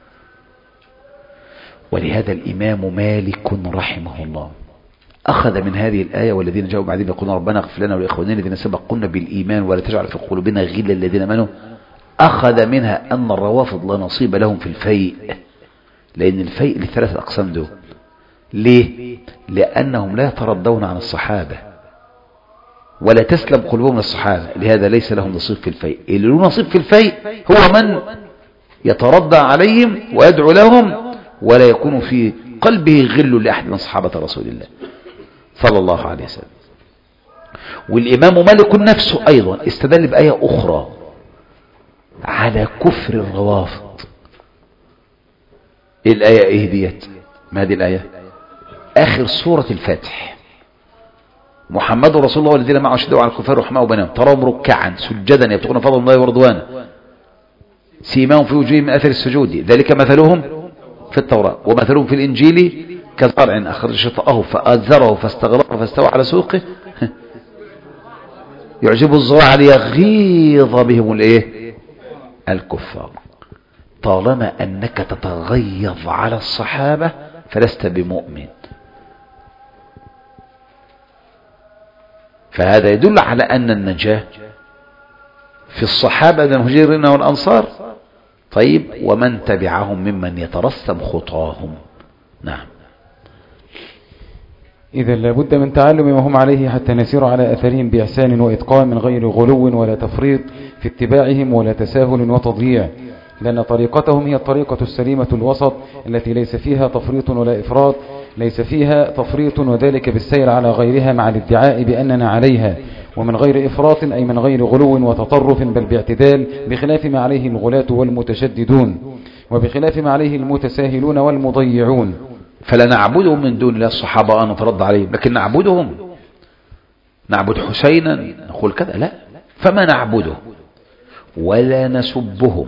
ولهذا الإمام مالك رحمه الله أخذ من هذه الآية والذين جاءوا بعدهم يقولون ربنا اغفر لنا ولإخواننا الذين سبقونا بالإيمان ولا تجعل في قلوبنا غلا للذين آمنوا، أخذ منها أن الروافض لا نصيب لهم في الفيء، لأن الفيء لثلاثة أقسام دول. ليه؟ لأنهم لا يتردون عن الصحابة ولا تسلم قلوبهم للصحابة، لهذا ليس لهم نصيب في الفيء. اللي له نصيب في الفيء هو من يتردى عليهم ويدعو لهم ولا يكون في قلبه غل لأحد من صحابة رسول الله صلى الله عليه وسلم. والإمام مالك نفسه أيضا استدل بآية أخرى على كفر الروافض. إيه الآية؟ إيه ديت؟ ما هذه الآية؟ آخر سورة الفاتح، محمد رسول الله والذين معه أشداء على الكفار رحماء بينهم تراهم ركعا سجدا يبتغون فضلا الله ورضوانه سيماهم في وجوههم من أثر السجود ذلك مثلهم في التوراة ومثلهم في الإنجيل كزرع أخرج شطأه فأزره فاستغلظ فاستوى على سوقه يعجب الزراع ليغيظ بهم الايه الكفار. طالما أنك تتغيظ على الصحابة فلست بمؤمن. فهذا يدل على أن النجاة في الصحابة المهاجرين والأنصار. طيب ومن تبعهم ممن يترسم خطاهم. نعم. إذا لابد من تعلم ما هم عليه حتى نسير على أثرهم بإحسان وإتقان من غير غلو ولا تفريط في اتباعهم ولا تساهل وتضييع، لأن طريقتهم هي الطريقة السليمة الوسط التي ليس فيها تفريط ولا إفراط، ليس فيها تفريط وذلك بالسير على غيرها مع الادعاء بأننا عليها، ومن غير إفراط أي من غير غلو وتطرف بل باعتدال، بخلاف ما عليه الغلاة والمتشددون وبخلاف ما عليه المتساهلون والمضيعون. فلا نعبدهم من دون الله. الصحابة أنا نترد عليهم لكن نعبدهم، نعبد حسينا نقول كذا؟ لا. فما نعبده ولا نسبهم.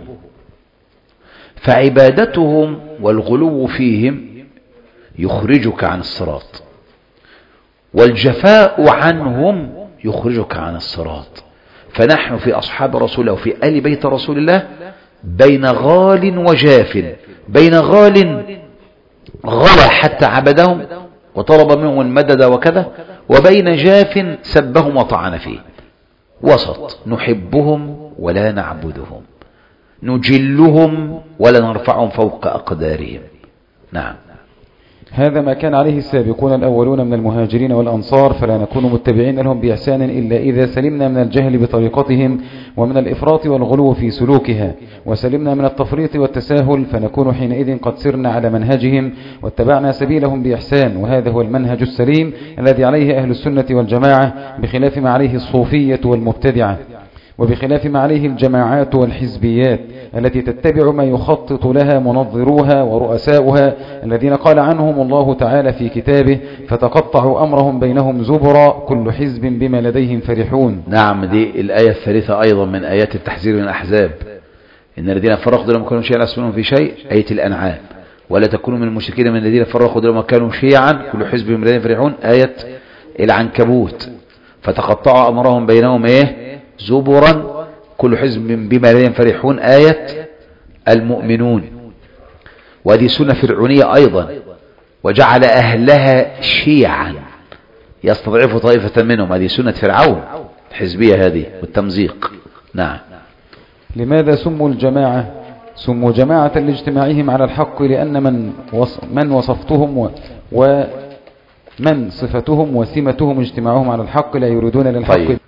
فعبادتهم والغلو فيهم يخرجك عن الصراط، والجفاء عنهم يخرجك عن الصراط. فنحن في أصحاب رسول الله وفي آل بيت رسول الله بين غال وجاف، بين غال غلا حتى عبدهم وطلب منهم المدد وكذا، وبين جاف سبهم وطعن فيه. وسط نحبهم ولا نعبدهم، نجلهم ولا نرفعهم فوق أقدارهم. نعم. هذا ما كان عليه السابقون الأولون من المهاجرين والأنصار، فلا نكون متبعين لهم بإحسان إلا إذا سلمنا من الجهل بطريقتهم ومن الإفراط والغلو في سلوكها، وسلمنا من التفريط والتساهل، فنكون حينئذ قد سرنا على منهجهم واتبعنا سبيلهم بإحسان. وهذا هو المنهج السليم الذي عليه أهل السنة والجماعة، بخلاف ما عليه الصوفية والمبتدعة، وبخلاف ما عليه الجماعات والحزبيات التي تتبع ما يخطط لها منظروها ورؤساؤها الذين قال عنهم الله تعالى في كتابه فتقطعوا أمرهم بينهم زبرا كل حزب بما لديهم فرحون. نعم. دي الآية الثالثة أيضا من آيات التحذير من الأحزاب، إن الذين فرقوا دينهم كانوا شيئا لست منهم في شيء، آية الأنعام. ولا تكونوا من المشركين من الذين فرقوا دينهم كانوا شيعا كل حزب بما لديهم فرحون، آية العنكبوت. فتقطعوا أمرهم بينهم إيه زبرا كل حزب بما لديهم فرحون، آية المؤمنون. وهذه سنة فرعونية أيضا، وجعل أهلها شيعا يستضعف طائفة منهم. هذه سنة فرعون الحزبية هذه والتمزيق. نعم. لماذا سموا الجماعة سموا جماعة لاجتماعهم على الحق؟ لأن من من وصفتهم و, و من صفتهم وسمتهم اجتماعهم على الحق لا يريدون للحق. طيب.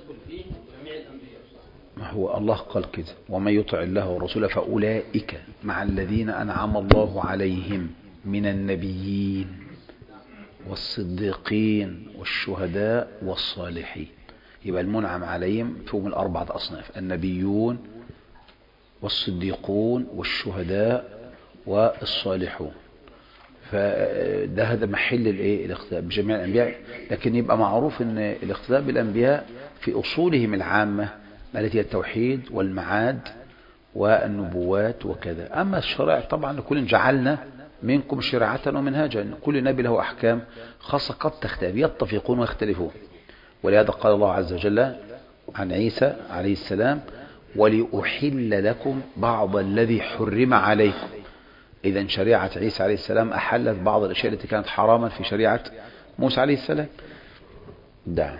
هو الله قال كده ومن يطع الله ورسوله فأولئك مع الذين أنعم الله عليهم من النبيين والصديقين والشهداء والصالحين. يبقى المنعم عليهم فيهم الأربعة أصناف: النبيون والصديقون والشهداء والصالحون. فده هذا محل الايه الاقتداء بجميع الأنبياء. لكن يبقى معروف ان الاقتداء بالأنبياء في أصولهم العامة التي هي التوحيد والمعاد والنبوات وكذا. أما الشرائع طبعا لكل جعلنا منكم شرعة ومنهاجا، كل نبي له أحكام خاصة قد تختلف، يتفقون ويختلفون. ولهذا قال الله عز وجل عن عيسى عليه السلام ولأحل لكم بعض الذي حرم عليكم. إذن شريعة عيسى عليه السلام أحلت بعض الأشياء التي كانت حراما في شريعة موسى عليه السلام. دعم.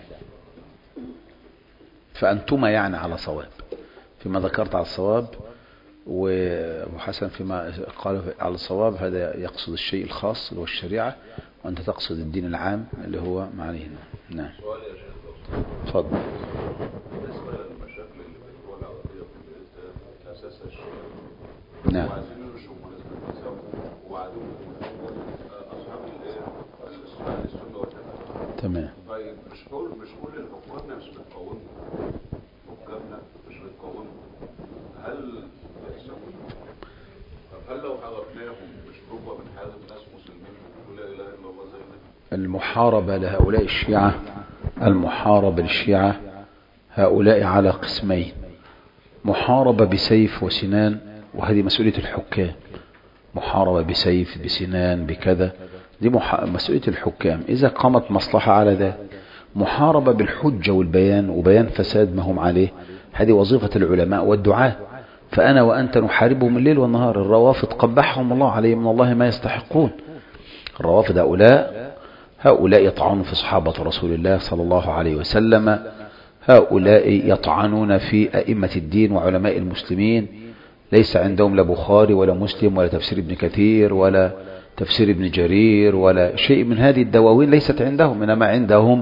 فأنتما يعني على صواب فيما ذكرت على الصواب، وأبو حسن فيما قال على الصواب. هذا يقصد الشيء الخاص اللي هو الشريعة، وأنت تقصد الدين العام اللي هو معنيه. نعم تفضل. بالنسبة للمشاكل اللي بتقول العربية في أساس الشيء، نعم وعايزين يرشوا مناسبة التساوي وعدوهم أصحاب السنة السنة والجماعة. تمام. طيب مش كل مش كل الحكامنا مش بتقاومهم، حكامنا مش بتقاومهم، هل بيحسبوا؟ طب هل لو حاربناهم مش ربما بنحارب ناس مسلمين بيقولوا لا إله إلا الله زينا؟ المحاربة لهؤلاء الشيعة، المحاربة للشيعة هؤلاء على قسمين: محاربة بسيف وسنان، وهذه مسؤولية الحكام. محاربة بسيف بسنان بكذا دي مح... مسؤولية الحكام إذا قامت مصلحة على ذلك. محاربة بالحجة والبيان وبيان فساد ما هم عليه، هذه وظيفة العلماء والدعاة. فأنا وأنت نحاربهم الليل والنهار. الروافض قبحهم الله عليهم من الله ما يستحقون. الروافض هؤلاء هؤلاء يطعنون في صحابة رسول الله صلى الله عليه وسلم، هؤلاء يطعنون في أئمة الدين وعلماء المسلمين. ليس عندهم لا بخاري ولا مسلم ولا تفسير ابن كثير ولا تفسير ابن جرير ولا شيء من هذه الدواوين، ليست عندهم، إنما عندهم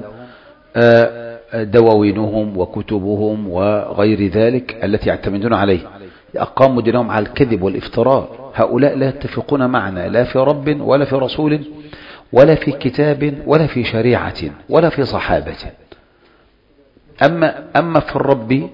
دواوينهم وكتبهم وغير ذلك التي يعتمدون عليه. أقاموا دينهم على الكذب والافتراء. هؤلاء لا يتفقون معنا لا في رب ولا في رسول ولا في كتاب ولا في شريعة ولا في صحابة. أما, أما في الرب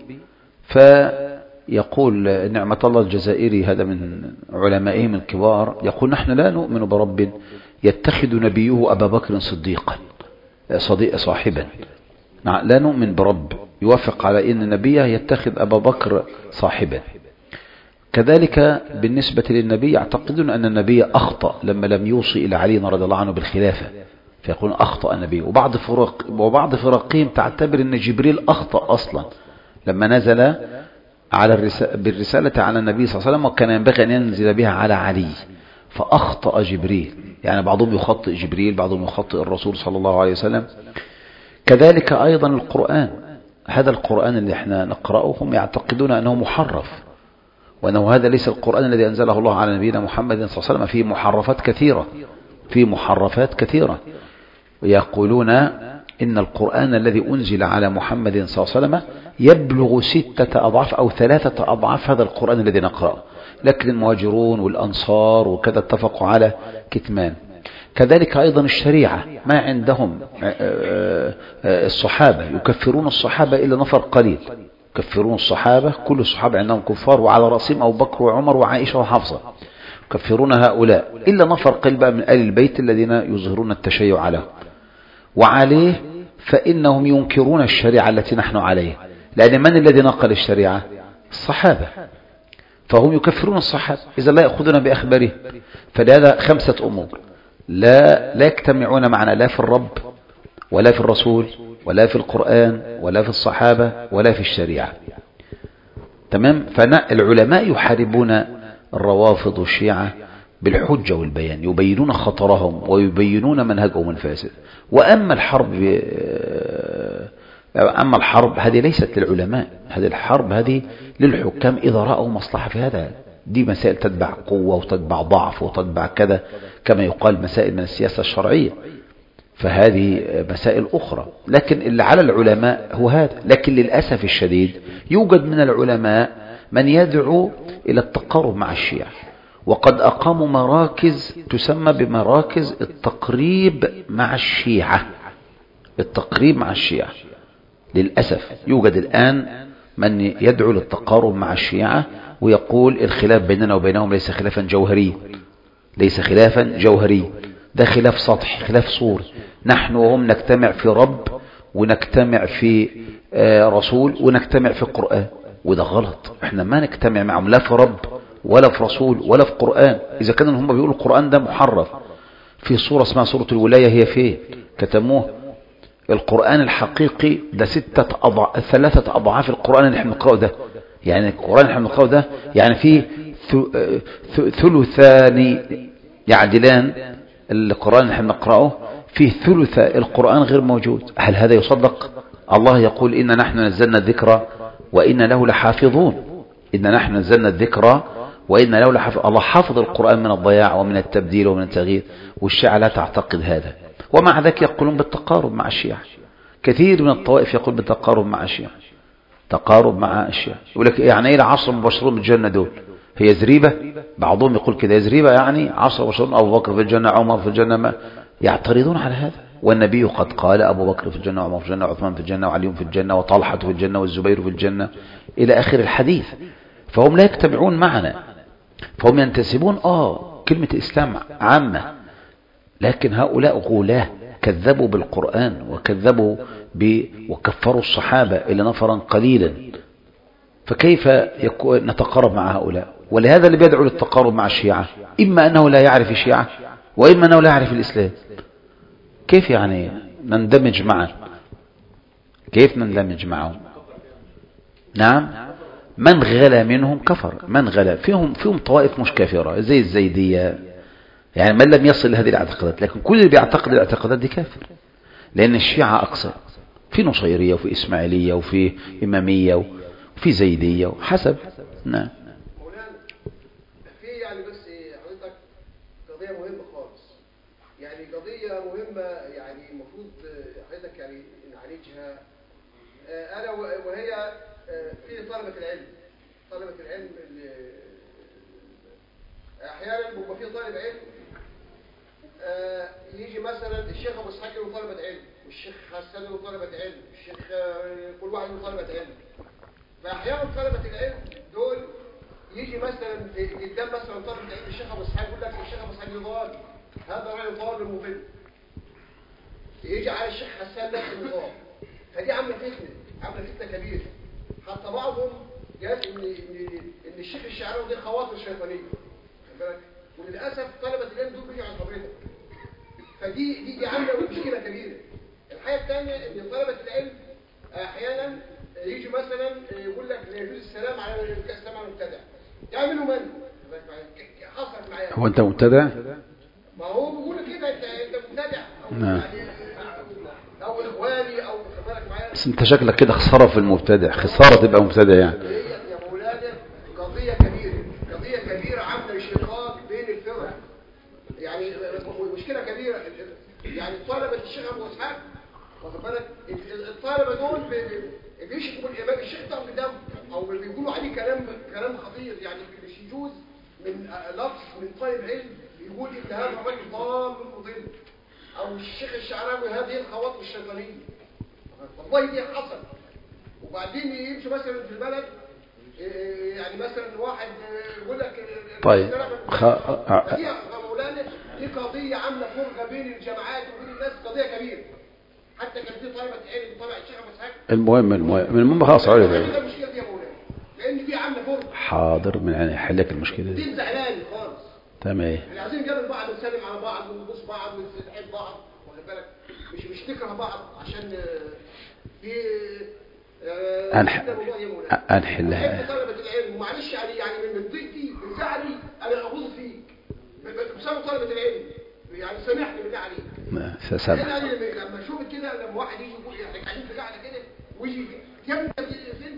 فيقول نعمة الله الجزائري، هذا من علمائهم الكبار، يقول نحن لا نؤمن برب يتخذ نبيه أبا بكر صديقا صديق صاحبا. لا نؤمن برب يوافق على أن نبيه يتخذ أبا بكر صاحبا. كذلك بالنسبة للنبي يعتقدون أن النبي أخطأ لما لم يوصي إلى علي رضي الله عنه بالخلافة، فيقولون أخطأ النبي. وبعض فرق وبعض فرقهم تعتبر أن جبريل أخطأ أصلا لما نزل على الرسالة بالرسالة على النبي صلى الله عليه وسلم، وكان ينبغي أن ينزل بها على علي، فأخطأ جبريل. يعني بعضهم يخطئ جبريل، بعضهم يخطئ الرسول صلى الله عليه وسلم. كذلك أيضا القرآن، هذا القرآن اللي احنا نقرأه هم يعتقدون أنه محرف، وأنه هذا ليس القرآن الذي أنزله الله على نبينا محمد صلى الله عليه وسلم. فيه محرفات كثيرة فيه محرفات كثيرة ويقولون إن القرآن الذي أنزل على محمد صلى الله عليه وسلم يبلغ ستة أضعاف أو ثلاثة أضعاف هذا القرآن الذي نقرأه، لكن المهاجرون والأنصار وكذا اتفقوا على كتمان. كذلك أيضا الشريعة ما عندهم الصحابة يكفرون الصحابة إلا نفر قليل، يكفرون الصحابة، كل الصحابة عندهم كفار، وعلى رأسهم أبو بكر وعمر وعائشة وحفصة، يكفرون هؤلاء إلا نفر قليل بقى من آل البيت الذين يظهرون التشيع له. وعليه فإنهم ينكرون الشريعة التي نحن عليها، لأن من الذي نقل الشريعة؟ الصحابة، فهم يكفرون الصحابة إذا لا يأخذون بأخباره. فلهذا خمسة أمور لا لا يجتمعون معنا، لا في الرب ولا في الرسول ولا في القرآن ولا في الصحابة ولا في الشريعة. تمام. فالعلماء يحاربون الروافض والشيعة بالحجة والبيان، يبينون خطرهم ويبينون منهجهم الفاسد. وأما الحرب أما الحرب هذه ليست للعلماء، هذه الحرب هذه للحكام إذا رأوا مصلحة في هذا. دي مسائل تتبع قوة وتتبع ضعف وتتبع كذا، كما يقال مسائل من السياسة الشرعية، فهذه مسائل أخرى. لكن اللي على العلماء هو هذا. لكن للأسف الشديد يوجد من العلماء من يدعو إلى التقارب مع الشيعة، وقد أقاموا مراكز تسمى بمراكز التقريب مع الشيعة. التقريب مع الشيعة للأسف يوجد الآن من يدعو للتقارب مع الشيعة، ويقول الخلاف بيننا وبينهم ليس خلافا جوهريا، ليس خلافا جوهري، ده خلاف سطحي، خلاف صوري. نحن وهم نجتمع في رب، ونجتمع في رسول، ونجتمع في القرآن، وده غلط. احنا ما نجتمع معهم لا في رب ولا في رسول ولا في قرآن. إذا كانوا هم بيقولوا القرآن ده محرف، في صورة اسمها صورة الولاية، هي فين كتموه؟ القرآن الحقيقي ده ستة أضع... ثلاثة أضعاف القرآن اللي احنا بنقرأه ده. يعني القرآن اللي احنا بنقرأه ده يعني فيه ث... ث... ثلثان يعدلان. القرآن اللي احنا بنقرأه فيه ثلث القرآن غير موجود. هل هذا يصدق؟ الله يقول إن نحن نزلنا الذكر وإن له لحافظون. إن نحن نزلنا الذكر وإن له لحافظ. الله حافظ القرآن من الضياع ومن التبديل ومن التغيير، والشيعة لا تعتقد هذا. ومع ذلك يقولون بالتقارب مع الشيعة. كثير من الطوائف يقول بالتقارب مع الشيعة، تقارب مع الشيعة. يقول لك يعني ايه العشر مبشرون بالجنة دول؟ هي زريبة؟ بعضهم يقول كده زريبة، يعني عشر مبشرون أبو بكر في الجنة، عمر في الجنة. ما يعترضون على هذا، والنبي قد قال أبو بكر في الجنة، وعمر في الجنة، وعثمان في الجنة، وعلي في الجنة، وطلحة في الجنة، والزبير في الجنة، إلى آخر الحديث. فهم لا يجتمعون معنا، فهم ينتسبون آه كلمة الإسلام عامة، لكن هؤلاء غولاه كذبوا بالقرآن، وكذبوا ب... وكفروا الصحابة إلى نفرا قليلا. فكيف يكون نتقارب مع هؤلاء؟ ولهذا اللي بيدعو للتقارب مع الشيعة إما أنه لا يعرف الشيعة، وإما أنه لا يعرف الإسلام. كيف يعني نندمج معه؟ كيف نندمج معهم؟ نعم، من غلا منهم كفر. من غلا فيهم فيهم طوائف مش كافرة زي الزيدية، يعني من لم يصل لهذه الاعتقادات. لكن كل اللي بيعتقد الاعتقادات دي كافر، لأن الشيعة أكثر، في نصيرية وفي إسماعيلية وفي إمامية وفي زيدية وحسب. نعم. مولانا في يعني بس حضرتك قضية مهمة خالص، يعني قضية مهمة، يعني المفروض حضرتك يعني نعالجها أنا وهي في طلبة العلم. طلبة العلم أحيانا بيبقى في طالب علم آه يجي مثلا الشيخ ابو اسحاق له طلبه علم، والشيخ حسن له طلبه علم، الشيخ آه كل واحد له طلبه علم. فاحيانا طلبه العلم دول يجي مثلا قدام مثلا طالب العلم الشيخ ابو اسحاق يقول لك الشيخ ابو اسحاق ضال، هذا راجل ضال مضل. يجي على الشيخ حسان نفس النظام. فدي عامله فتنه، عامله فتنه كبيره. حتى بعضهم قال ان ان ان الشيخ الشعراوي دي خواطر شيطانيه، خد بالك. وللاسف طلبه العلم دول بيجوا على حضرتك، فدي دي دي عامله مشكله كبيره. الحاجه الثانيه ان طلبه العلم احيانا يجي مثلا يقول لك لا يجوز السلام على السلام على المبتدع، يعملوا من حصل معايا. هو انت مبتدع؟ ما هو بيقول كده انت انت مبتدع او نعم. يعني او اخواني او خد بالك معايا. بس انت شكلك كده خساره في المبتدع، خساره تبقى مبتدع يعني. يا مولانا قضيه كبيره، قضيه كبيره عامله شقاق بين الفرق، يعني مشكله كبيره. يعني طلبه الشيخ ابو اسحاق واخد بالك، الطلبه دول بيشتموا الامام الشيخ ده قدام، او بيقولوا عليه كلام كلام خطير، يعني مش يجوز من لفظ من طالب علم يقول ان هذا الرجل ضال مضل، او الشيخ الشعراوي هذه الخواطر الشيطانيه. والله دي حصل. وبعدين يمشوا مثلا في البلد يعني مثلا واحد يقول لك طيب خ... دي مولانا دي قضيه عامله فرقه بين الجماعات وبين الناس، قضيه كبيره. حتى كان في طلبه علم طلع الشيخ ابو اسحاق. المهم المهم المهم خلاص عليه المشكله دي يا مولانا، لان دي عامله فرقه. حاضر، من يعني حل لك المشكله دي. دي زعلان خالص. تمام. احنا عايزين نقابل بعض ونسلم على بعض ونبوس بعض ونحب بعض، واخد بالك، مش مش نكره بعض عشان في أنح... أنحلها. طلبة العلم معلش يعني يعني من ضيقتي من زعلي انا اغوظ فيك بسبب طلبة العلم، يعني سامحني بالله عليك. ما سامح. انا لما اشوف كده، لما واحد يجي يقول احنا قاعدين في قاعده كده ويجي يمنى السن،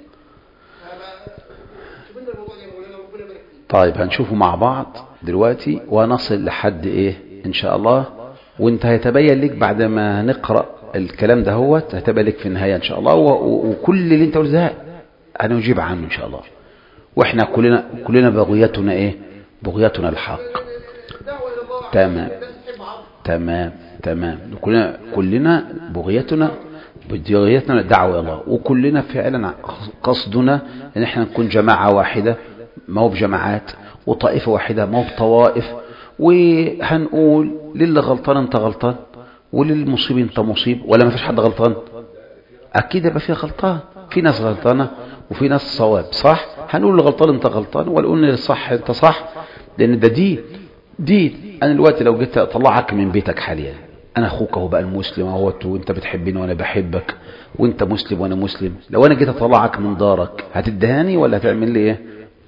شوف لنا الموضوع ده يا مولانا، ربنا يبارك فيك. طيب هنشوفه مع بعض دلوقتي ونصل لحد ايه ان شاء الله، وانت هيتبين لك بعد ما نقرأ الكلام ده، هو هتبقى لك في النهاية ان شاء الله، وكل اللي انت قلته ده هنجيب عنه ان شاء الله. واحنا كلنا كلنا بغيتنا ايه؟ بغيتنا الحق. تمام تمام تمام. كلنا كلنا بغيتنا بغيتنا الدعوة الى الله، وكلنا فعلا قصدنا ان احنا نكون جماعة واحدة، ما هو بجماعات، وطائفة واحدة ما هو بطوائف، وهنقول للي غلطان انت غلطان وللمصيب انت مصيب، ولا ما فيش حد غلطان؟ اكيد يبقى فيها غلطان، في ناس غلطانه وفي ناس صواب، صح؟ هنقول للغلطان انت غلطان ولا قلنا للصح انت صح، لان ده دين دين. انا دلوقتي لو جيت اطلعك من بيتك حاليا، انا اخوك اهو بقى المسلم اهوت، وانت بتحبني وانا بحبك، وانت مسلم وانا مسلم، لو انا جيت اطلعك من دارك هتدهاني ولا هتعمل لي ايه؟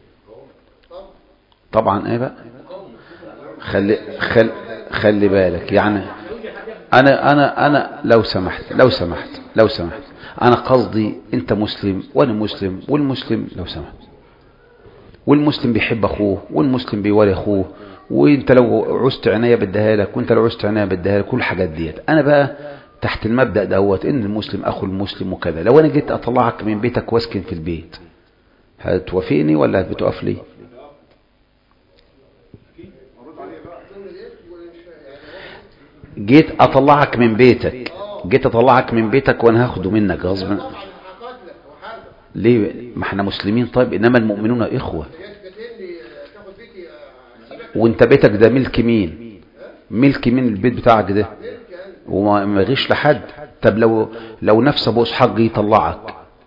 طبعا ايه بقى، خلي خلي خلي بالك. يعني انا انا انا لو سمحت لو سمحت لو سمحت انا قصدي انت مسلم وانا مسلم، والمسلم لو سمحت والمسلم بيحب اخوه، والمسلم بيوالي اخوه، وانت لو عوزت عنايه بديها لك، وانت لو عوزت عنايه بديها لك، كل الحاجات ديت. انا بقى تحت المبدا دوت ان المسلم اخو المسلم وكذا. لو انا جيت اطلعك من بيتك واسكن في البيت، هتوافقني ولا بتقف لي؟ جيت اطلعك من بيتك جيت اطلعك من بيتك وانا هاخده منك غصب. ليه؟ ما احنا مسلمين. طيب انما المؤمنون اخوه. وانت بيتك ده ملك مين؟ ملك مين البيت بتاعك ده؟ وما يغيش لحد. طب لو لو نفس ابو اسحاق جه يطلعك،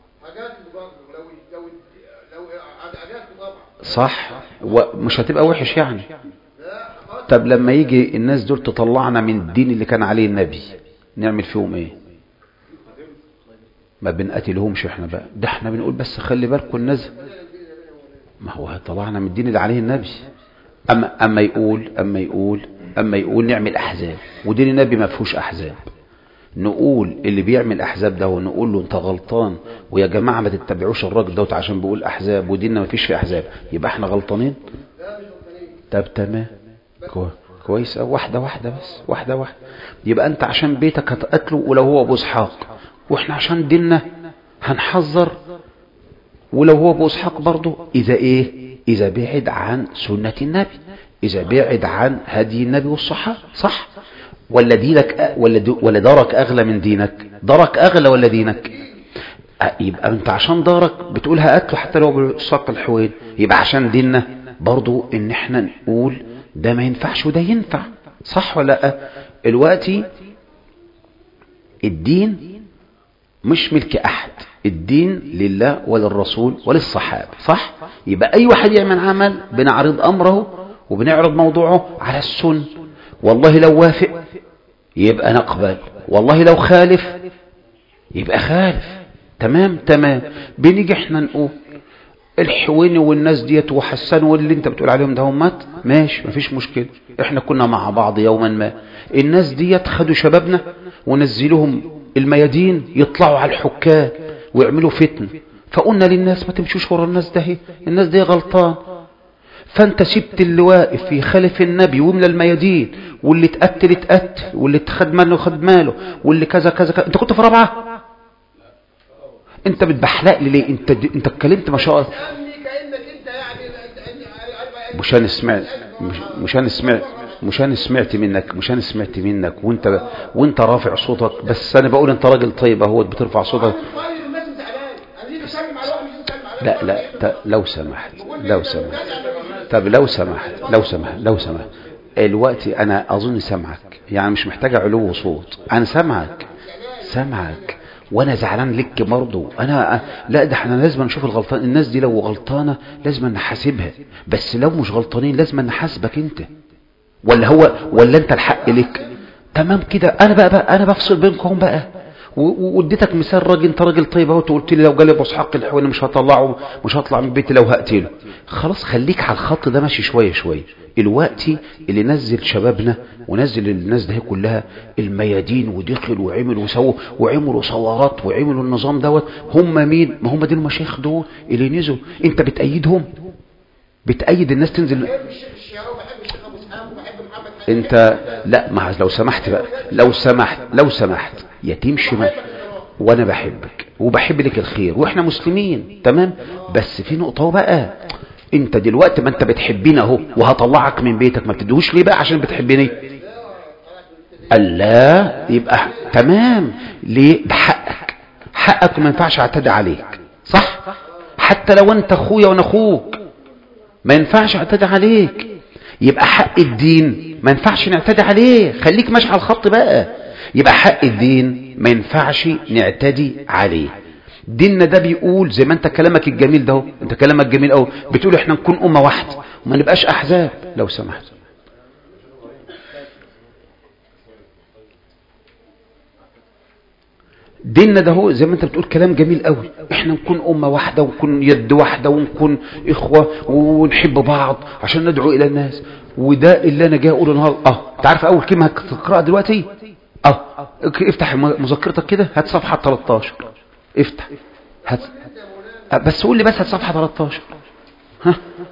صح؟ ومش هتبقى وحش يعني. طب لما يجي الناس دول تطلعنا من الدين اللي كان عليه النبي، نعمل فيهم ايه؟ ما بنقتلهمش احنا بقى، ده احنا بنقول بس خلي بالكم الناس، ما هو هيطلعنا من الدين اللي عليه النبي. اما اما يقول اما يقول اما يقول نعمل احزاب، ودين النبي ما فيهوش احزاب. نقول اللي بيعمل احزاب ده ونقول له انت غلطان، ويا جماعه ما تتبعوش الراجل دوت عشان بيقول احزاب وديننا ما فيش فيه احزاب، يبقى احنا غلطانين؟ طب تمام، كويس. أو واحده واحده بس، واحده واحده. يبقى انت عشان بيتك هتقتله ولو هو ابو اسحاق، واحنا عشان ديننا هنحذر ولو هو ابو اسحاق برضه. اذا ايه؟ اذا بعد عن سنه النبي، اذا بعد عن هدي النبي والصحابه، صح؟ ولا دينك ولا دي ولا دارك اغلى من دينك؟ دارك اغلى ولا دينك؟ يبقى انت عشان دارك بتقول هقتله حتى لو بالساق الحوين، يبقى عشان ديننا برضو ان احنا نقول ده ما ينفعش وده ينفع، صح ولا لا؟ الوقتي الدين مش ملك احد، الدين لله وللرسول وللصحابه، صح؟ يبقى اي واحد يعمل عمل بنعرض امره وبنعرض موضوعه على السنه. والله لو وافق يبقى نقبل، والله لو خالف يبقى خالف. تمام تمام. بنيجي احنا نقول الحويني والناس ديت وحسان واللي انت بتقول عليهم ده هم مات، ماشي مفيش مشكله، احنا كنا مع بعض يوما ما. الناس ديت خدوا شبابنا ونزلوهم الميادين يطلعوا على الحكام ويعملوا فتن، فقلنا للناس ما تمشوش ورا الناس ده، الناس دي غلطان. فانت سبت اللي واقف يخالف النبي ويملى الميادين، واللي اتقتل اتقتل، واللي اتخد ماله خد ماله، واللي كذا كذا كذا. انت كنت في رابعه؟ انت بتبحلق لي ليه؟ انت انت اتكلمت ما شاء الله. مش انا سمعت مش, مش انا سمعت مش انا سمعت منك مش انا سمعت منك وانت وانت رافع صوتك. بس انا بقول انت راجل طيب اهو بترفع صوتك. لا لا لو سمحت لو سمحت طب لو سمحت لو سمحت لو سمحت الوقت انا اظن سمعك، يعني مش محتاجه علو صوت، انا سمعك سمعك وانا زعلان لك برضه. انا لا ده احنا لازم نشوف الغلطان. الناس دي لو غلطانه لازم نحاسبها، بس لو مش غلطانين لازم نحاسبك انت، ولا هو ولا انت الحق لك. تمام كده. انا بقى, بقى انا بفصل بينكم بقى، واديتك مثال راجل، انت راجل طيب اهو، قلت لي لو جالي ابو اسحاق الحويني مش هطلعه، مش هطلع من بيتي لو هقتله. خلاص خليك على الخط ده ماشي شويه شويه. الوقت اللي نزل شبابنا ونزل الناس ده كلها الميادين ودخل وعمل وسووا وعملوا ثورات وعملوا النظام دوت، هم مين؟ ما هم دول المشايخ دول اللي نزلوا. انت بتأيدهم، بتأيد الناس تنزل. انت لا ما لو سمحت بقى لو سمحت لو سمحت يا تمشي ما. وانا بحبك وبحب لك الخير واحنا مسلمين تمام، بس في نقطه بقى. انت دلوقتي ما انت بتحبيني اهو وهطلعك من بيتك، ما بتدوش ليه بقى؟ عشان بتحبيني. الله يبقى تمام. ليه؟ ده حقك، حقك ما ينفعش اعتدي عليك، صح؟ حتى لو انت اخويا وانا اخوك ما ينفعش اعتدي عليك. يبقى حق الدين ما ينفعش نعتدي عليه. خليك ماشي على الخط بقى. يبقى حق الدين ما ينفعش نعتدي عليه. ديننا ده بيقول زي ما انت كلامك الجميل ده، انت كلامك جميل قوي، بتقول احنا نكون امه واحده وما نبقاش احزاب. لو سمحت ديننا ده هو زي ما انت بتقول كلام جميل قوي، احنا نكون امه واحده ونكون يد واحده ونكون اخوه ونحب بعض عشان ندعو الى الناس. وده اللي انا جاي اقوله النهارده. اه انت عارف اول كلمه هتقراها دلوقتي؟ اه افتح مذكرتك كده، هات صفحه ثلاثة عشر. افتح هات بس قول لي بس هات صفحه ثلاثة عشر. ها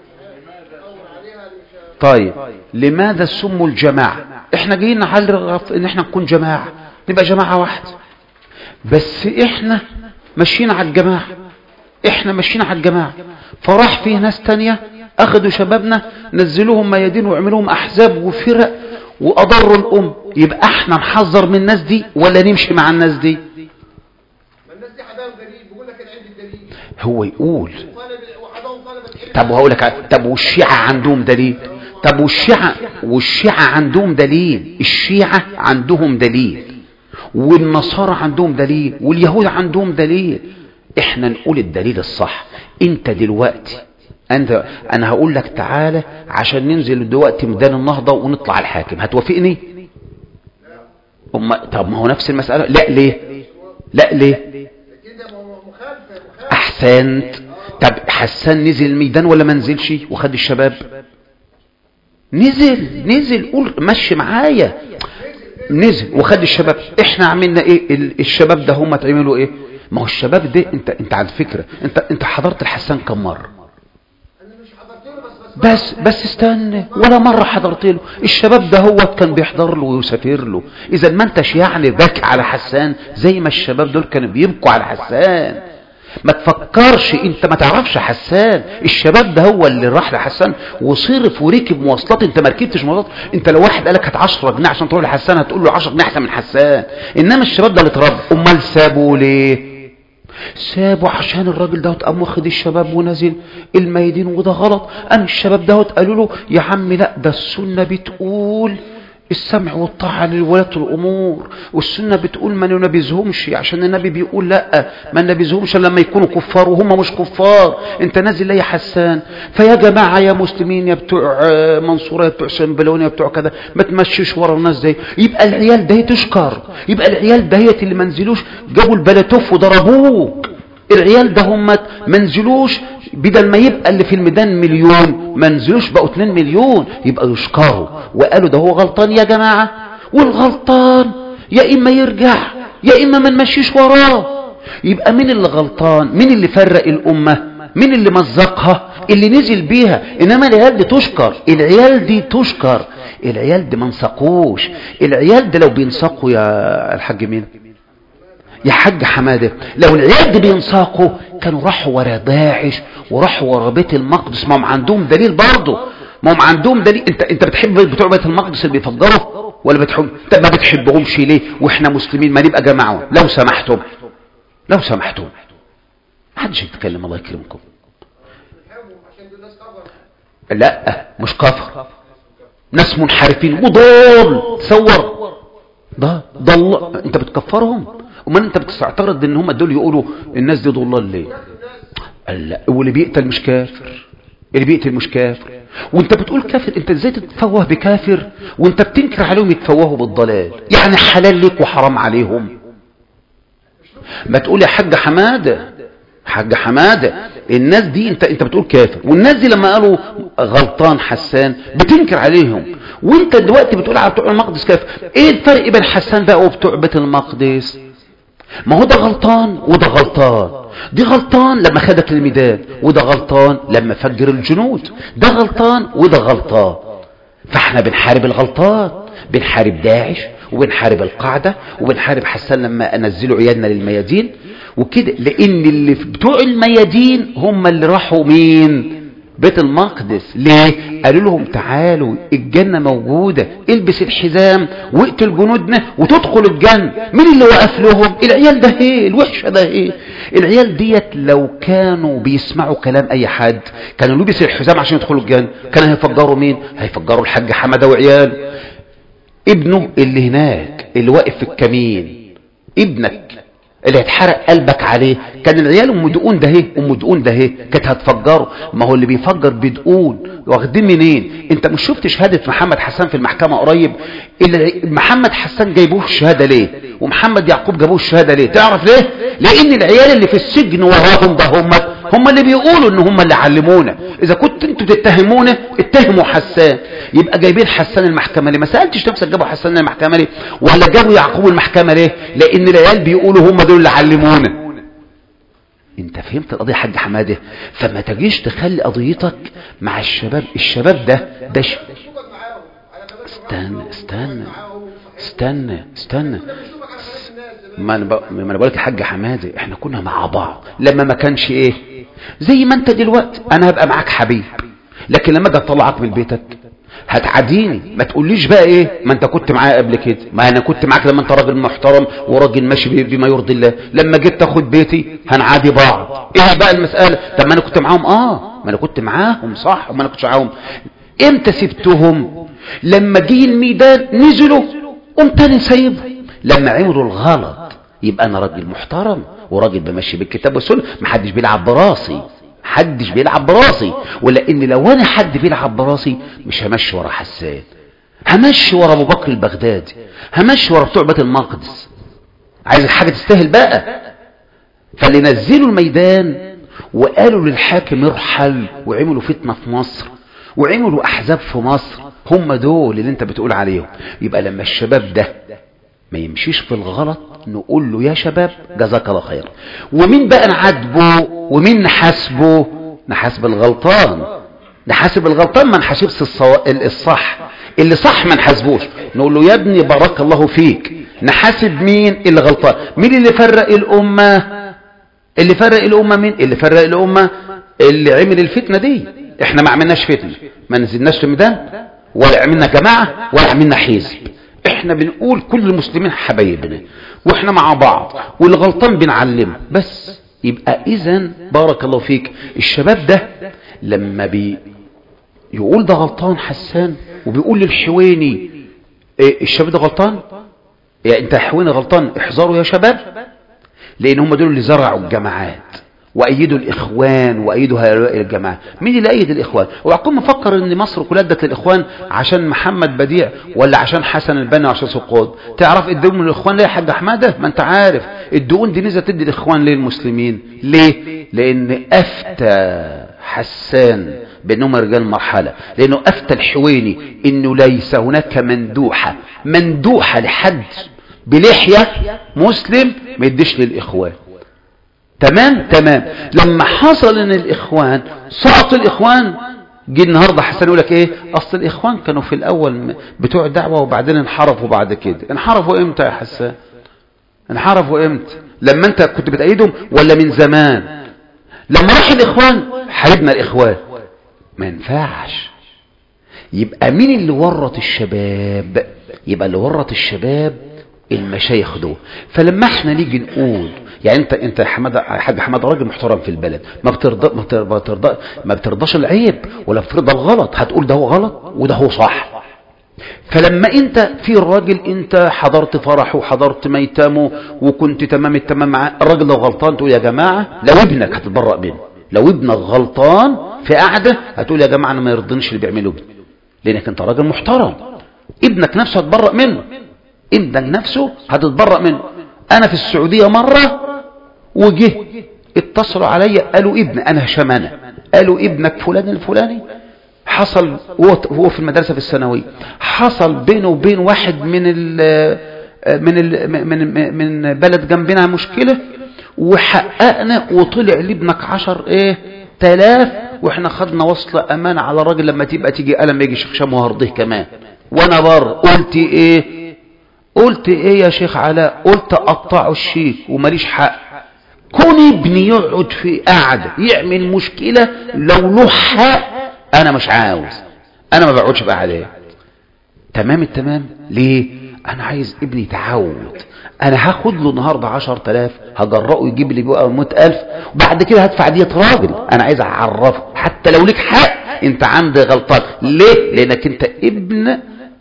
طيب لماذا سموا الجماعه؟ احنا جايين نحل ان احنا نكون جماعه، نبقى جماعه واحده، بس احنا ماشيين على الجماعه، احنا ماشيين على الجماعه. فراح فيه ناس تانية اخذوا شبابنا نزلوهم ميادين وعملوهم احزاب وفرق واضروا الام. يبقى احنا نحذر من الناس دي ولا نمشي مع الناس دي؟ ما الناس دي حباهم دليل، بيقول لك انا عندي الدليل. هو يقول وحدهم طلبت. طب وهقول لك، طب والشيعة عندهم دليل؟ طب والشيعة والشيعة عندهم دليل، الشيعة عندهم دليل، والنصارى عندهم دليل، واليهود عندهم دليل. احنا نقول الدليل الصح. انت دلوقتي انت انا هقول لك تعالى عشان ننزل دلوقتي ميدان النهضة ونطلع على الحاكم، هتوافقني؟ أم... طب ما هو نفس المسألة. لا ليه؟ لا ليه؟ احسنت. طب حسان نزل الميدان ولا ما نزلش وخد الشباب؟ نزل نزل قول مشي معايا، نزل وخد الشباب. احنا عملنا ايه؟ الشباب ده هم اتعملوا ايه؟ ما هو الشباب ده انت انت على فكره انت انت حضرت الحسان كم مره؟ بس بس استنى، ولا مره حضرت له. الشباب ده هو كان بيحضر له ويسافر له. اذا ما انتش يعني بكي على حسان زي ما الشباب دول كانوا بيبكوا على حسان. ما تفكرش انت ما تعرفش حسان. الشباب ده هو اللي راح لحسان وصرف وركب مواصلات، انت ما ركبتش مواصلات. انت لو واحد قالك هات عشرة جنيه عشان تروح لحسان هتقول له عشرة جنيه احسن من حسان. انما الشباب ده اللي اتربى. امال سابوا ليه؟ سابوا عشان الراجل ده قام واخد الشباب ونزل الميادين، وده غلط. قام الشباب ده قالوا له يا عم لا، ده السنه بتقول السمع والطاعة لولاة الأمور، والسنة بتقول ما ننبذهمش عشان النبي بيقول لا ما ننبذهمش لما يكونوا كفار وهم مش كفار. انت نازل ليه يا حسان؟ فيا جماعة يا مسلمين يا بتوع منصورة يا بتوع سنبلون يا بتوع كذا ما تمشيش ورا الناس دي. يبقى العيال ده تشكر، يبقى العيال ده اللي منزلوش جابوا البلاتوف وضربوك. العيال ده هم منزلوش بدل ما يبقى اللي في الميدان مليون منزلوش بقوا اتنين مليون. يبقى يشكروا وقالوا ده هو غلطان يا جماعة، والغلطان يا إما يرجع يا إما ما نمشيش وراه. يبقى مين اللي غلطان؟ مين اللي فرق الأمة؟ مين اللي مزقها؟ اللي نزل بيها. إنما العيال دي تشكر، العيال دي تشكر، العيال دي ما نسقوش. العيال دي لو بينسقوا يا الحاج مين يا حاج حماده، لو العيال دي بينساقوا كانوا راحوا ورا داعش وراحوا ورا بيت المقدس. ما هم عندهم دليل برضه، ما هم عندهم دليل. انت انت بتحب بتوع بيت المقدس اللي بيفجروا ولا بتحب؟ انت ما بتحبهمش ليه واحنا مسلمين؟ ما نبقى جماعه لو سمحتم، لو سمحتم ما حدش يتكلم الله يكرمكم. لا مش كفر، ناس منحرفين وضال. تصور ده ضل انت بتكفرهم؟ ومن انت بتستعترض ان هم دول يقولوا الناس دي ضلال ليه؟ لا، واللي بيقتل مش كافر، اللي بيقتل مش كافر. وانت بتقول كافر، انت ازاي تتفوه بكافر وانت بتنكر عليهم يتفوهوا بالضلال؟ يعني حلال ليك وحرام عليهم. ما تقول يا حاج حماده، حاج حماده الناس دي انت انت بتقول كافر، والناس دي لما قالوا غلطان حسان بتنكر عليهم، وانت دلوقتي بتقول على بتوع المقدس كافر. ايه الفرق بين حسان بقى وبتوع بيت المقدس؟ ما هو ده غلطان وده غلطان. دي غلطان لما خدت الميدان، وده غلطان لما فجر الجنود. ده غلطان وده غلطان. فاحنا بنحارب الغلطان، بنحارب داعش وبنحارب القاعدة وبنحارب حسان لما انزلوا عيالنا للميادين وكده. لان اللي بتوع الميادين هم اللي راحوا مين؟ بيت المقدس. ليه؟ قالوا لهم تعالوا الجنة موجودة، البس الحزام واقتل جنودنا وتدخل الجنة. مين اللي وقف لهم؟ العيال ده ايه الوحشة ده ايه. العيال ديت لو كانوا بيسمعوا كلام اي حد كانوا لبس الحزام عشان يدخلوا الجنة، كانوا هيفجروا مين؟ هيفجروا الحاج حمادة وعيال ابنه اللي هناك اللي واقف في الكمين، ابنك اللي هتحرق قلبك عليه. كان العيال ام دقون ده اهي ام دقون ده اهي كانت هتفجره. ما هو اللي بيفجر بدقون واخدين منين؟ انت مش شفت شهاده محمد حسان في المحكمه قريب؟ محمد حسان جايبوه الشهاده ليه ومحمد يعقوب جابوه الشهاده ليه؟ تعرف ليه؟ لان العيال اللي في السجن وراهم ده هم هم اللي بيقولوا ان هم اللي علمونا. اذا كنت انتوا تتهمونا اتهموا حسان. يبقى جايبين حسان المحكمه ليه؟ ما سالتش نفسك جابوا حسان المحكمه ليه ولا جابوا يعقوب المحكمه ليه؟ لان العيال بيقولوا هم دول اللي علمونا. انت فهمت القضيه يا حاج حماده؟ فما تجيش تخلي قضيتك مع الشباب. الشباب ده ده ش... استنى استنى استنى استنى ما انا ما انا بقول لك يا حاج حماده احنا كنا مع بعض لما ما كانش ايه زي ما انت دلوقتي. انا هبقى معاك حبيب، لكن لما اجي اطلعك من بيتك هتعاديني. ما تقوليش بقى ايه ما انت كنت معايا قبل كده. ما انا كنت معاك لما انت راجل محترم وراجل ماشي بما يرضي الله. لما جيت تاخد بيتي هنعادي بعض. ايه بقى المساله؟ طب ما انا كنت معاهم. اه ما انا كنت معاهم صح. ما انا كنتش معاهم. امتى سبتهم؟ لما جه الميدان نزلوا قمت انا سايبهم. لما عملوا الغلط يبقى انا راجل محترم وراجل بمشي بالكتاب والسنه. محدش بيلعب براسي، محدش بيلعب براسي. ولان لو انا حد بيلعب براسي مش همشي ورا حسان، همشي ورا ابو بكر البغدادي، همشي ورا بتوع بيت المقدس. عايز حاجه تستاهل بقى. فاللي نزلوا الميدان وقالوا للحاكم ارحل وعملوا فتنه في مصر وعملوا احزاب في مصر هم دول اللي انت بتقول عليهم. يبقى لما الشباب ده ما يمشيش في الغلط نقول له يا شباب جزاك الله خير. ومين بقى نعاتبه ومين نحاسبه؟ نحاسب الغلطان. نحاسب الغلطان ما نحاسبش الصح. اللي صح ما نحاسبوش، نقول له يا ابني بارك الله فيك. نحاسب مين؟ اللي غلطان. مين اللي فرق الامه؟ اللي فرق الامه مين؟ اللي فرق الامه اللي عمل الفتنه دي. احنا ما عملناش فتنه، ما نزلناش في الميدان ولا عملنا جماعه ولا عملنا حزب. احنا بنقول كل المسلمين حبايبنا واحنا مع بعض والغلطان بنعلمه بس. يبقى اذا بارك الله فيك الشباب ده لما بي يقول ده غلطان حسان وبيقول للحويني إيه الشباب ده غلطان، يعني انت حويني غلطان احذروا يا شباب. لان هم دول اللي زرعوا الجماعات وايدوا الاخوان وايدوا هؤلاء الجماعه. مين اللي ايد الاخوان؟ وعقوم مفكر ان مصر كلها ادت للاخوان عشان محمد بديع ولا عشان حسن البنا وعشان سقوط. تعرف ادوهم للاخوان ليه يا حاج حماده؟ ما انت عارف الدقون دي نزلت تدي الاخوان ليه المسلمين؟ ليه؟ لان افتى حسان بانهم رجال مرحله، لانه افتى الحويني انه ليس هناك مندوحه مندوحه لحد بلحيه مسلم ما يديش للاخوان. تمام تمام. لما حصل ان الاخوان سقط الاخوان جه النهارده حسن يقول لك ايه اصل الاخوان كانوا في الاول بتوع دعوه وبعدين انحرفوا. بعد كده انحرفوا امتى يا حسان؟ انحرفوا امتى؟ لما انت كنت بتأيدهم ولا من زمان؟ لما راح الاخوان حاربنا الاخوان. ما ينفعش. يبقى مين اللي ورط الشباب؟ يبقى اللي ورط الشباب المشايخ دول. فلما احنا نيجي نقول يعني انت انت يا حماده حاج حماده راجل محترم في البلد، ما بترضى ما بترضى ما بترضاش العيب ولا بترضى الغلط، هتقول ده هو غلط وده هو صح. فلما انت في الراجل انت حضرت فرحه وحضرت ميتمه وكنت تمام التمام معاه، الراجل لو غلطان تقول يا جماعه لو ابنك هتتبرأ منه، لو ابنك غلطان في قعده هتقول يا جماعه انا ما يرضنش اللي بيعمله ابني، لانك انت راجل محترم. ابنك نفسه هتتبرأ منه، ابنك نفسه هتتبرأ منه. انا في السعوديه مره وجه اتصلوا عليا قالوا ابن انا هشام انا قالوا ابنك فلان الفلاني حصل وهو في المدرسه في الثانويه حصل بينه وبين واحد من ال من ال من من بلد جنبنا مشكله وحققنا وطلع لابنك عشر ايه تلاف واحنا خدنا وصله امانه على الراجل لما تبقى تيجي قلم يجي شيخ شام وهرضيه كمان. وانا بر قلت ايه قلت ايه يا شيخ علاء؟ قلت اقطعوا الشيك وماليش حق. كون ابني يقعد في قعدة يعمل مشكلة لو له حق انا مش عاوز، انا ما بقعدش في قعدة. تمام التمام. ليه؟ انا عايز ابني يتعود، انا هاخد له النهارده عشر تلاف هجرأه يجيب لي بقى مئة الف وبعد كده هدفع دية راجل. انا عايز اعرفه حتى لو ليك حق انت عندي غلطان. ليه؟ لانك انت ابن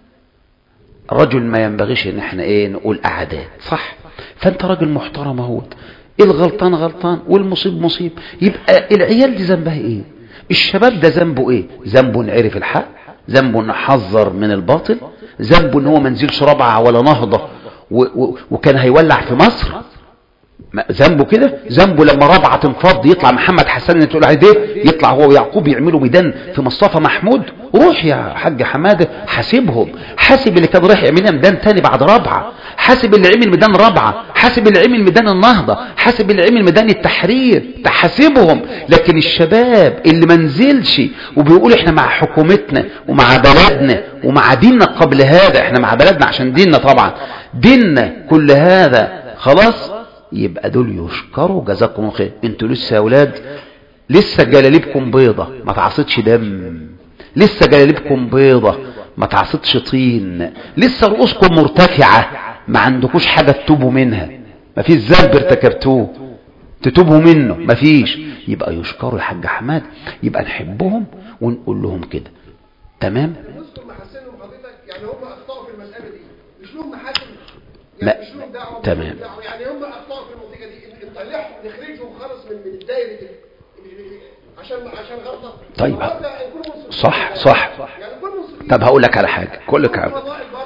رجل ما ينبغيش ان احنا ايه نقول اعداد، صح؟ فانت راجل محترم اهوت، الغلطان غلطان والمصيب مصيب. يبقى العيال دي ذنبها ايه؟ الشباب ده ذنبه ايه؟ ذنبه ان عرف الحق، ذنبه ان حذر من الباطل، ذنبه ان هو ما نزلش رابعه ولا نهضه و و وكان هيولع في مصر. ذنبه كده؟ ذنبه لما رابعه تنفض يطلع محمد حسن اللي تقول عليه ده يطلع هو ويعقوب يعملوا ميدان في مصطفى محمود. روح يا حاج حماده حاسبهم، حاسب اللي كان رايح يعمل ميدان تاني بعد رابعه، حاسب اللي عمل ميدان رابعه، حاسب اللي عمل ميدان النهضه، حاسب اللي عمل ميدان التحرير، تحاسبهم. لكن الشباب اللي ما نزلش وبيقول احنا مع حكومتنا ومع بلدنا ومع ديننا، قبل هذا احنا مع بلدنا عشان ديننا طبعا، ديننا كل هذا خلاص، يبقى دول يشكروا جزاكم الله خير. انتوا لسه يا اولاد لسه جلاليبكم بيضة ما تعصتش دم، لسه جلاليبكم بيضة ما تعصتش طين، لسه رؤوسكم مرتفعة ما عندكوش حاجة تتوبوا منها، ما فيش ذنب ارتكبتوه تتوبوا منه، ما فيش. يبقى يشكروا يا حاج حماد، يبقى نحبهم ونقول لهم كده. تمام؟ المسلم محسنهم حضرتك، يعني هم اخطاوا في المسألة دي، مش لهم محاسن، ما يعني مش لهم دعوة، تمام، يعني هم اخطاوا في المنطقة دي، نطلعهم نخرجهم خالص من من الدائرة دي عشان عشان غلطة. طيب صح صح. طب هقول لك على حاجة، كل لك على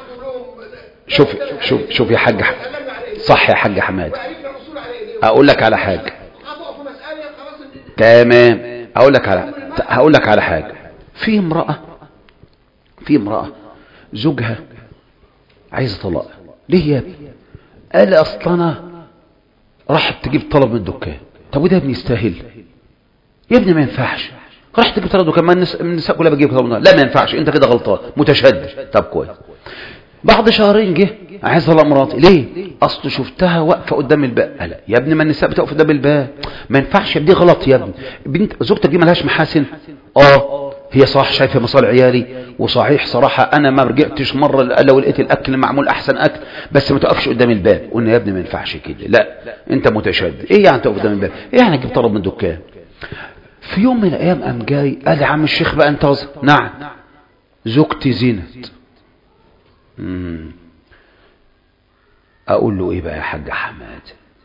شوف شوف شوف يا حاج، صح يا حاج حماد، اقول لك على حاجة. تمام، اقول لك على هقول لك على حاجة. في امرأة في امرأة زوجها عايزة طلاق. ليه يا ابني؟ قال اصل انا راحت تجيب طلب من الدكان. طب وده ابني يستاهل يا ابني؟ ما ينفعش. راح تجيب طلب دكان، ما النساء كلها بتجيب طلب، لا ما ينفعش، انت كده غلطان متشدد. طب كويس. بعد شهرين جه عايز طلاق مراتي. ليه؟ اصل شفتها واقفه قدام الباب. لا يا ابني، ما النساء بتقف قدام الباب، ما ينفعش يا ابني، غلط يا ابني. بنت زوجتك دي مالهاش محاسن؟ اه هي صح شايفه مصالح عيالي، وصحيح صراحه انا ما رجعتش مره لو لقيت الاكل معمول احسن اكل، بس ما تقفش قدام الباب. قلنا يا ابني ما ينفعش كده، لا انت متشدد. ايه يعني تقف قدام الباب؟ ايه يعني تجيب طلب من الدكان؟ في يوم من الايام قام جاي قال يا عم الشيخ بقى انت وزن. نعم زوجتي زينت. امم اقول له ايه بقى يا حاج حماد؟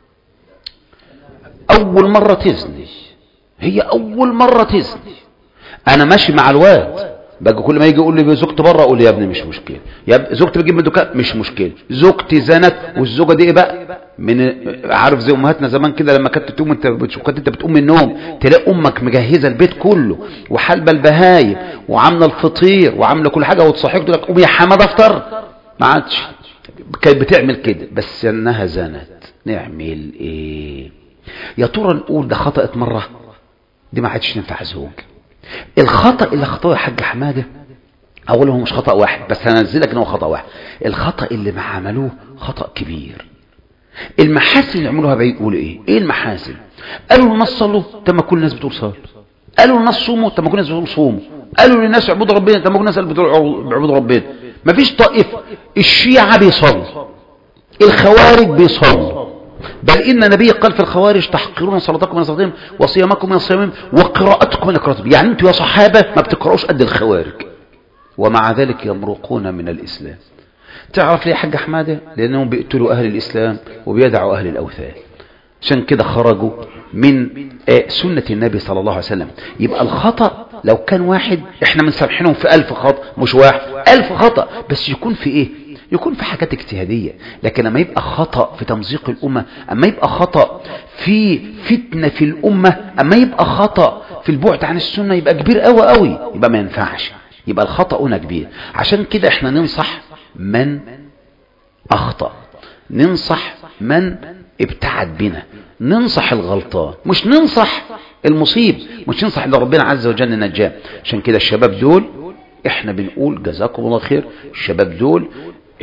اول مره تزني، هي اول مره تزني. انا ماشي مع الواد بقى، كل ما يجي يقول لي زوجتي بره اقول له يا ابني مش مشكله، يا زوجتي بتجيب من الدكان مش مشكله، زوجتي زنت. والزوجه دي ايه بقى؟ من عارف زي امهاتنا زمان كده لما كانت تقوم انت كنت انت بتقوم من النوم تلاقي امك مجهزه البيت كله وحالبه البهايم وعامله الفطير وعامله كل حاجه وتصحيك تقول لك قوم يا حماد افطر. ما عادش كانت بتعمل كده، بس انها زنت. نعمل ايه يا ترى؟ نقول ده خطأت مره، دي ما عادش تنفع زوج. الخطأ اللي خطأه يا حاج حماده اولا هو مش خطأ واحد بس، هنزلك ان هو خطأ واحد. الخطأ اللي ما عملوه خطأ كبير. المحاسن اللي عملوها بيقولوا ايه؟ ايه المحاسن؟ قالوا للناس صلوا، طب ما كل الناس بتقول صلوا. قالوا للناس صوموا، طب ما كل الناس بتقول صوموا. قالوا للناس اعبدوا ربنا، طب ما كل الناس بيعبدوا ربنا. مفيش طائفه. الشيعة بيصلوا، الخوارج بيصلوا، بل ان النبي قال في الخوارج تحقرون صلاتكم من صلاتهم وصيامكم من صيامهم وقراءتكم من قراءتهم. يعني انتوا يا صحابه ما بتقراوش قد الخوارج، ومع ذلك يمرقون من الاسلام. تعرف ليه يا حاج حماده؟ لانهم بيقتلوا اهل الاسلام وبيدعوا اهل الاوثان، عشان كده خرجوا من سنه النبي صلى الله عليه وسلم. يبقى الخطا لو كان واحد احنا مسامحينهم في ألف خطا، مش واحد، ألف خطا، بس يكون في ايه؟ يكون في حاجات اجتهاديه. لكن لما يبقى خطا في تمزيق الامه، اما يبقى خطا في فتنه في الامه، اما يبقى خطا في البعد عن السنه، يبقى كبير قوي قوي، يبقى ما ينفعش. يبقى الخطا هنا كبير. عشان كده احنا ننصح من اخطأ، ننصح من ابتعد بنا، ننصح الغلطان، مش ننصح المصيب، مش ننصح اللي ربنا عز وجل نجاه. عشان كده الشباب دول احنا بنقول جزاكم الله خير. الشباب دول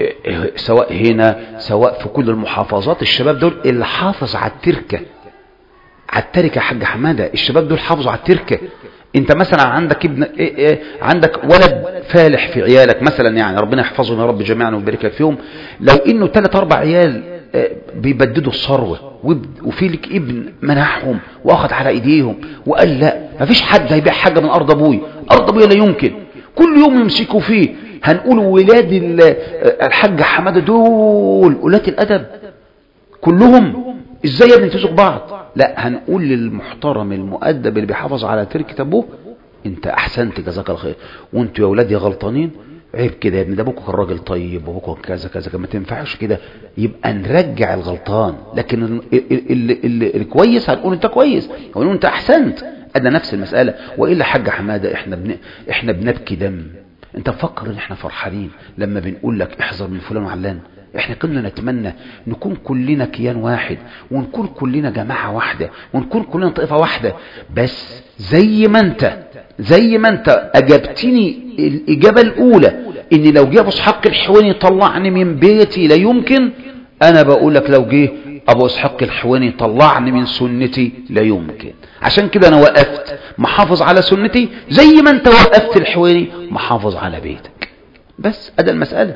سواء هنا سواء في كل المحافظات، الشباب دول اللي حافظ على التركة، على التركة يا حاج حمادة، الشباب دول حافظوا على التركة. انت مثلا عندك ابن إيه إيه عندك ولد فالح في عيالك مثلا، يعني ربنا يحفظهم يا رب جميعا ويبارك لك فيهم، لو انه ثلاث اربع عيال بيبددوا الثروه وفي لك ابن منحهم واخد على ايديهم وقال لا مفيش حد هيبيع حاجه من ارض ابوي، ارض ابويا لا يمكن، كل يوم يمسكوا فيه، هنقول ولاد الحاج حماده دول ولاد الادب كلهم ازاي يا ابني تزق بعض؟ لا، هنقول للمحترم المؤدب اللي بيحافظ على تركة ابوه انت احسنت جزاك الله خير، وانتوا يا ولاد يا غلطانين، عيب كده يا ابني، ده ابوك كان راجل طيب وابوك كان كذا كذا، ما تنفعش كده، يبقى نرجع الغلطان. لكن الكويس هنقول انت كويس، هنقول انت احسنت، ادى نفس المساله. والا حاج حماده احنا بن... احنا بنبكي دم. انت مفكر ان احنا فرحانين لما بنقول لك احذر من فلان وعلان؟ احنا كنا نتمنى نكون كلنا كيان واحد، ونكون كلنا جماعة واحدة، ونكون كلنا طائفة واحدة. بس زي ما انت زي ما انت اجبتني الاجابة الاولى ان لو جه ابو اسحاق الحويني يطلعني من بيتي لا يمكن، انا بقول لك لو جه ابو اسحاق الحويني يطلعني من سنتي لا يمكن. عشان كده انا وقفت محافظ على سنتي زي ما انت وقفت الحويني محافظ على بيتك. بس ادى المسألة.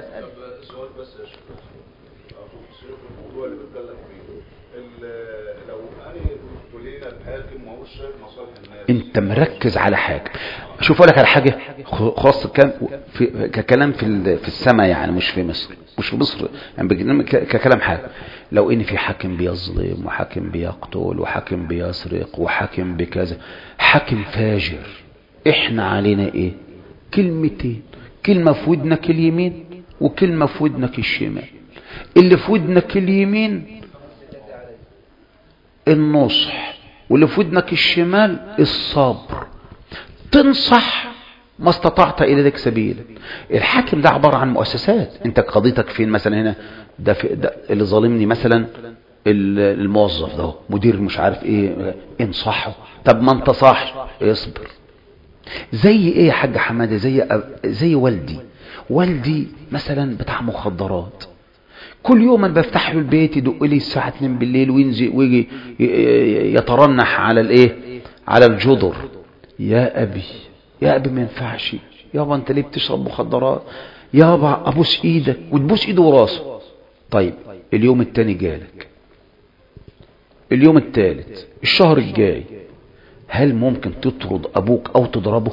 انت مركز على حاجة. شوف اقول لك على حاجة خاصة في ككلام في في السماء، يعني مش في مصر، مش في مصر يعني ككلام حاجة. لو ان في حاكم بيظلم وحاكم بيقتل وحاكم بيسرق وحاكم بكذا، حاكم فاجر، احنا علينا ايه؟ كلمتين، كلمة في ودنك اليمين وكلمة في ودنك الشمال. اللي في ودنك اليمين النصح، واللي في ودنك الشمال الصبر. تنصح ما استطعت الى ذلك سبيلا. الحاكم ده عبارة عن مؤسسات. انت قضيتك فين مثلا؟ هنا ده, في ده اللي ظالمني مثلا الموظف ده مدير مش عارف ايه، انصحه. طب ما انت صاحش اصبر. زي ايه يا حاج حماده؟ زي زي والدي والدي مثلا بتاع مخدرات، كل يوم انا بفتح له البيت يدق لي الساعه اتنين بالليل وينزل ويجي يترنح على الايه، على الجدر. يا ابي يا ابي ما ينفعش يابا، انت ليه بتشرب مخدرات يابا؟ ابوس ايدك، وتبوس ايده وراسه. طيب اليوم التاني جالك، اليوم التالت، الشهر الجاي، هل ممكن تطرد ابوك او تضربه؟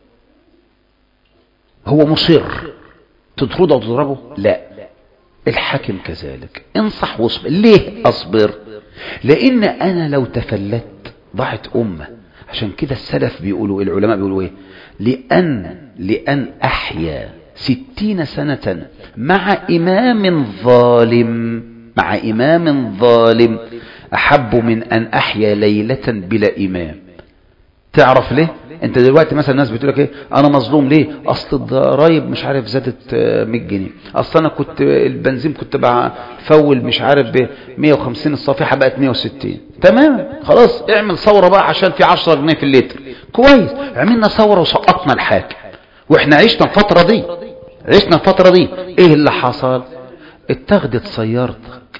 هو مصر تطرده او تضربه؟ لا. الحاكم كذلك، انصح واصبر. ليه اصبر؟ لان انا لو تفلت ضاعت امه. عشان كده السلف بيقولوا، العلماء بيقولوا ايه؟ لان لان احيا ستين سنة مع امام ظالم مع امام ظالم احب من ان احيا ليلة بلا امام. تعرف ليه؟ انت دلوقتي مثلا الناس بتقول لك ايه؟ انا مظلوم ليه؟ اصل الضرايب مش عارف زادت مية جنيه، اصل انا كنت البنزين كنت بفول مش عارف ب مية وخمسين، الصفيحه بقت مية وستين. تمام خلاص، اعمل ثوره بقى عشان في عشرة جنيه في اللتر. كويس، عملنا ثوره وسقطنا الحاكم، واحنا عشنا الفتره دي عشنا الفتره دي ايه اللي حصل؟ اتاخدت سيارتك،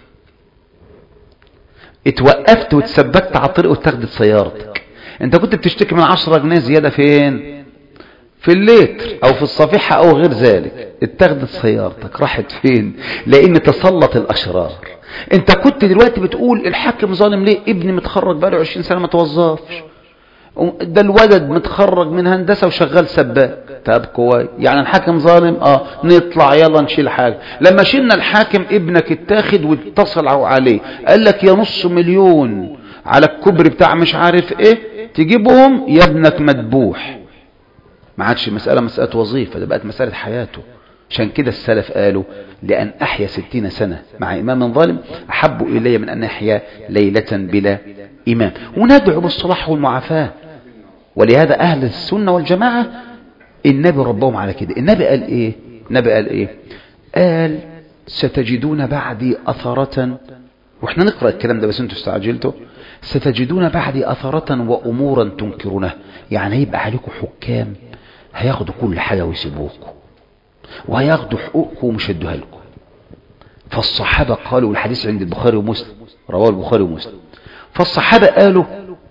اتوقفت واتثبت على الطريق واتاخدت سيارتك. انت كنت بتشتكي من عشرة جنيه زيادة فين؟ في الليتر او في الصفيحة او غير ذلك. اتاخدت سيارتك راحت فين؟ لان تسلط الاشرار. انت كنت دلوقتي بتقول الحاكم ظالم ليه؟ ابني متخرج بقاله عشرين سنة ما توظفش، ده الولد متخرج من هندسة وشغال سباك. طب كويس، يعني الحاكم ظالم؟ اه نطلع يلا نشيل حاجة. لما شلنا الحاكم ابنك اتاخد واتصل عليه قال لك يا نص مليون على الكبر بتاع مش عارف ايه تجيبهم يا ابنك مدبوح. ما عادش مسألة مسألة وظيفة، ده بقت مسألة حياته. عشان كده السلف قالوا لأن أحيا ستين سنة مع إمام ظالم أحب إلي من أن أحيا ليلة بلا إمام. وندعو بالصلاح والمعافاة. ولهذا أهل السنة والجماعة النبي ربهم على كده. النبي قال إيه؟ النبي قال إيه؟ قال ستجدون بعدي أثرة، وإحنا نقرأ الكلام ده بس أنتوا استعجلتوا. ستجدون بعدي أثرة وأمورا تنكرونها. يعني هيبقى عليكم حكام هياخدوا كل حاجة ويسيبوكم، وهياخدوا حقوقكم ومش هيدوها لكم. فالصحابة قالوا، والحديث عند البخاري ومسلم، رواه البخاري ومسلم، فالصحابة قالوا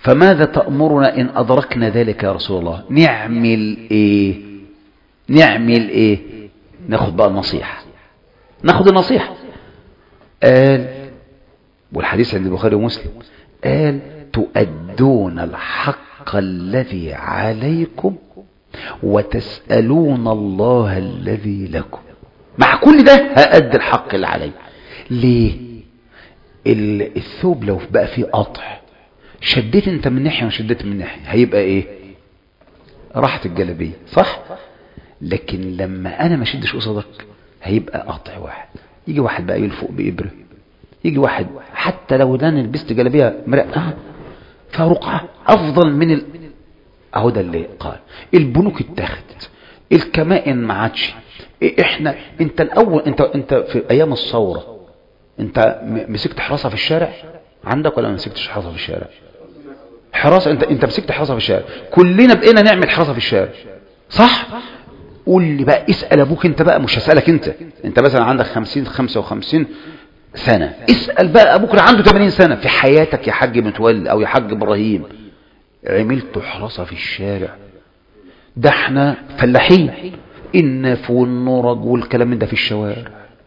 فماذا تأمرنا إن أدركنا ذلك يا رسول الله؟ نعمل إيه؟ نعمل إيه؟ ناخد بقى النصيحة، ناخد النصيحة. قال، والحديث عند البخاري ومسلم، قال تؤدون الحق الذي عليكم وتسألون الله الذي لكم. مع كل ده هأدي الحق اللي علي. ليه؟ الثوب لو بقى فيه قطع، شديت انت من ناحية وشديت من ناحية، هيبقى ايه؟ راحت الجلبية، صح؟ لكن لما انا ما شدش قصدك هيبقى قطع واحد. يجي واحد بقى يلفق بإبرة، يجي واحد حتى لو انا لبست جلبية مرقعة فرقعة افضل من ال... اهو ده اللي قال البنوك اتاخدت، الكمائن ما عادش. احنا انت الاول، انت انت في ايام الثوره انت مسكت حراسه في الشارع عندك ولا ما مسكتش حراسه في الشارع؟ حراسه، انت انت مسكت حراسه في الشارع. كلنا بقينا نعمل حراسه في الشارع، صح؟ قول لي بقى، اسال ابوك انت بقى، مش هسالك انت. انت مثلا عندك خمسين خمسة وخمسين سنه، اسال بقى ابوك اللي عنده ثمانين سنه. في حياتك يا حاج متولي او يا حاج ابراهيم عملت حراسه في الشارع؟ ده احنا فلاحين، النف والنرج والكلام من ده في الشوارع.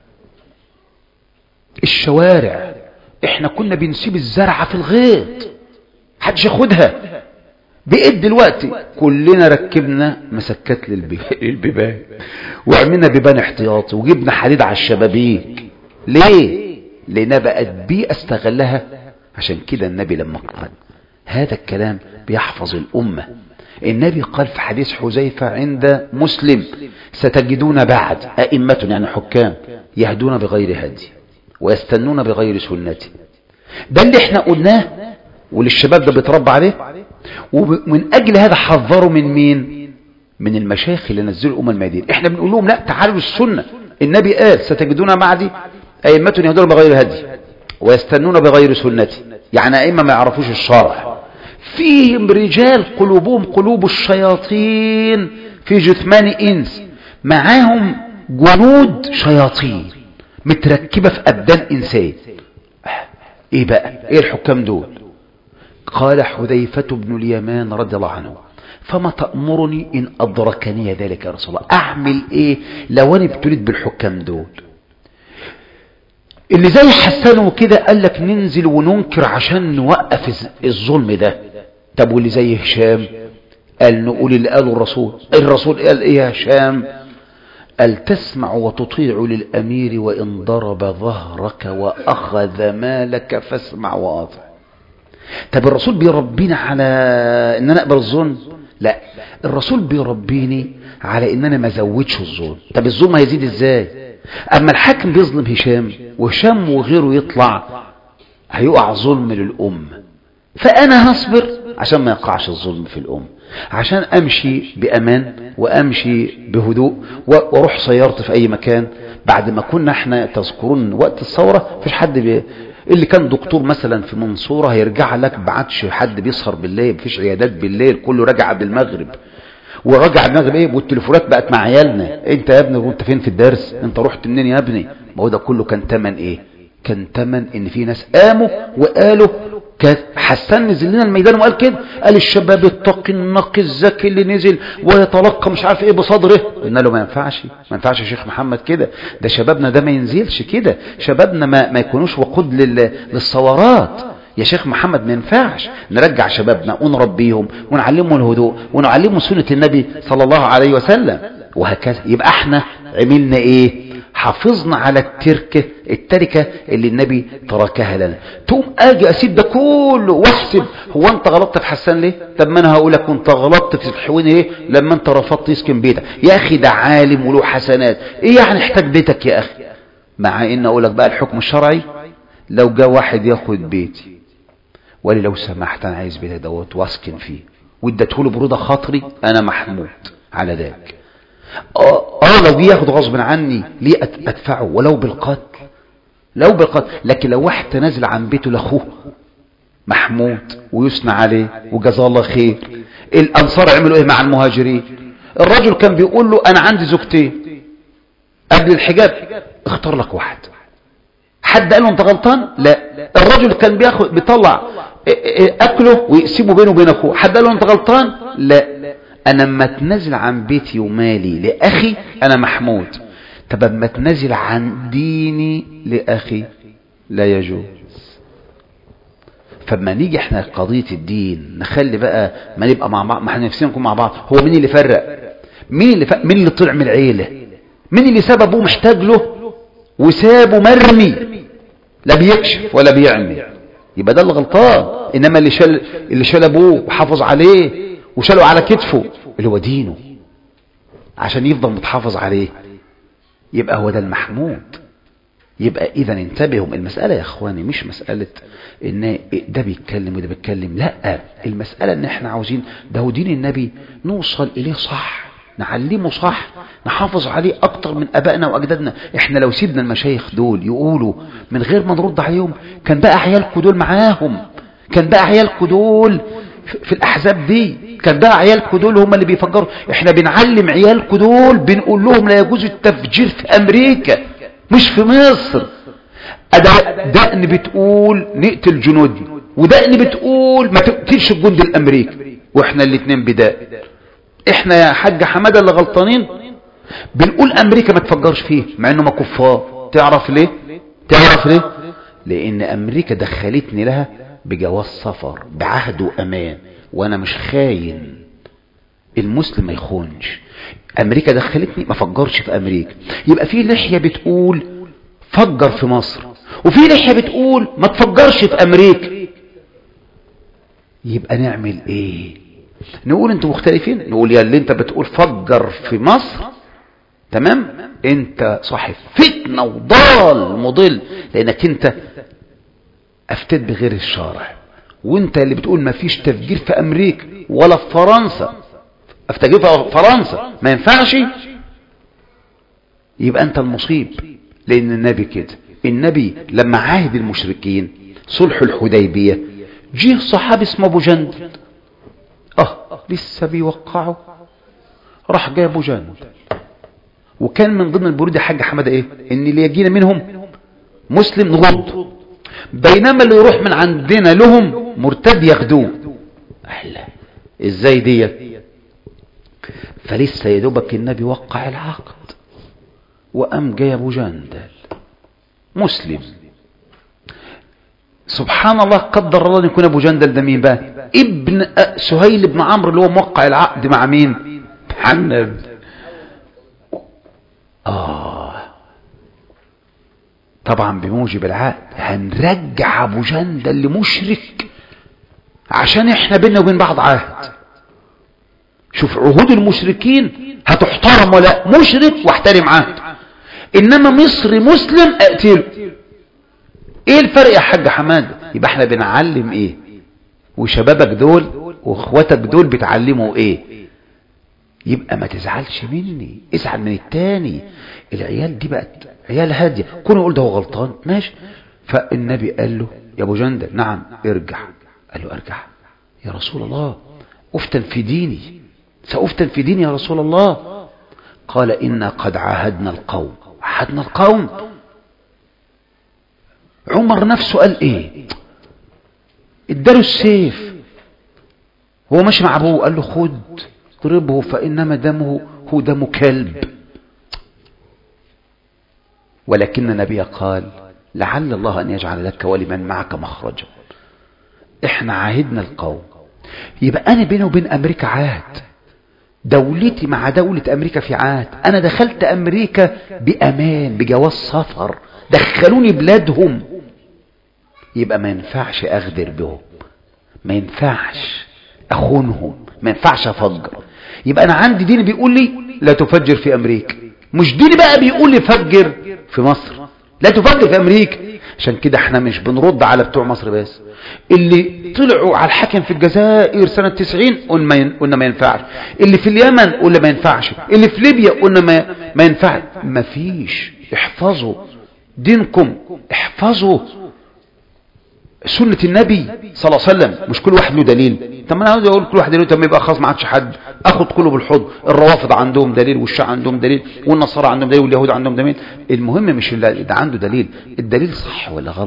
الشوارع احنا كنا بنسيب الزرعه في الغيط محدش ياخدها. بقيت دلوقتي كلنا ركبنا مسكات للبيبان وعملنا بيبان احتياطي وجبنا حديد على الشبابيك. ليه؟ لأنها بقت بيئة استغلها. عشان كده النبي لما قال هذا الكلام بيحفظ الأمة. النبي قال في حديث حذيفة عند مسلم: ستجدون بعد أئمة، يعني حكام، يهدون بغير هدي ويستنون بغير سنتي. ده اللي احنا قلناه واللي الشباب ده بيتربى عليه. ومن أجل هذا حذروا من مين؟ من المشايخ اللي نزلوا الأمة المدينة. احنا بنقول لهم لا، تعالوا السنة. النبي قال ستجدون بعدي أئمة يهدون بغير هدي ويستنون بغير سنتي، يعني أئمة ما يعرفوش الشرع، فيهم رجال قلوبهم قلوب الشياطين في جثمان إنس، معاهم جنود شياطين متركبة في أبدان إنسان. إيه بقى؟ إيه الحكام دول؟ قال حذيفة بن اليمان رضي الله عنه: فما تأمرني إن أدركني ذلك يا رسول الله؟ أعمل إيه لو أنا ابتليت بالحكام دول؟ اللي زي حسان وكده قال لك ننزل وننكر عشان نوقف الظلم ده. طب واللي زي هشام قال نقول اللي قاله الرسول. الرسول قال ايه يا هشام؟ قال تسمع وتطيع للأمير وإن ضرب ظهرك وأخذ مالك فاسمع وأطع. طب الرسول بيربينا على ان انا اقبل الظلم؟ لا، الرسول بيربيني على ان انا ما ازودش الظلم. طب الظلم هيزيد ازاي؟ اما الحاكم بيظلم هشام وهشام وغيره يطلع، هيقع ظلم للأمة. فأنا هصبر عشان ما يقعش الظلم في الأمة، عشان أمشي بأمان وأمشي بهدوء وأروح سيارتي في أي مكان. بعد ما كنا احنا تذكرون وقت الثورة فيش حد بي... اللي كان دكتور مثلا في منصورة هيرجع لك بعدش حد بيسهر بالليل، مفيش عيادات بالليل، كله رجع بالمغرب. ورجع المغرب ايه؟ والتليفونات بقت مع عيالنا: انت يا ابني وانت فين في الدرس؟ انت رحت منين يا ابني؟ ما هو ده كله كان تمن ايه؟ كان تمن ان في ناس قاموا وقالوا حسان نزل لنا الميدان وقال كده، قال الشباب التقي النقي الذكي اللي نزل ويتلقى مش عارف ايه بصدره. قلنا له ما ينفعش، ما ينفعش يا شيخ محمد كده، ده شبابنا ده ما ينزلش كده، شبابنا ما, ما يكونوش وقود لل... للثورات يا شيخ محمد. ما ينفعش. نرجع شبابنا ونربيهم ونعلمهم الهدوء ونعلمهم سنة النبي صلى الله عليه وسلم وهكذا. يبقى احنا عملنا ايه؟ حافظنا على التركة التركة اللي النبي تركها لنا. تقوم اجي اسيب ده كله واحسب هو انت غلطت في حسان ليه؟ طب ما انا هقول لك كنت غلطت في الحويني ليه لما انت رفضت يسكن بيتك. يا اخي ده عالم وله حسنات، ايه يعني احتاج بيتك يا اخي؟ مع ان اقول لك بقى الحكم الشرعي، لو جاء واحد ياخد بيتي ولي لو سمحت انا عايز بيتي دوت واسكن فيه واديته له برضا خاطري، انا محمود على ذلك. اه, آه لو جه ياخد غصب عني ليه ادفعه ولو بالقتل، لو بالقتل. لكن لو واحد تنازل عن بيته لاخوه محمود ويثنى عليه وجزاه الله خير. الانصار عملوا ايه مع المهاجرين؟ الرجل كان بيقول له انا عندي زوجتين قبل الحجاب، اختار لك واحد. حد قال له انت غلطان؟ لا، الرجل كان بياخد بيطلع اكله ويقسمه بينه وبين اخوه. حد قال له انت غلطان؟ لا، انا اما اتنازل عن بيتي ومالي لاخي انا محمود. طب اما اتنازل عن ديني لاخي لا يجوز. فما نيجي احنا قضية الدين نخلي بقى ما نبقى مع بعض، ما احنا نفسنا نكون مع بعض. هو مين اللي فرق؟ مين اللي فرق؟ مين اللي طلع من العيلة؟ مين اللي ساب ابوه محتاج له وسابه مرمي لا بيكشف ولا بيعمل؟ يبقى ده اللي غلطان. انما اللي شال اللي شال ابوه وحافظ عليه وشاله على كتفه اللي هو دينه عشان يفضل متحافظ عليه، يبقى هو ده المحمود. يبقى اذا انتبهوا، المسألة يا اخواني مش مسألة ان ده بيتكلم وده بيتكلم، لا، المسألة ان احنا عاوزين ده هو دين النبي نوصل اليه صح، نعلمه صح، نحافظ عليه اكتر من ابائنا واجدادنا. احنا لو سيبنا المشايخ دول يقولوا من غير ما نرد عليهم كان بقى عيالكم دول معاهم، كان بقى عيالكم دول في الاحزاب دي، كان بقى عيالكم دول هم اللي بيفجروا. احنا بنعلم عيالكم دول بنقول لهم لا يجوز التفجير في امريكا مش في مصر. دقن بتقول نقتل جنودنا ودقن بتقول ما تقتلش الجند الامريكي، واحنا الاثنين بداء. احنا يا حاج حماده اللي غلطانين بنقول امريكا ما تفجرش فيه مع انهم كفار. تعرف ليه؟ تعرف ليه؟ لان امريكا دخلتني لها بجواز سفر بعهد وامان، وانا مش خاين. المسلم ما يخونش. امريكا دخلتني ما فجرش في امريكا. يبقى في لحية بتقول فجر في مصر وفي لحية بتقول ما تفجرش في امريكا. يبقى نعمل ايه؟ نقول انتوا مختلفين؟ نقول يا اللي انت بتقول فجر في مصر تمام انت صاحب فتنة وضال مضل، لانك انت افتت بغير الشارع. وانت اللي بتقول ما فيش تفجير في امريكا ولا في فرنسا، افتجير في فرنسا ما ينفعش، يبقى انت المصيب. لان النبي كده، النبي لما عاهد المشركين صلح الحديبية جه صحابي اسمه ابو جندل، اه لسه بيوقعوا، راح جاي ابو جندل. وكان من ضمن البرود يا حاج حماده ايه؟ ان اللي يجينا منهم مسلم نغض، بينما اللي يروح من عندنا لهم مرتد ياخدوه. احلى ازاي دي؟ فلسه يا دوبك النبي وقع العقد وقام جاي ابو جندل مسلم. سبحان الله، قدر الله ان يكون ابو جندل ده مين بقى؟ ابن سهيل بن عمرو اللي هو موقع العقد مع مين؟ محمد. اه طبعا بموجب العقد هنرجع ابو جندل لمشرك عشان احنا بيننا وبين بعض عهد. شوف عهود المشركين هتحترم ولا مشرك واحترم عهد، انما مصري مسلم اقتله. ايه الفرق يا حاج حماد؟ يبقى احنا بنعلم ايه؟ وشبابك دول واخواتك دول بتعلموا ايه؟ يبقى ما تزعلش مني، ازعل من التاني. العيال دي بقت عيال هادية، كونه يقول ده هو غلطان ماشي. فالنبي قال له يا ابو جندل نعم ارجع. قال له ارجع يا رسول الله؟ افتن في ديني، سأفتن في ديني يا رسول الله. قال إنا قد عاهدنا القوم. عاهدنا القوم؟ عمر نفسه قال ايه؟ اداله السيف، هو ماشي مع ابوه قال له خد اضربه فإنما دمه هو دم كلب. ولكن النبي قال لعل الله أن يجعل لك ولمن معك مخرجا. احنا عاهدنا القوم، يبقى أنا بيني وبين أمريكا عهد، دولتي مع دولة أمريكا في عهد. أنا دخلت أمريكا بأمان بجواز سفر، دخلوني بلادهم، يبقى ما ينفعش أغدر بهم، ما ينفعش أخونهم، ما ينفعش أفجر. يبقى أنا عندي دين بيقول لي لا تفجر في أمريكا، مش ديني بقى بيقول لي فجر في مصر، لا تفجر في أمريكا. عشان كده احنا مش بنرد على بتوع مصر بس، اللي طلعوا على الحكم في الجزائر سنة تسعين قلنا ما ينفعش، اللي في اليمن قلنا ما ينفعش، اللي في ليبيا قلنا ما, ما ينفعش. ما فيش. احفظوا دينكم، احفظوا سنة النبي صلى الله عليه وسلم. مش كل واحد له دليل. طب انا عاوز اقول كل واحد دليل، طب يبقى خلاص ما عادش حد اخد كله بالحضن. الروافض عندهم دليل، والشيعة عندهم دليل، والنصارى عندهم دليل، واليهود عندهم دليل. المهم مش اللي ده عنده دليل، الدليل صح ولا غلط.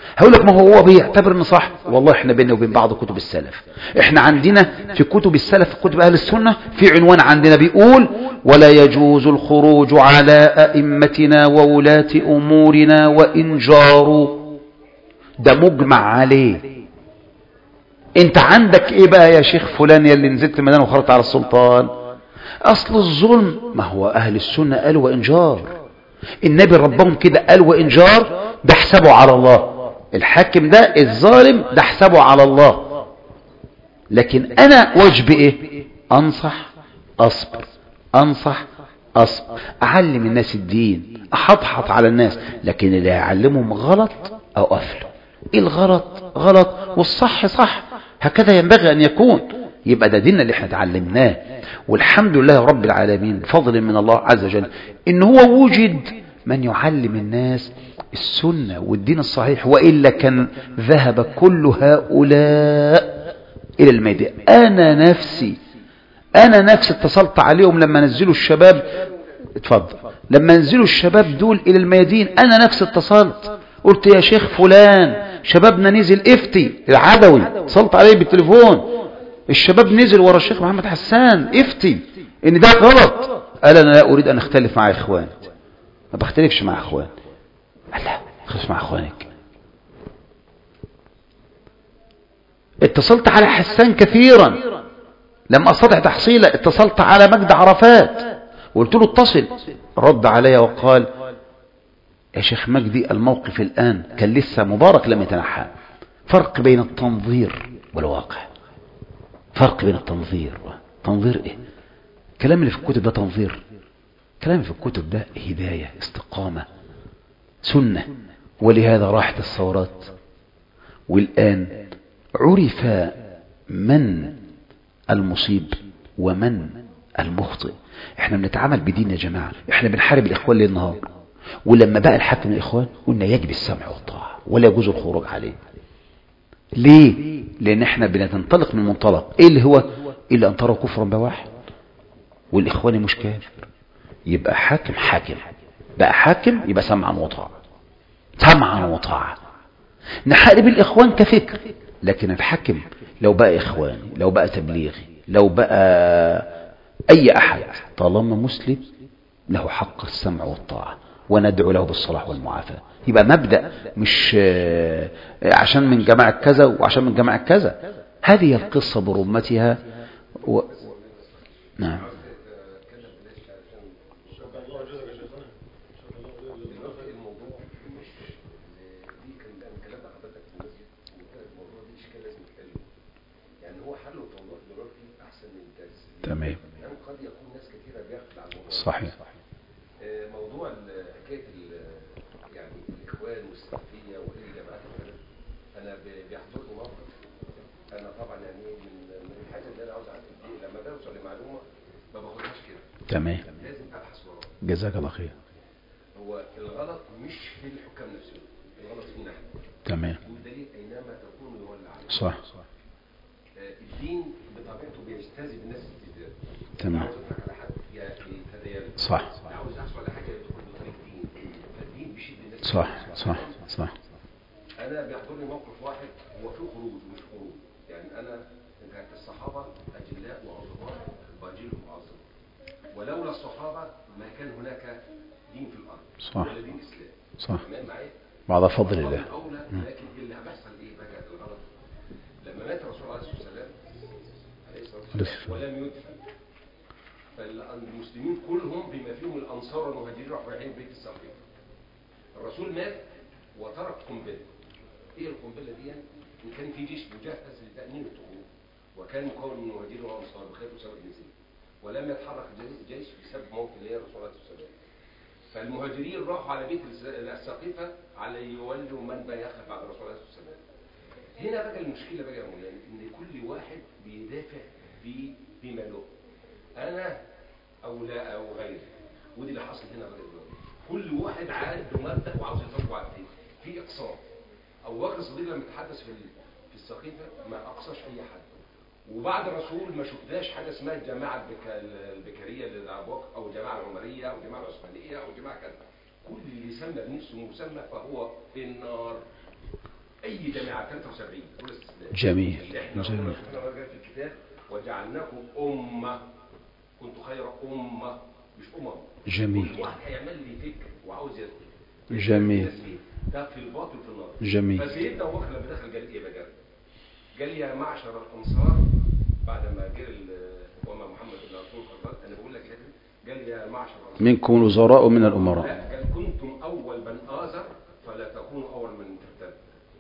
هقول لك ما هو هو بيعتبر انه صح. والله احنا بيننا وبين بعض كتب السلف، احنا عندنا في كتب السلف كتب اهل السنة في عنوان عندنا بيقول ولا يجوز الخروج على ائمتنا وولاة امورنا وان جاروا. ده مجمع عليه. انت عندك ايه بقى يا شيخ فلان يا اللي نزلت الميدان وخرجت على السلطان؟ اصل الظلم ما هو اهل السنة قالوا وان جار، النبي ربهم كده قال وان جار ده حسابه على الله. الحاكم ده الظالم ده حسابه على الله. لكن انا واجبي ايه؟ انصح اصبر، انصح اصبر، اعلم الناس الدين، احطحط على الناس. لكن اللي هيعلمهم غلط او افله. ايه الغلط غلط والصح صح، هكذا ينبغي ان يكون. يبقى ده ديننا اللي احنا اتعلمناه، والحمد لله رب العالمين فضل من الله عز وجل ان هو وجد من يعلم الناس السنة والدين الصحيح، وإلا كان ذهب كل هؤلاء إلى الميدان. أنا نفسي أنا نفسي اتصلت عليهم لما نزلوا الشباب، اتفضل، لما نزلوا الشباب دول إلى الميادين أنا نفسي اتصلت قلت يا شيخ فلان شبابنا نزل افتي العدوي، اتصلت عليه بالتليفون، الشباب نزل ورا الشيخ محمد حسان افتي ان ده غلط. قال انا لا اريد ان اختلف مع اخواني. ما بختلفش مع اخواني. قال لا اختلف مع اخوانك. اتصلت على حسان كثيرا لم استطع تحصيله، اتصلت على مجد عرفات وقلت له اتصل، رد علي وقال يا شيخ مجدي الموقف الآن كان لسه مبارك لم يتنحى. فرق بين التنظير والواقع، فرق بين التنظير. تنظير ايه؟ كلام اللي في الكتب ده تنظير؟ كلام في الكتب ده هداية، استقامة، سنة. ولهذا راحت الثورات، والآن عرف من المصيب ومن المخطئ. احنا بنتعامل بدين يا جماعة، احنا بنحارب الإخوان ليل نهار، ولما بقى الحاكم الإخوان قلنا يجب السمع والطاعة ولا يجوز الخروج عليه. ليه؟ لأن احنا بننطلق من منطلق ايه اللي هو إلا أن تروا كفرا بواحد، والإخوان مش كافر. يبقى حاكم حاكم بقى حاكم، يبقى سمعا وطاعة، سمعا وطاعة. نحارب الإخوان كفكر، لكن الحاكم لو بقى إخواني، لو بقى تبليغي، لو بقى أي أحد طالما مسلم له حق السمع والطاعة، وندعو له بالصلاح والمعافاة. يبقى مبدأ مش عشان من جماعة كذا وعشان من جماعة كذا. هذه القصة برمتها و... نعم. تمام. قد يكون ناس كثيرة بيغفل عن الموضوع. صحيح. موضوع حكاية يعني الإخوان والسلفية وإيه الجماعات الثلاث، أنا بيحضرني موقف. أنا طبعا يعني من من الحاجة اللي أنا عاوز أعرف لما بوصل لمعلومة ما باخدهاش كده. تمام. لازم أبحث وراها. جزاك الله خير. هو الغلط مش في الحكام نفسهم، الغلط فينا احنا. تمام. والدليل أينما تكون يولى عليه. صح. الدين بطبيعته بيجتذب الناس استجداد. تمام. عاوز أضحك على حد يتدين. صح. عاوز أحصل على حاجة يدخل بطريق دين، فالدين بيشد الناس. صح صح صح. أنا بيحضرني موقف واحد هو فيه خروج مش خروج، يعني أنا كانت الصحابة أجلاء وعظماء باجلهم عظم، ولولا الصحابة ما كان هناك دين في الأرض. صح. ولا دين إسلام. صح. تمام معايا؟ بعد فضل الله. أولى، لكن اللي بيحصل إيه بقى الغلط؟ لما مات الرسول عليه الصلاة والسلام عليه الصلاة والسلام ولم يدفن، فالمسلمين كلهم بما فيهم الأنصار والمهاجرين راحوا رايحين بيت السقيفة. الرسول مات وترك قنبلة. ايه القنبلة دي؟ ان كان في جيش مجهز لتأمين الدخول، وكان مكون من مهاجرين وأنصار بخير وسبب نزيل، ولم يتحرك الجيش بسبب موت اللي هي الرسول عليه الصلاة والسلام. فالمهاجرين راحوا على بيت السقيفة على يولوا من بيخلف بعد الرسول عليه الصلاة والسلام. هنا بقى المشكلة بقى يا مولانا، ان كل واحد بيدافع بما له، انا او لا او غيري. ودي اللي حصل هنا بقى دلوقتي، كل واحد عنده مبدأ وعاوز يطبقه على الدين. في اقصاء. ابو بكر الصديق لما تحدث في في السقيفة ما اقصاش اي حد، وبعد الرسول ما شفناش حاجه اسمها الجماعه البكريه لابو بكر او الجماعه العمريه او الجماعه العثمانيه او الجماعه كذا. كل اللي يسمى بنفسه مسمى فهو في النار. اي جماعه ثلاثة وسبعين دول استثناء. جميل احنا جميل في الكتاب وجعلناكم امه، كنتوا خير امه مش امم. جميل كل واحد هيعمل لي فكر وعاوز يدخل جميل ده في الباطل في النار. جميل. فسيدنا ابو بكر لما دخل قال ايه بقى؟ قال يا معشر الانصار بعد ما جه وما محمد بن رسول الله، انا بقول لك كده، قال يا معشر الانصار منكم الوزراء من الامراء. لا، قال كنتم اول من آزر فلا تكونوا اول من ترتد.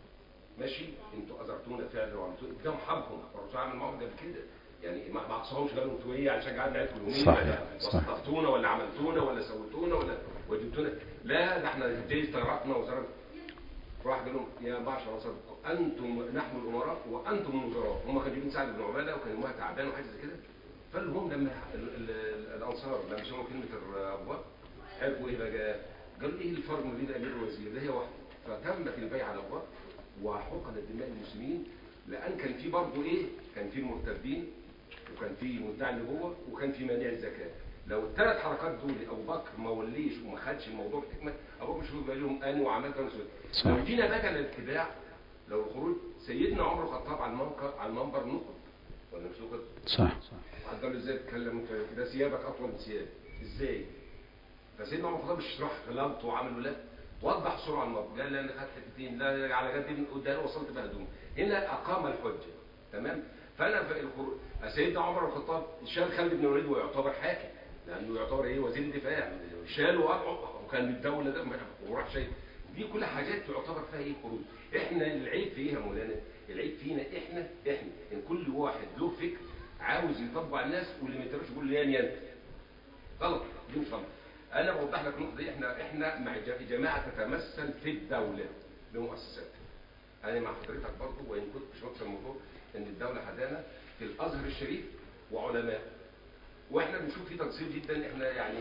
ماشي، انتوا اذرتونا فعلا وعملتوا قدام حبهم، الرسول عمل معهم قبل كده، يعني ما ما عصاهمش قالوا انتوا ايه علشان قعدنا نعيدكم اليومين صحيح صحيح وصفتونا ولا عملتونا ولا سويتونا ولا وجبتونا، لا ده احنا جاي استغرقنا وزرنا. راح قال لهم يا معشر الانصار انتم نحن الامراء وانتم الوزراء. هم كانوا جايبين سعد بن عباده وكان المهم تعبان وحاجه زي كده. فالهم لما ال- ال- الانصار لما سمعوا كلمه ابو بكر عرفوا ايه بقى؟ قالوا ايه الفرق ما بين امير ووزير؟ ده هي واحده. فتمت البيعه على ابو بكر وحقنت دماء المسلمين، لان كان في برضه ايه؟ كان في المرتدين وكان في مدعي النبوه وكان في مانع الزكاه. لو الثلاث حركات دول ابو بكر ما وليش وما خدش الموضوع بحكمه، ابو بكر مش هيبقى لهم انا وعملت انا سويت. لو جينا بقى للاتباع، لو الخروج سيدنا عمر الخطاب على المنبر على المنبر نقد ولا مش نقد؟ صح. قال له ازاي تتكلم ده ثيابك اطول من ثيابي ازاي؟ فسيدنا عمر الخطاب مش راح غلط وعمل لا وضح بسرعه الموضوع، قال لا انا خدت حتتين لا على قد من قدام وصلت بهدوم. هنا اقام الحجه تمام. فانا في الخروج سيدنا عمر الخطاب شال خالد بن الوليد ويعتبر حاكم لانه يعتبر ايه وزير الدفاع، شاله وكان بالدوله ده وراح شايل. دي كل حاجات تعتبر فيها ايه خروج. احنا العيب في ايه يا مولانا؟ العيب فينا احنا احنا ان كل واحد له فكر عاوز يطبق على الناس واللي ما يقدرش يقول لي يا غلط. دي مش غلط. انا بوضح لك النقطه دي. احنا احنا مع جماعه تتمثل في الدوله بمؤسسات. انا مع حضرتك برضه وان كنت مش نقص الموضوع ان الدوله حدانا في الازهر الشريف وعلماء، واحنا بنشوف فيه تقصير جدا. احنا يعني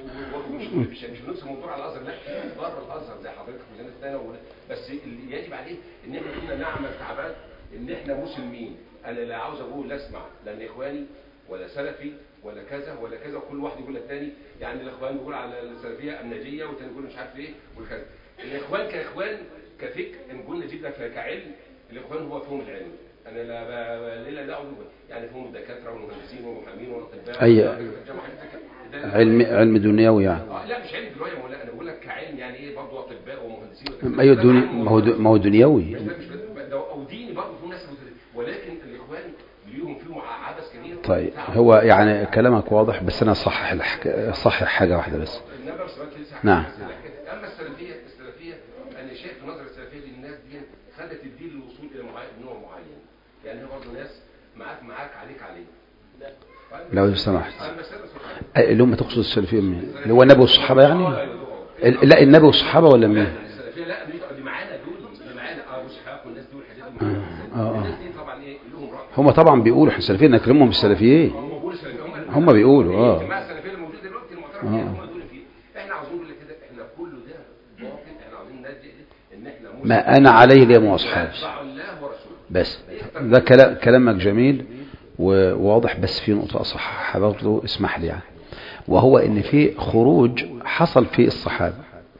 مش مش مش بنقص الموضوع على الازهر، لا بره الازهر زي حضرتك في ميزان الثانوي، بس اللي يجب عليه ان احنا كنا نعمل تعبات ان احنا مسلمين. انا لا عاوز اقول لا اسمع لان اخواني ولا سلفي ولا كذا ولا كذا، وكل واحد يقول للثاني. يعني الاخوان يقول على السلفيه الناجيه والثاني يقول مش عارف ايه والكذا. الاخوان كاخوان كفكر ان قلنا جدا كعلم، الاخوان هو فهم العلم. انا لا لا لا يعني فهم الدكاتره والمهندسين والمحامين والاطباء اي علم علم دنيوي يعني. اه لا مش علم دنيوي ولا انا بقول لك كعلم يعني ايه برضه اطباء ومهندسين. ايوه دنيا ما هو ما هو دنيوي او ديني برضه في ناس، ولكن الاخوان ليهم فيهم عبث كبير. طيب هو يعني كلامك واضح، بس انا صحح الحك... صحح حاجه واحده بس. نعم. اما السلفيه السلفيه انا شايف نظره السلفيه للناس دي خدت الدين للوصول الى نوع معين. يعني هي برضه ناس معاك معاك عليك عليه. لو سمحت اللي هم تقصد السلفيه مين؟ اللي هو النبي والصحابه يعني؟ لا النبي والصحابه ولا مين؟ السلفيه لا دي معانا دول دي معانا ابو اسحاق والناس دول حاجات دول. الناس دي طبعا ايه لهم راي. هم طبعا بيقولوا احنا السلفيين نكرمهم السلفيين. هم بيقولوا اه الجماعه السلفيه اللي موجوده دلوقتي المعترف بيها هم دول فيه. احنا عاوزين نقول لك كده احنا كله ده باطل. احنا عاوزين ننجي ان احنا ما انا عليه اليوم واصحابي بس. ده كلام كلامك جميل وواضح، بس في نقطه اصححها برضه اسمح لي يعني، وهو ان في خروج حصل في الصحابه،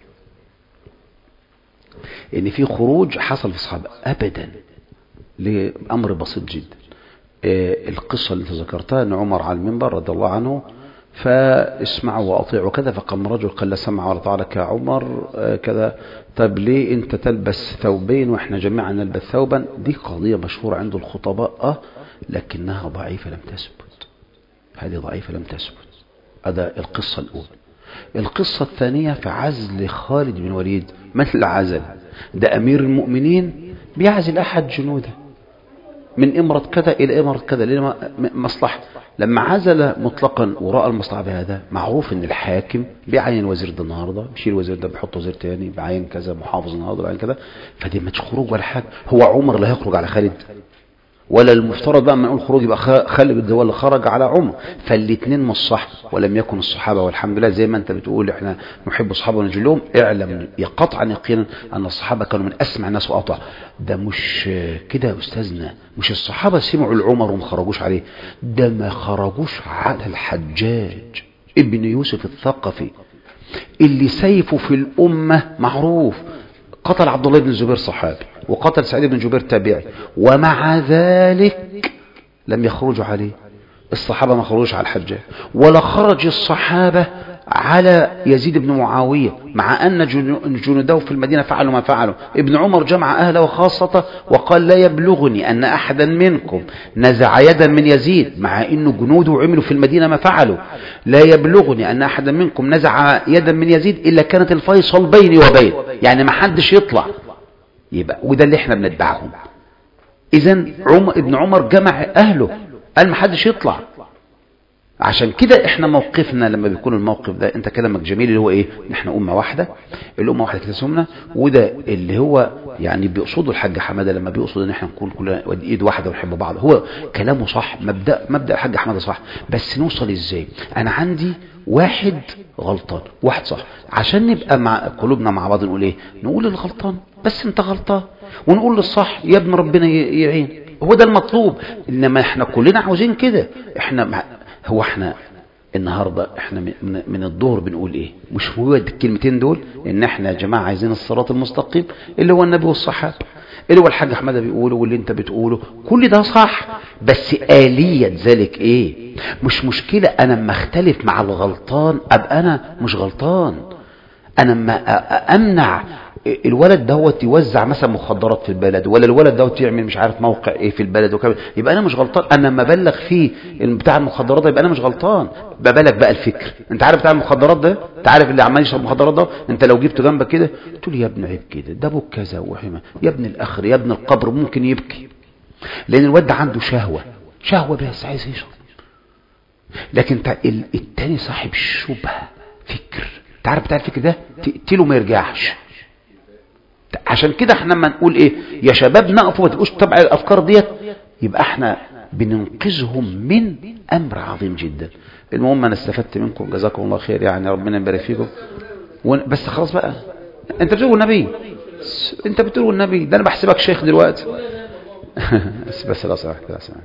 ان في خروج حصل في الصحابه ابدا لامر بسيط جدا. القصه اللي ذكرتها ان عمر على المنبر رضي الله عنه فاسمعوا واطيعوا كذا، فقام رجل قال لا سمع ولا طاعة لك يا عمر كذا. طب ليه انت تلبس ثوبين واحنا جميعا نلبس ثوبا؟ دي قضيه مشهوره عند الخطباء اه لكنها ضعيفه لم تثبت. هذه ضعيفه لم تثبت. هذا القصه الاولى. القصه الثانيه في عزل خالد بن الوليد. من العزل؟ ده امير المؤمنين بيعزل احد جنوده من امرة كذا الى امرة كذا لمصلحة. لما عزل مطلقا وراء المصلحة بهذا، معروف ان الحاكم بيعين وزير ده النهارده، بيشيل وزير ده بيحط وزير تاني، بيعين كذا محافظ النهارده بيعين كذا. فدي مش خروج ولا حاجه. هو عمر لا يخرج على خالد، ولا المفترض بقى ما نقول خروج يبقى خالد هو اللي خرج على عمر. فالاثنين مش صح. ولم يكن الصحابه والحمد لله زي ما انت بتقول احنا نحب الصحابه ونجلهم. اعلم قطعا يقينا ان الصحابه كانوا من اسمع الناس واطاع. ده مش كده يا استاذنا، مش الصحابه سمعوا العمر وما خرجوش عليه، ده ما خرجوش على الحجاج ابن يوسف الثقفي اللي سيفه في الامه معروف. قتل عبد الله بن الزبير صحابي وقتل سعيد بن جبير تابعي، ومع ذلك لم يخرجوا عليه. الصحابة ما خرجوش على الحجاج، ولا خرج الصحابة على يزيد بن معاوية، مع أن جنوده في المدينة فعلوا ما فعلوا. ابن عمر جمع أهله وخاصته وقال لا يبلغني أن أحدا منكم نزع يدا من يزيد، مع أن جنوده عملوا في المدينة ما فعلوا. لا يبلغني أن أحدا منكم نزع يدا من يزيد إلا كانت الفيصل بيني وبين، يعني ما حدش يطلع. يبقى وده اللي احنا بنتبعهم. إذن عم ابن عمر جمع أهله قال ما حدش يطلع. عشان كده احنا موقفنا لما بيكون الموقف ده، انت كلامك جميل اللي هو ايه، احنا امه واحده، الامه واحده تسمنا، وده اللي هو يعني بيقصده الحاج حماده لما بيقصد ان احنا نكون كلنا ايد واحده ونحب بعض. هو كلامه صح، مبدا مبدا الحاج حماده صح، بس نوصل ازاي؟ انا عندي واحد غلطان واحد صح، عشان نبقى مع قلوبنا مع بعض نقول ايه؟ نقول الغلطان بس انت غلطان، ونقول للصح يا ابن ربنا يعين. هو ده المطلوب. انما احنا كلنا عاوزين كده. احنا هو احنا النهاردة احنا من, من الظهر بنقول ايه؟ مش هو الكلمتين دول ان احنا يا جماعة عايزين الصراط المستقيم اللي هو النبي والصحابة، اللي هو الحاج حماده بيقوله واللي انت بتقوله، كل ده صح، بس آلية ذلك ايه؟ مش مشكلة انا اما اختلف مع الغلطان ابقى انا مش غلطان. انا اما امنع الولد دوت يوزع مثلا مخدرات في البلد، ولا الولد دوت يعمل مش عارف موقع ايه في البلد وكذا، يبقى انا مش غلطان. انا لما ابلغ فيه بتاع المخدرات ده يبقى انا مش غلطان، ببلغ بقى الفكر. انت عارف بتاع المخدرات ده، انت عارف اللي عمال يشرب مخدرات ده، انت لو جبته جنبك كده تقول يا ابن عيب كده، ده ابوك كذا وحما، يا ابن الاخر، يا ابن القبر، ممكن يبكي لان الواد ده عنده شهوه شهوه بس عايز يشرب. لكن التاني صاحب شبهه فكر، انت عارف بتاع الفكر ده تقتله ما يرجعش. عشان كده احنا لما نقول ايه يا شباب نقفوا ما تبقوش تبع الافكار ديت، يبقى احنا بننقذهم من امر عظيم جدا. المهم انا استفدت منكم، جزاكم الله خير، يعني ربنا يبارك فيكم. بس خلاص بقى، انت بتقول النبي، انت بتقول النبي ده، انا بحسبك شيخ دلوقتي. بس بس لا صح كده صح.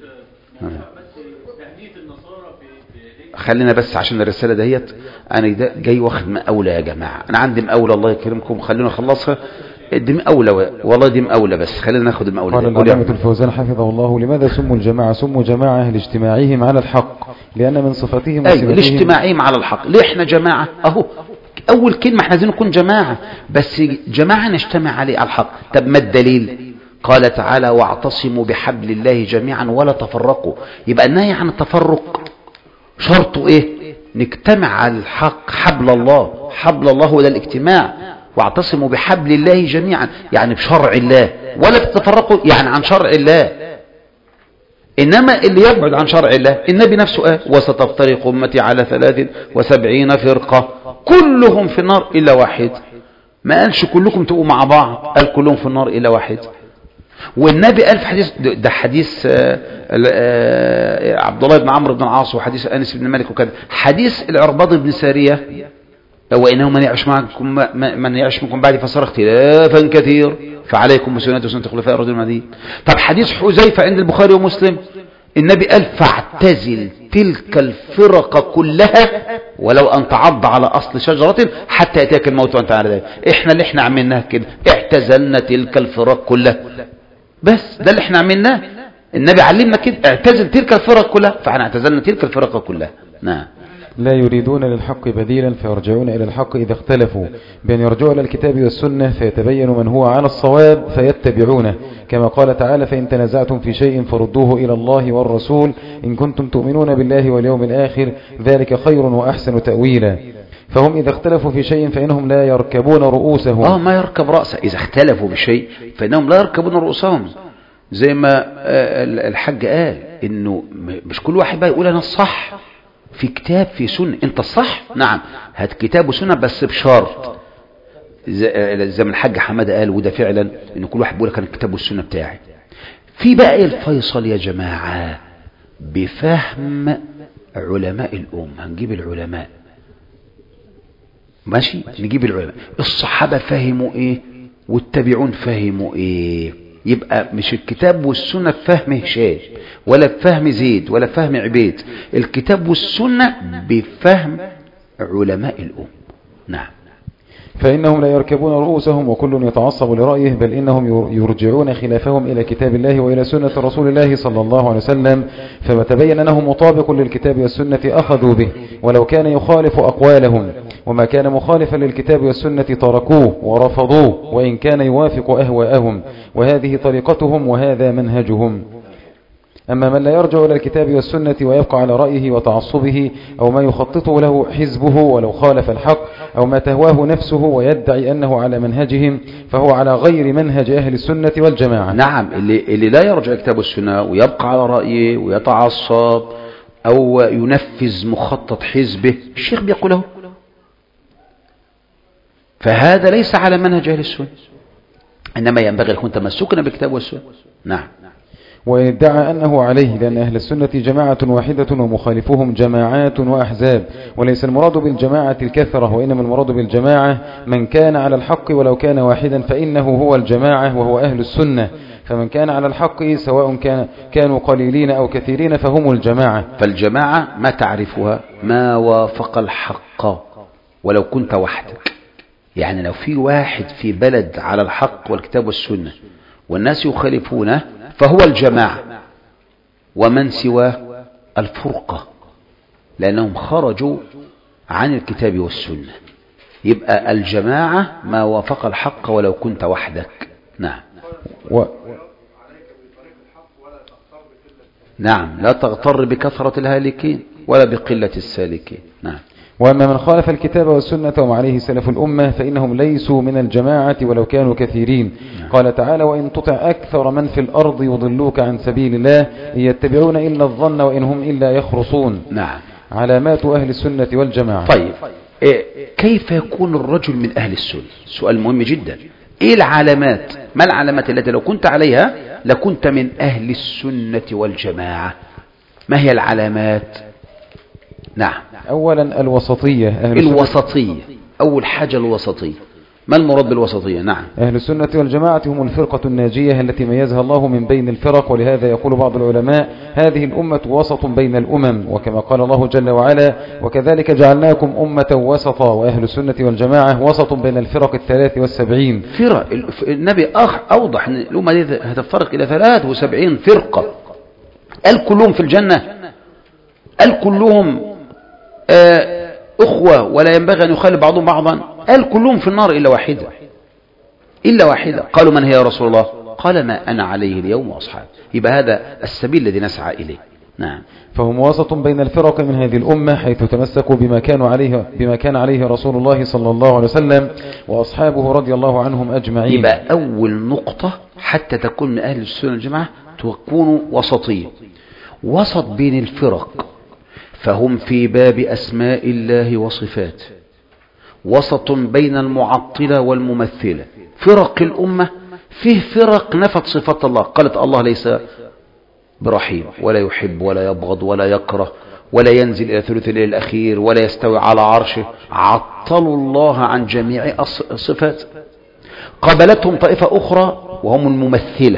خلينا بس عشان الرسالة دهيت انا جاي واخد مقاولة يا جماعة، انا عندي مقاولة الله يكرمكم، خلينا نخلصها. دي مقاولة والله، دي مقاولة، بس خلينا ناخد المقاولة. قال العلامة الفوزان حفظه الله: لماذا سموا الجماعة؟ سموا جماعة لاجتماعهم على الحق، لأن من صفاتهم أيوة لاجتماعهم على الحق. ليه احنا جماعة؟ اهو اول كلمة احنا عايزين نكون جماعة، بس جماعة نجتمع عليه على الحق. طب ما الدليل؟ قال تعالى: واعتصموا بحبل الله جميعا ولا تفرقوا. يبقى النهي عن التفرق شرطه ايه؟ نجتمع على الحق، حبل الله، حبل الله هو ده الاجتماع. واعتصموا بحبل الله جميعا يعني بشرع الله، ولا تتفرقوا يعني عن شرع الله. انما اللي يبعد عن شرع الله النبي نفسه قال: وستفترق امتي على ثلاث وسبعين فرقة كلهم في النار الا واحد. ما قالش كلكم تبقوا مع بعض، قال كلهم في النار الا واحد. والنبي قال في حديث، ده حديث عبد الله بن عمرو بن العاص، وحديث انس بن مالك وكذا، حديث العرباض بن سارية: وانه من يعش معكم من يعش منكم بعد فصار اختلافا كثير فعليكم بسنتي وسنة الخلفاء الراشدين المهديين. طب حديث حذيفة عند البخاري ومسلم، النبي قال: فاعتزل تلك الفرق كلها ولو ان تعض على اصل شجرة حتى ياتيك الموت وانت على ذلك. احنا اللي احنا عملناه كده، اعتزلنا تلك الفرق كلها، بس ده اللي احنا عملناه. النبي علمنا كده: اعتزل تلك الفرق كلها، فاحنا اعتزلنا تلك الفرق كلها. نعم. لا يريدون للحق بديلا فيرجعون إلى الحق إذا اختلفوا، بأن يرجعوا إلى الكتاب والسنة فيتبين من هو على الصواب فيتبعونه، كما قال تعالى: فإن تنازعتم في شيء فردوه إلى الله والرسول إن كنتم تؤمنون بالله واليوم الآخر ذلك خير وأحسن تأويلا. فهم إذا اختلفوا في شيء فإنهم لا يركبون رؤوسهم. آه ما يركب رأسه. إذا اختلفوا بشيء فإنهم لا يركبون رؤوسهم، زي ما الحج قال إنه مش كل واحد بقى يقول أنا الصح، في كتاب في سنة. انت الصح، نعم، هات كتاب وسنة، بس بشرط زي ما الحاج حماده قال، وده فعلا ان كل واحد بيقول لك انا الكتاب والسنة بتاعي. في بقى الفيصل يا جماعة بفهم علماء الأمة. هنجيب العلماء، ماشي، نجيب العلماء. الصحابة فهموا ايه والتابعون فهموا ايه. يبقى مش الكتاب والسنة بفهم هشام ولا بفهم زيد ولا بفهم عبيد، الكتاب والسنة بفهم علماء الأمة. نعم. فإنهم لا يركبون رؤوسهم وكل يتعصب لرأيه، بل إنهم يرجعون خلافهم إلى كتاب الله وإلى سنة رسول الله صلى الله عليه وسلم، فما تبين أنه مطابق للكتاب والسنة أخذوا به ولو كان يخالف أقوالهم، وما كان مخالفا للكتاب والسنة تركوه ورفضوه وإن كان يوافق أهواءهم، وهذه طريقتهم وهذا منهجهم. أما من لا يرجع إلى الكتاب والسنة ويبقى على رأيه وتعصبه، أو ما يخططه له حزبه ولو خالف الحق، أو ما تهواه نفسه ويدعي أنه على منهجهم، فهو على غير منهج أهل السنة والجماعة. نعم، اللي, اللي لا يرجع الكتاب والسنة ويبقى على رأيه ويتعصب أو ينفذ مخطط حزبه، الشيخ بيقوله، فهذا ليس على منهج أهل السنة، إنما ينبغي أن يكون تمسكنا بالكتاب والسنة. نعم. وإن ادعى أنه عليه، لأن أهل السنة جماعة واحدة ومخالفوهم جماعات وأحزاب، وليس المراد بالجماعة الكثرة، وإنما المراد بالجماعة من كان على الحق ولو كان واحدا فإنه هو الجماعة وهو أهل السنة، فمن كان على الحق سواء كان كانوا قليلين أو كثيرين فهم الجماعة. فالجماعة ما تعرفها؟ ما وافق الحق ولو كنت وحدك. يعني لو في واحد في بلد على الحق والكتاب والسنة والناس يخالفونه فهو الجماعة، ومن سواه الفرقة، لأنهم خرجوا عن الكتاب والسنة. يبقى الجماعة ما وافق الحق ولو كنت وحدك. نعم. و... نعم، لا تغتر بكثرة الهالكين ولا بقلة السالكين. نعم. وأما من خالف الكتاب والسنة وما عليه سلف الأمة فإنهم ليسوا من الجماعة ولو كانوا كثيرين. قال تعالى: وإن تطع أكثر من في الأرض يضلوك عن سبيل الله إن يتبعون إلا الظن وإن هم إلا يخرصون. نعم. علامات أهل السنة والجماعة. طيب، كيف يكون الرجل من أهل السنة؟ سؤال مهم جدا. إيه العلامات؟ ما العلامات التي لو كنت عليها لكنت من أهل السنة والجماعة؟ ما هي العلامات؟ نعم. أولا الوسطية. أهل الوسطية، أول حاجة الوسطية. ما المراد بالوسطية؟ نعم. أهل السنة والجماعة هم الفرقة الناجية التي ميزها الله من بين الفرق، ولهذا يقول بعض العلماء: هذه الأمة وسط بين الأمم، وكما قال الله جل وعلا: وكذلك جعلناكم أمة وسطا. وأهل السنة والجماعة وسط بين الفرق الثلاث والسبعين. فرق. النبي أخ أوضح أن الأمة دي هتفرق إلى ثلاث وسبعين فرقة. قال كلهم في الجنة؟ قال كلهم آه أخوة ولا ينبغي أن يخالف بعضهم بعضا؟ قال كلهم في النار إلا واحدة، إلا واحدة. قالوا: من هي يا رسول الله؟ قال: ما أنا عليه اليوم وأصحابي. يبقى هذا السبيل الذي نسعى إليه. نعم. فهم وسط بين الفرق من هذه الأمة، حيث تمسكوا بما كانوا عليه بما كان عليه رسول الله صلى الله عليه وسلم وأصحابه رضي الله عنهم أجمعين. يبقى أول نقطة حتى تكون من أهل السنة والجماعة تكون وسطية، وسط بين الفرق. فهم في باب أسماء الله وصفاته وسط بين المعطلة والممثلة. فرق الأمة فيه فرق نفت صفات الله، قالت الله ليس برحيم ولا يحب ولا يبغض ولا يكره ولا ينزل إلى ثلث الليل الأخير ولا يستوي على عرشه، عطلوا الله عن جميع الصفات. قابلتهم طائفة أخرى وهم الممثلة،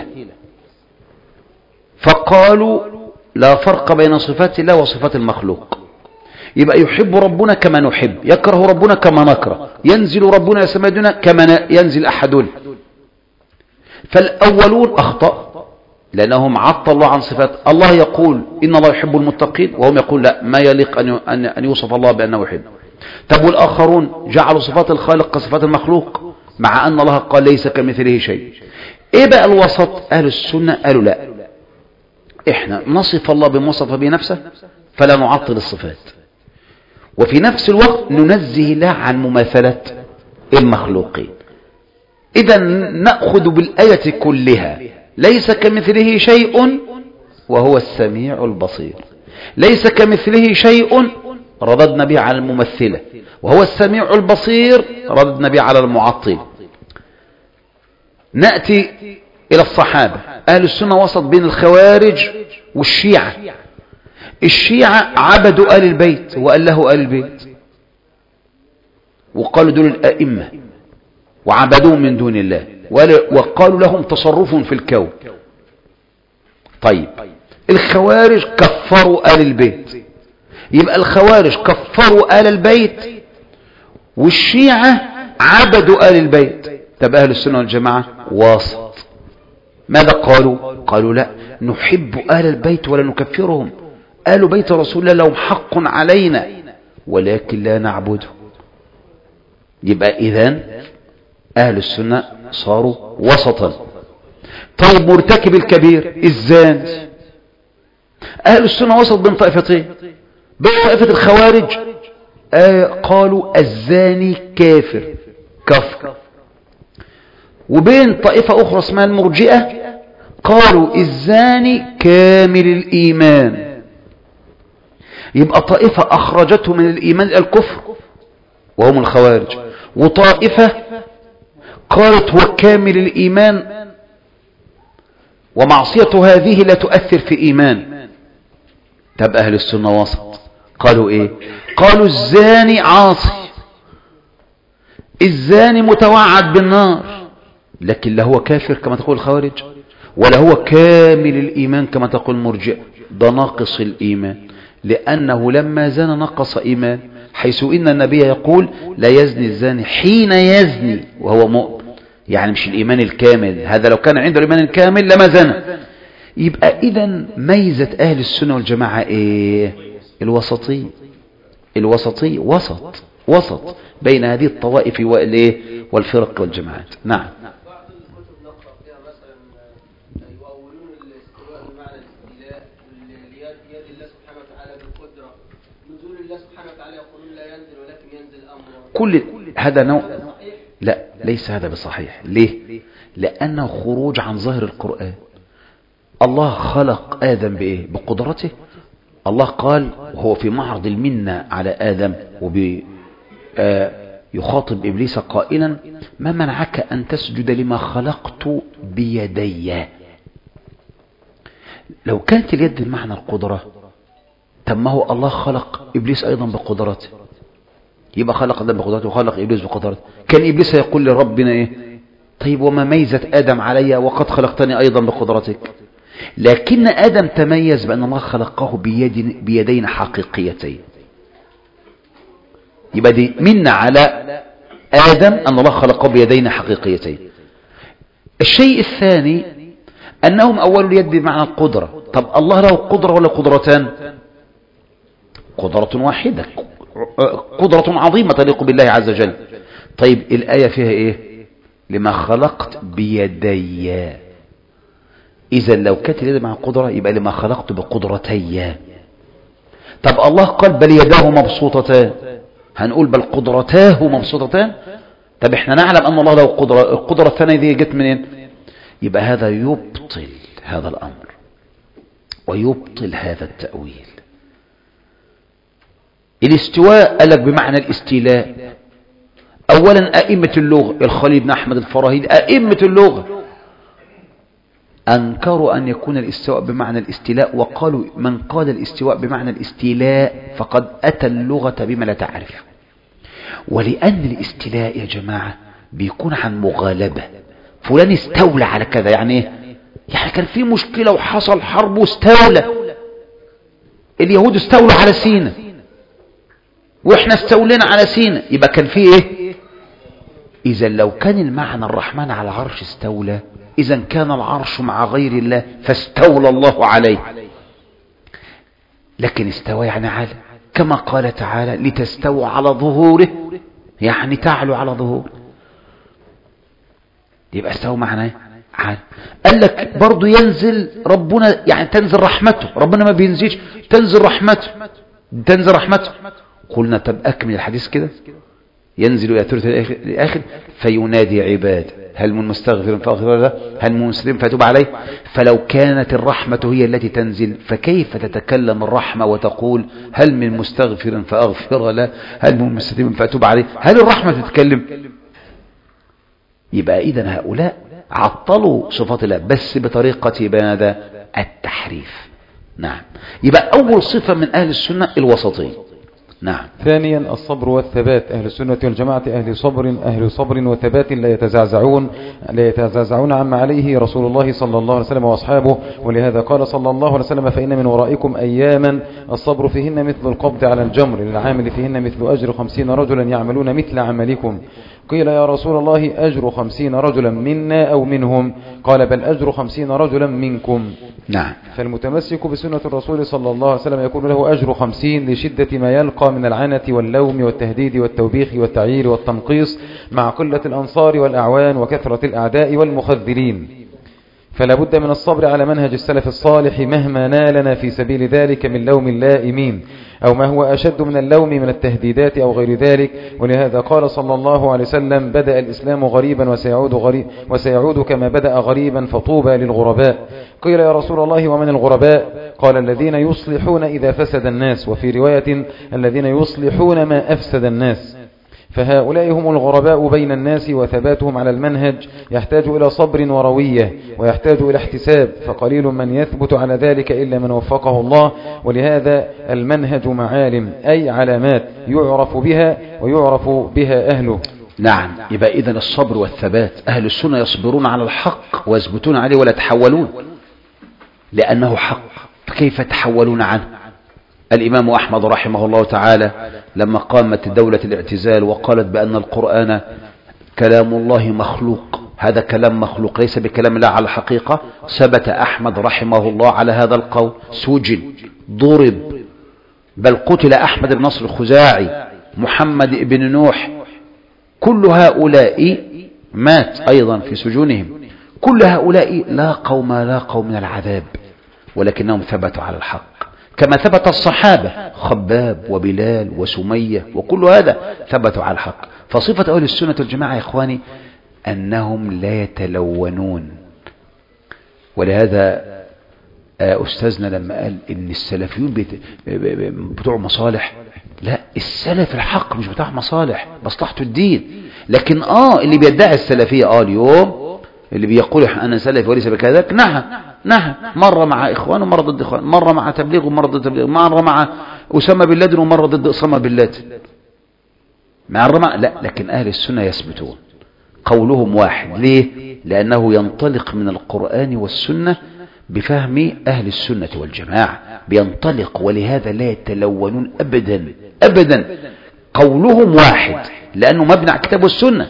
فقالوا لا فرق بين صفات الله وصفات المخلوق. يبقى يحب ربنا كما نحب، يكره ربنا كما نكره، ينزل ربنا إلى سماء الدنيا كما ينزل أحدنا. فالأولون أخطأ لأنهم عطلوا الله عن صفات الله. يقول إن الله يحب المتقين، وهم يقول لا، ما يليق أن يوصف الله بأنه يحب. طب والآخرون جعلوا صفات الخالق كصفات المخلوق، مع أن الله قال ليس كمثله شيء. إيه بقى الوسط؟ أهل السنة قالوا لا، إحنا نصف الله بما وصف به نفسه فلا نعطل الصفات، وفي نفس الوقت ننزه الله عن مماثلة المخلوقين. إذا نأخذ بالآية كلها: ليس كمثله شيء وهو السميع البصير. ليس كمثله شيء رددنا به على الممثلة، وهو السميع البصير رددنا به على المعطل. نأتي إلى الصحابة. أهل السنة وسط بين الخوارج والشيعة. الشيعة عبدوا آل البيت وأله آل البيت، وقالوا دول الأئمة وعبدوهم من دون الله، وقالوا لهم تصرف في الكون. طيب، الخوارج كفروا آل البيت. يبقى الخوارج كفروا آل البيت، والشيعة عبدوا آل البيت. طب أهل السنة والجماعة وسط. ماذا قالوا؟ قالوا لا، نحب آل البيت ولا نكفرهم، آل بيت رسول الله لهم حق علينا ولكن لا نعبده. يبقى إذن أهل السنة صاروا وسطا. طيب مرتكب الكبير الزاني، أهل السنة وسط بين طائفتين، بين طائفة الخوارج آه قالوا الزاني كافر كفر، وبين طائفة أخرى اسمها المرجئة قالوا الزاني كامل الإيمان. يبقى طائفة أخرجته من الإيمان إلى الكفر وهم الخوارج، وطائفة قالت هو كامل الإيمان ومعصية هذه لا تؤثر في إيمان. طب أهل السنة وسط، قالوا إيه؟ قالوا الزاني عاصي، الزاني متوعد بالنار، لكن لا هو كافر كما تقول الخوارج ولا هو كامل الإيمان كما تقول المرجئة، ده ناقص الإيمان، لأنه لما زنى نقص إيمان، حيث إن النبي يقول لا يزني الزاني حين يزني وهو مؤمن، يعني مش الإيمان الكامل، هذا لو كان عنده الإيمان الكامل لما زنى. يبقى إذن ميزة أهل السنة والجماعة إيه؟ الوسطية. الوسطية وسط وسط بين هذه الطوائف والفرق والجماعات. نعم. بعض الكتب نقرأ فيها مثلا يؤولون الاستواء بمعنى الاستيلاء، يد الله سبحانه وتعالى بالقدرة، نزول الله سبحانه وتعالى يقولون لا ينزل ولكن ينزل أمره. كل هذا نوع، لا ليس هذا بصحيح. ليه؟ لأنه خروج عن ظاهر القرآن. الله خلق آدم بإيه؟ بقدرته. الله قال وهو في معرض المنة على آدم وب آه يخاطب إبليس قائلا ما منعك أن تسجد لما خلقت بيدي. لو كانت اليد بمعنى القدرة، طب ما هو الله خلق إبليس أيضا بقدرته، يبقى خلق آدم بقدرته وخلق إبليس بقدرته. كان إبليس يقول لربنا إيه؟ طيب وما ميزة آدم علي وقد خلقتني أيضا بقدرتك؟ لكن آدم تميز بأن الله خلقه بيد بيدين حقيقيتين. يبقى دي منا على آدم أن الله خلقه بيدين حقيقيتين. الشيء الثاني أنهم أولوا اليد بمعنى القدرة. طب الله له قدرة ولا قدرتان؟ قدرة واحدة، قدرة عظيمة تليق بالله عز وجل. طيب الآية فيها إيه؟ لما خلقت بيدي. إذا لو كانت اليد مع قدرة يبقى لما خلقت بقدرتي. طب الله قال بل يداه مبسوطتان، هنقول بل قدرتاه مبسوطتان؟ طب احنا نعلم أن الله له قدرة، القدرة الثانية دي جت منين؟ يبقى هذا يبطل هذا الأمر ويبطل هذا التأويل. الاستواء قالك بمعنى الاستيلاء. أولا أئمة اللغة الخليل بن أحمد الفراهيدي أئمة اللغة أنكروا أن يكون الاستواء بمعنى الاستيلاء، وقالوا من قال الاستواء بمعنى الاستيلاء فقد أتى اللغة بما لا تعرف. ولأن الاستيلاء يا جماعة بيكون عن مغالبة، فلان استولى على كذا، يعني ايه؟ يعني كان في مشكلة وحصل حرب واستولى. اليهود استولوا على سينا واحنا استولينا على سينا، يبقى كان في ايه؟ إذا لو كان المعنى الرحمن على العرش استولى، إذا كان العرش مع غير الله فاستولى الله عليه. لكن استوى يعني على، كما قال تعالى لتستوى على ظهوره، يعني تعلو على ظهوره. يبقى استوى معناه على. قال لك برضو ينزل ربنا، يعني تنزل رحمته، ربنا ما بينزلش، تنزل رحمته تنزل رحمته. قلنا طب أكمل الحديث كده، ينزل إلى ثلث الآخر فينادي عباد هل من مستغفر فأغفر له، هل من مسلم فأتوب عليه. فلو كانت الرحمة هي التي تنزل فكيف تتكلم الرحمة وتقول هل من مستغفر فأغفر له، هل من مسلم فأتوب عليه؟ هل الرحمة تتكلم؟ يبقى إذن هؤلاء عطلوا صفات الله بس بطريقة ماذا؟ التحريف. نعم. يبقى أول صفة من أهل السنة الوسطية. نعم. ثانيا الصبر والثبات. أهل السنة والجماعة أهل صبر أهل صبر وثبات، لا يتزعزعون لا يتزعزعون عما عليه رسول الله صلى الله عليه وسلم وأصحابه. ولهذا قال صلى الله عليه وسلم فإن من ورائكم أياما الصبر فيهن مثل القبض على الجمر، للعامل فيهن مثل أجر خمسين رجلا يعملون مثل عملكم. قيل يا رسول الله أجر خمسين رجلا منا أو منهم؟ قال بل أجر خمسين رجلا منكم. نعم. فالمتمسك بسنة الرسول صلى الله عليه وسلم يكون له أجر خمسين لشدة ما يلقى من العنة واللوم والتهديد والتوبيخ والتعيير والتنقيص مع قلة الأنصار والأعوان وكثرة الأعداء والمخذلين. فلا بد من الصبر على منهج السلف الصالح مهما نالنا في سبيل ذلك من لوم اللائمين أو ما هو أشد من اللوم من التهديدات أو غير ذلك. ولهذا قال صلى الله عليه وسلم بدأ الإسلام غريبا وسيعود, غريب وسيعود كما بدأ غريبا فطوبى للغرباء. قيل يا رسول الله ومن الغرباء؟ قال الذين يصلحون إذا فسد الناس، وفي رواية الذين يصلحون ما أفسد الناس. فهؤلاء هم الغرباء بين الناس، وثباتهم على المنهج يحتاج إلى صبر وروية ويحتاج إلى احتساب، فقليل من يثبت على ذلك إلا من وفقه الله. ولهذا المنهج معالم أي علامات يعرف بها ويعرف بها أهله. نعم. يبقى إذن الصبر والثبات، أهل السنة يصبرون على الحق ويثبتون عليه ولا يتحولون، لأنه حق، فكيف يتحولون عنه؟ الإمام أحمد رحمه الله تعالى لما قامت دولة الاعتزال وقالت بأن القرآن كلام الله مخلوق، هذا كلام مخلوق ليس بكلام الله على الحقيقة، ثبت أحمد رحمه الله على هذا القول، سجن، ضرب، بل قتل أحمد بن نصر الخزاعي، محمد بن نوح، كل هؤلاء مات أيضا في سجونهم. كل هؤلاء لاقوا ما لاقوا من العذاب ولكنهم ثبتوا على الحق، كما ثبت الصحابة خباب وبلال وسمية وكل هذا ثبتوا على الحق. فصفة أهل السنة والجماعة يا إخواني أنهم لا يتلونون. ولهذا أستاذنا لما قال إن السلفيون بتوع مصالح، لا، السلف الحق مش بتاع مصالح، مصلحته الدين. لكن آه اللي بيدعي السلفية آه اليوم اللي بيقول أنا سلفي وليس بكذلك، نعم نعم، مرة مع إخوان ومرة ضد إخوان، مرة مع تبليغ ومرة ضد تبليغ، مرة مع أسامة بن لادن ومرة ضد أسامة بن لادن، مرة مع لا. لكن أهل السنة يثبتون، قولهم واحد. ليه؟ لأنه ينطلق من القرآن والسنة بفهم أهل السنة والجماعة، بينطلق، ولهذا لا يتلونون أبدا أبدا، قولهم واحد لأنه مبني على الكتاب والسنة.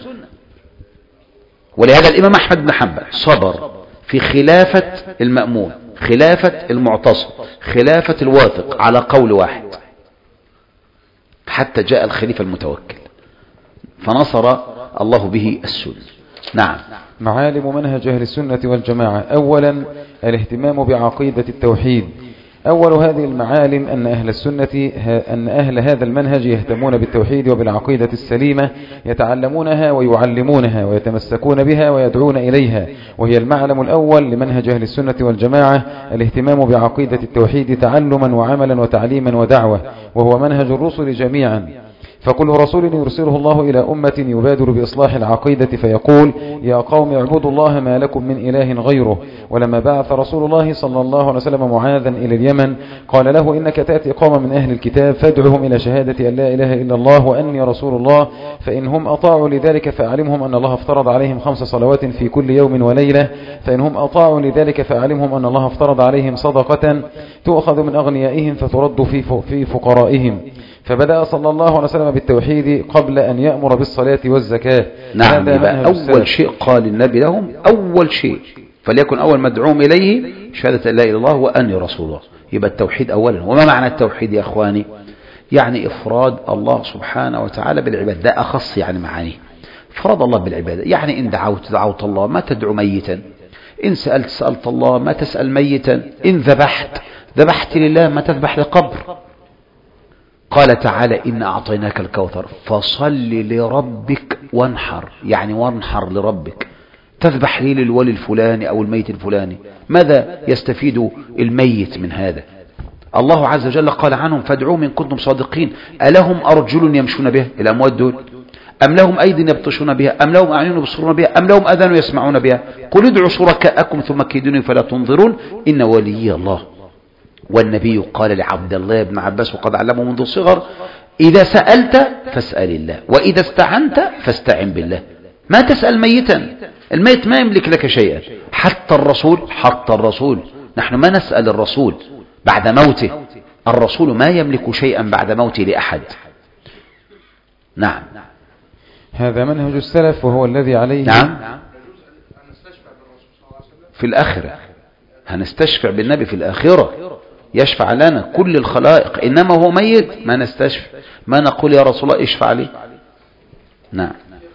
ولهذا الإمام أحمد بن حنبل صبر في خلافة المأمون، خلافة المعتصم، خلافة الواثق على قول واحد حتى جاء الخليفة المتوكل فنصر الله به السنة. نعم. معالم منهج أهل السنة والجماعة. أولا الاهتمام بعقيدة التوحيد. أول هذه المعالم أن أهل السنة أن أهل هذا المنهج يهتمون بالتوحيد وبالعقيدة السليمة، يتعلمونها ويعلمونها ويتمسكون بها ويدعون إليها، وهي المعلم الأول لمنهج أهل السنة والجماعة، الاهتمام بعقيدة التوحيد تعلما وعملا وتعليما ودعوة، وهو منهج الرسل جميعا. فكل رسول يرسله الله إلى أمة يبادر بإصلاح العقيدة فيقول يا قوم اعبدوا الله ما لكم من إله غيره. ولما بعث رسول الله صلى الله عليه وسلم معاذا إلى اليمن قال له إنك تأتي قوم من أهل الكتاب فادعهم إلى شهادة أن لا إله إلا الله وأني رسول الله، فإنهم أطاعوا لذلك فأعلمهم أن الله افترض عليهم خمس صلوات في كل يوم وليلة، فإنهم أطاعوا لذلك فأعلمهم أن الله افترض عليهم صدقة تؤخذ من أغنيائهم فترد في فقرائهم. فبدأ صلى الله عليه وسلم بالتوحيد قبل أن يأمر بالصلاة والزكاة. نعم. أول شيء قال النبي لهم، أول شيء فليكن أول مدعوم إليه شهادة لا إله إلا الله وأني رسول الله. يبقى التوحيد أولا. وما معنى التوحيد يا أخواني؟ يعني إفراد الله سبحانه وتعالى بالعبادة، ده أخص يعني معانيه. إفراد الله بالعبادة، يعني إن دعوت دعوت الله ما تدعو ميتا، إن سألت سألت الله ما تسأل ميتا، إن ذبحت ذبحت لله ما تذبح لقبر. قال تعالى إن أعطيناك الكوثر فصل لربك وانحر، يعني وانحر لربك، تذبح لي للولي الفلاني أو الميت الفلاني. ماذا يستفيد الميت من هذا؟ الله عز وجل قال عنهم فادعوا من كنتم صادقين، ألهم أرجل يمشون بها الأموات دول، أم لهم أيدي يبطشون بها، أم لهم أعين يبصرون بها، أم لهم أذان يسمعون بها؟ قل ادعوا شركاءكم ثم كيدوني فلا تنظرون إن وليي الله. والنبي قال لعبد الله بن عباس وقد علمه منذ الصغر إذا سألت فاسأل الله وإذا استعنت فاستعن بالله. ما تسأل ميتا، الميت ما يملك لك شيئا. حتى الرسول حتى الرسول نحن ما نسأل الرسول بعد موته، الرسول ما يملك شيئا بعد موته لأحد. نعم. هذا منهج السلف وهو الذي عليه. نعم. في الآخرة هنستشفع بالنبي في الآخرة، يشفع لنا كل الخلائق، إنما هو ميت ما نستشفع، ما نقول يا رسول الله اشفع لي. نعم.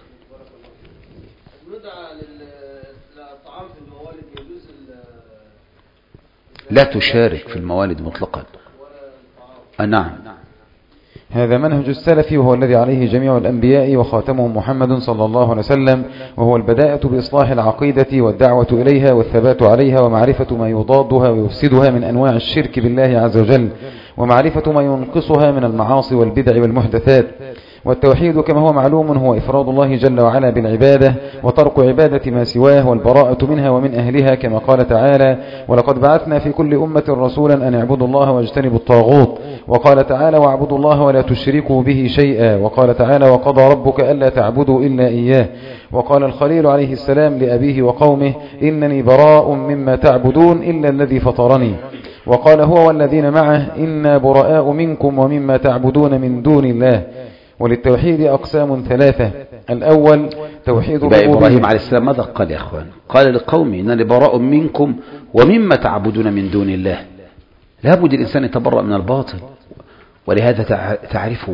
لا تشارك في الموالد مطلقا. نعم. هذا منهج السلف وهو الذي عليه جميع الأنبياء وخاتمهم محمد صلى الله عليه وسلم، وهو البداءة بإصلاح العقيدة والدعوة إليها والثبات عليها ومعرفة ما يضادها ويفسدها من أنواع الشرك بالله عز وجل، ومعرفة ما ينقصها من المعاصي والبدع والمحدثات. والتوحيد كما هو معلوم هو إفراد الله جل وعلا بالعبادة وترك عبادة ما سواه والبراءة منها ومن أهلها، كما قال تعالى: ولقد بعثنا في كل أمة رسولا أن اعبدوا الله واجتنبوا الطاغوت. وقال تعالى: واعبدوا الله ولا تشركوا به شيئا. وقال تعالى: وقضى ربك ألا تعبدوا إلا إياه. وقال الخليل عليه السلام لأبيه وقومه: إنني براء مما تعبدون إلا الذي فطرني. وقال هو والذين معه: إنا براء منكم ومما تعبدون من دون الله. وللتوحيد أقسام ثلاثة. الأول توحيد الربوبية. إبراهيم عليه السلام ماذا قال يا أخوان؟ قال لقومه: إنني براء منكم ومما تعبدون من دون الله. لابد الإنسان يتبرأ من الباطل. ولهذا تعرفوا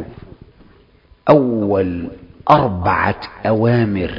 أول أربعة أوامر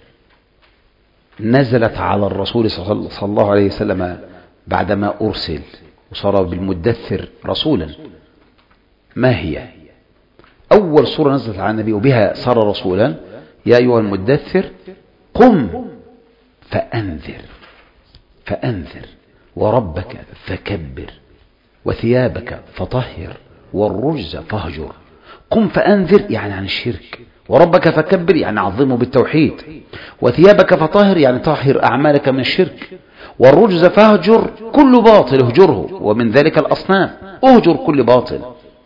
نزلت على الرسول صلى الله عليه وسلم بعدما أرسل وصار بالمدثر رسولا، ما هي؟ أول سورة نزلت على النبي وبها صار رسولا: يا أيها المدثر قم فأنذر فأنذر وربك فكبر وثيابك فطهر والرجز فاهجر. قم فأنذر يعني عن الشرك، وربك فكبر يعني عظمه بالتوحيد، وثيابك فطهر يعني طهر أعمالك من الشرك، والرجز فاهجر كل باطل اهجره، ومن ذلك الأصنام، اهجر كل باطل.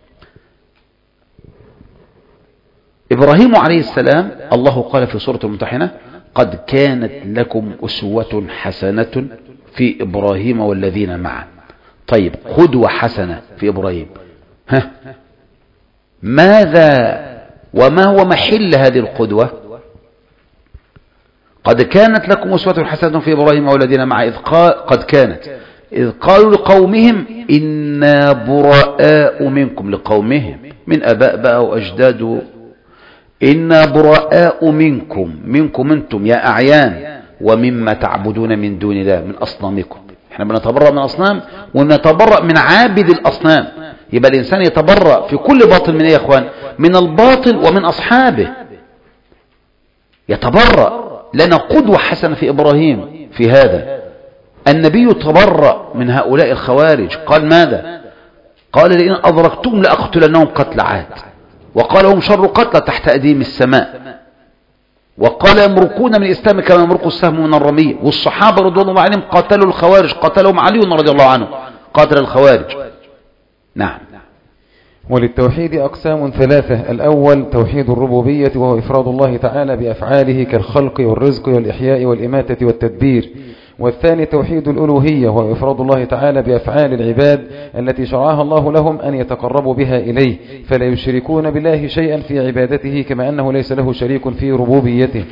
إبراهيم عليه السلام الله قال في سورة الممتحنة: قد كانت لكم أسوة حسنة في إبراهيم والذين معه. طيب، قدوة حسنة في إبراهيم، ها ماذا وما هو محل هذه القدوة؟ قد كانت لكم أسوة حسنة في إبراهيم والذين معه إذ قال قد كانت إذ قالوا لقومهم: إنا براء منكم، لقومهم من أباء بقى وأجداد، إنا براء منكم، منكم أنتم يا أعيان، ومما تعبدون من دون الله، من أصنامكم. احنا بنتبرأ من أصنام ونتبرأ من عابد الأصنام. يبقى الإنسان يتبرأ في كل باطل من إيه يا أخوان؟ من الباطل ومن أصحابه يتبرأ. لنا قدوة حسنة في إبراهيم في هذا. النبي تبرأ من هؤلاء الخوارج، قال ماذا؟ قال: لئن أدركتم لأقتلنهم قتل عاد، وقال: هم شر قتلى تحت أديم السماء، وقال: يمرقون من الإسلام كما يمرق السهم من الرمية. والصحابة رضي الله عليهم قاتلوا الخوارج، قاتلهم علي رضي الله عنه، قاتل الخوارج. نعم. وللتوحيد أقسام ثلاثة. الأول توحيد الربوبية وهو إفراد الله تعالى بأفعاله كالخلق والرزق والإحياء والإماتة والتدبير. والثاني توحيد الألوهية وهو إفراد الله تعالى بأفعال العباد التي شرعها الله لهم أن يتقربوا بها إليه، فلا يشركون بالله شيئا في عبادته كما أنه ليس له شريك في ربوبيته.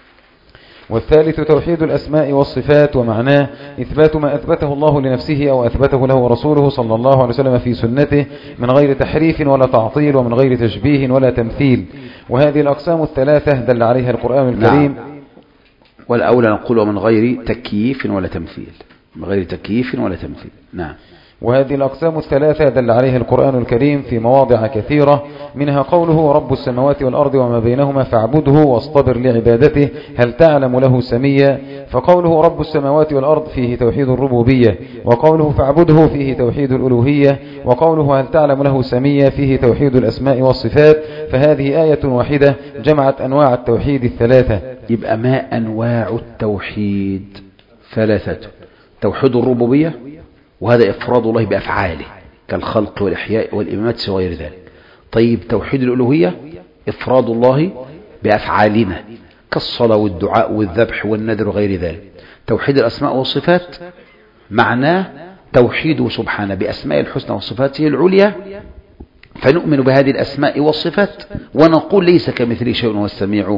والثالث توحيد الأسماء والصفات، ومعناه إثبات ما أثبته الله لنفسه أو أثبته له رسوله صلى الله عليه وسلم في سنته من غير تحريف ولا تعطيل ومن غير تشبيه ولا تمثيل. وهذه الأقسام الثلاثة دل عليها القرآن الكريم. نعم. والأولى نقول من غير تكييف ولا تمثيل، من غير تكييف ولا تمثيل. نعم. وهذه الأقسام الثلاثة دل عليها القرآن الكريم في مواضع كثيرة، منها قوله: رب السماوات والأرض وما بينهما فاعبده واصطبر لعبادته هل تعلم له سميا. فقوله رب السماوات والأرض فيه توحيد الربوبية، وقوله فاعبده فيه توحيد الألوهية، وقوله هل تعلم له سميا فيه توحيد الأسماء والصفات. فهذه آية واحدة جمعت أنواع التوحيد الثلاثة. يبقى ما أنواع التوحيد ثلاثة: توحيد الربوبية، وهذا إفراد الله بأفعاله كالخلق والإحياء والإمامات وغير ذلك. طيب، توحيد الألوهية إفراد الله بأفعالنا كالصلاة والدعاء والذبح والنذر وغير ذلك. توحيد الأسماء والصفات معناه توحيده سبحانه بأسماء الحسنى وصفاته العليا، فنؤمن بهذه الأسماء والصفات ونقول ليس كمثله شيء وهو السميع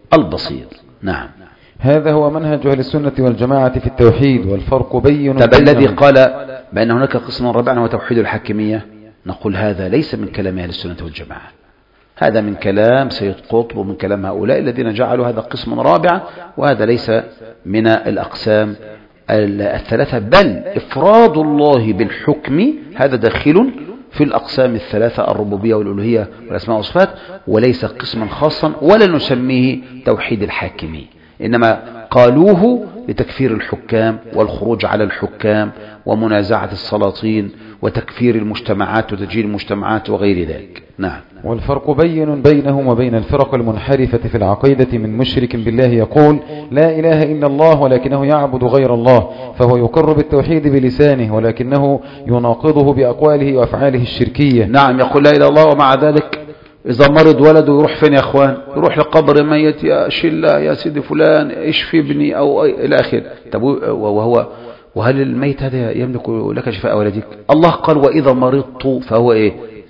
البصير. نعم. هذا هو منهج أهل السنة والجماعة في التوحيد، والفرق بين. طب الذي قال بأن هناك قسم رابع هو توحيد الحاكمية، نقول هذا ليس من كلام أهل السنة والجماعة، هذا من كلام سيد قطب ومن كلام هؤلاء الذين جعلوا هذا قسم رابع، وهذا ليس من الأقسام الثلاثة، بل إفراد الله بالحكم هذا داخل في الأقسام الثلاثة، الربوبية والألوهية والأسماء والصفات، وليس قسما خاصا ولا نسميه توحيد الحاكمية، إنما قالوه لتكفير الحكام والخروج على الحكام ومنازعة السلاطين وتكفير المجتمعات وتجيل المجتمعات وغير ذلك. نعم. والفرق بين بينهم وبين الفرق المنحرفة في العقيدة من مشرك بالله يقول لا إله إلا الله ولكنه يعبد غير الله، فهو يقر بالتوحيد بلسانه ولكنه يناقضه بأقواله وأفعاله الشركية. نعم، يقول لا إله إلا الله ومع ذلك إذا مرض ولده يروح فين يا أخوان؟ يروح لقبر ميت، يا شلة يا سيدي فلان اشفي ابني أو إلى آخره. طب وهو وهل الميت هذا يملك لك شفاء ولدك؟ الله قال وإذا مرضت فهو إيه؟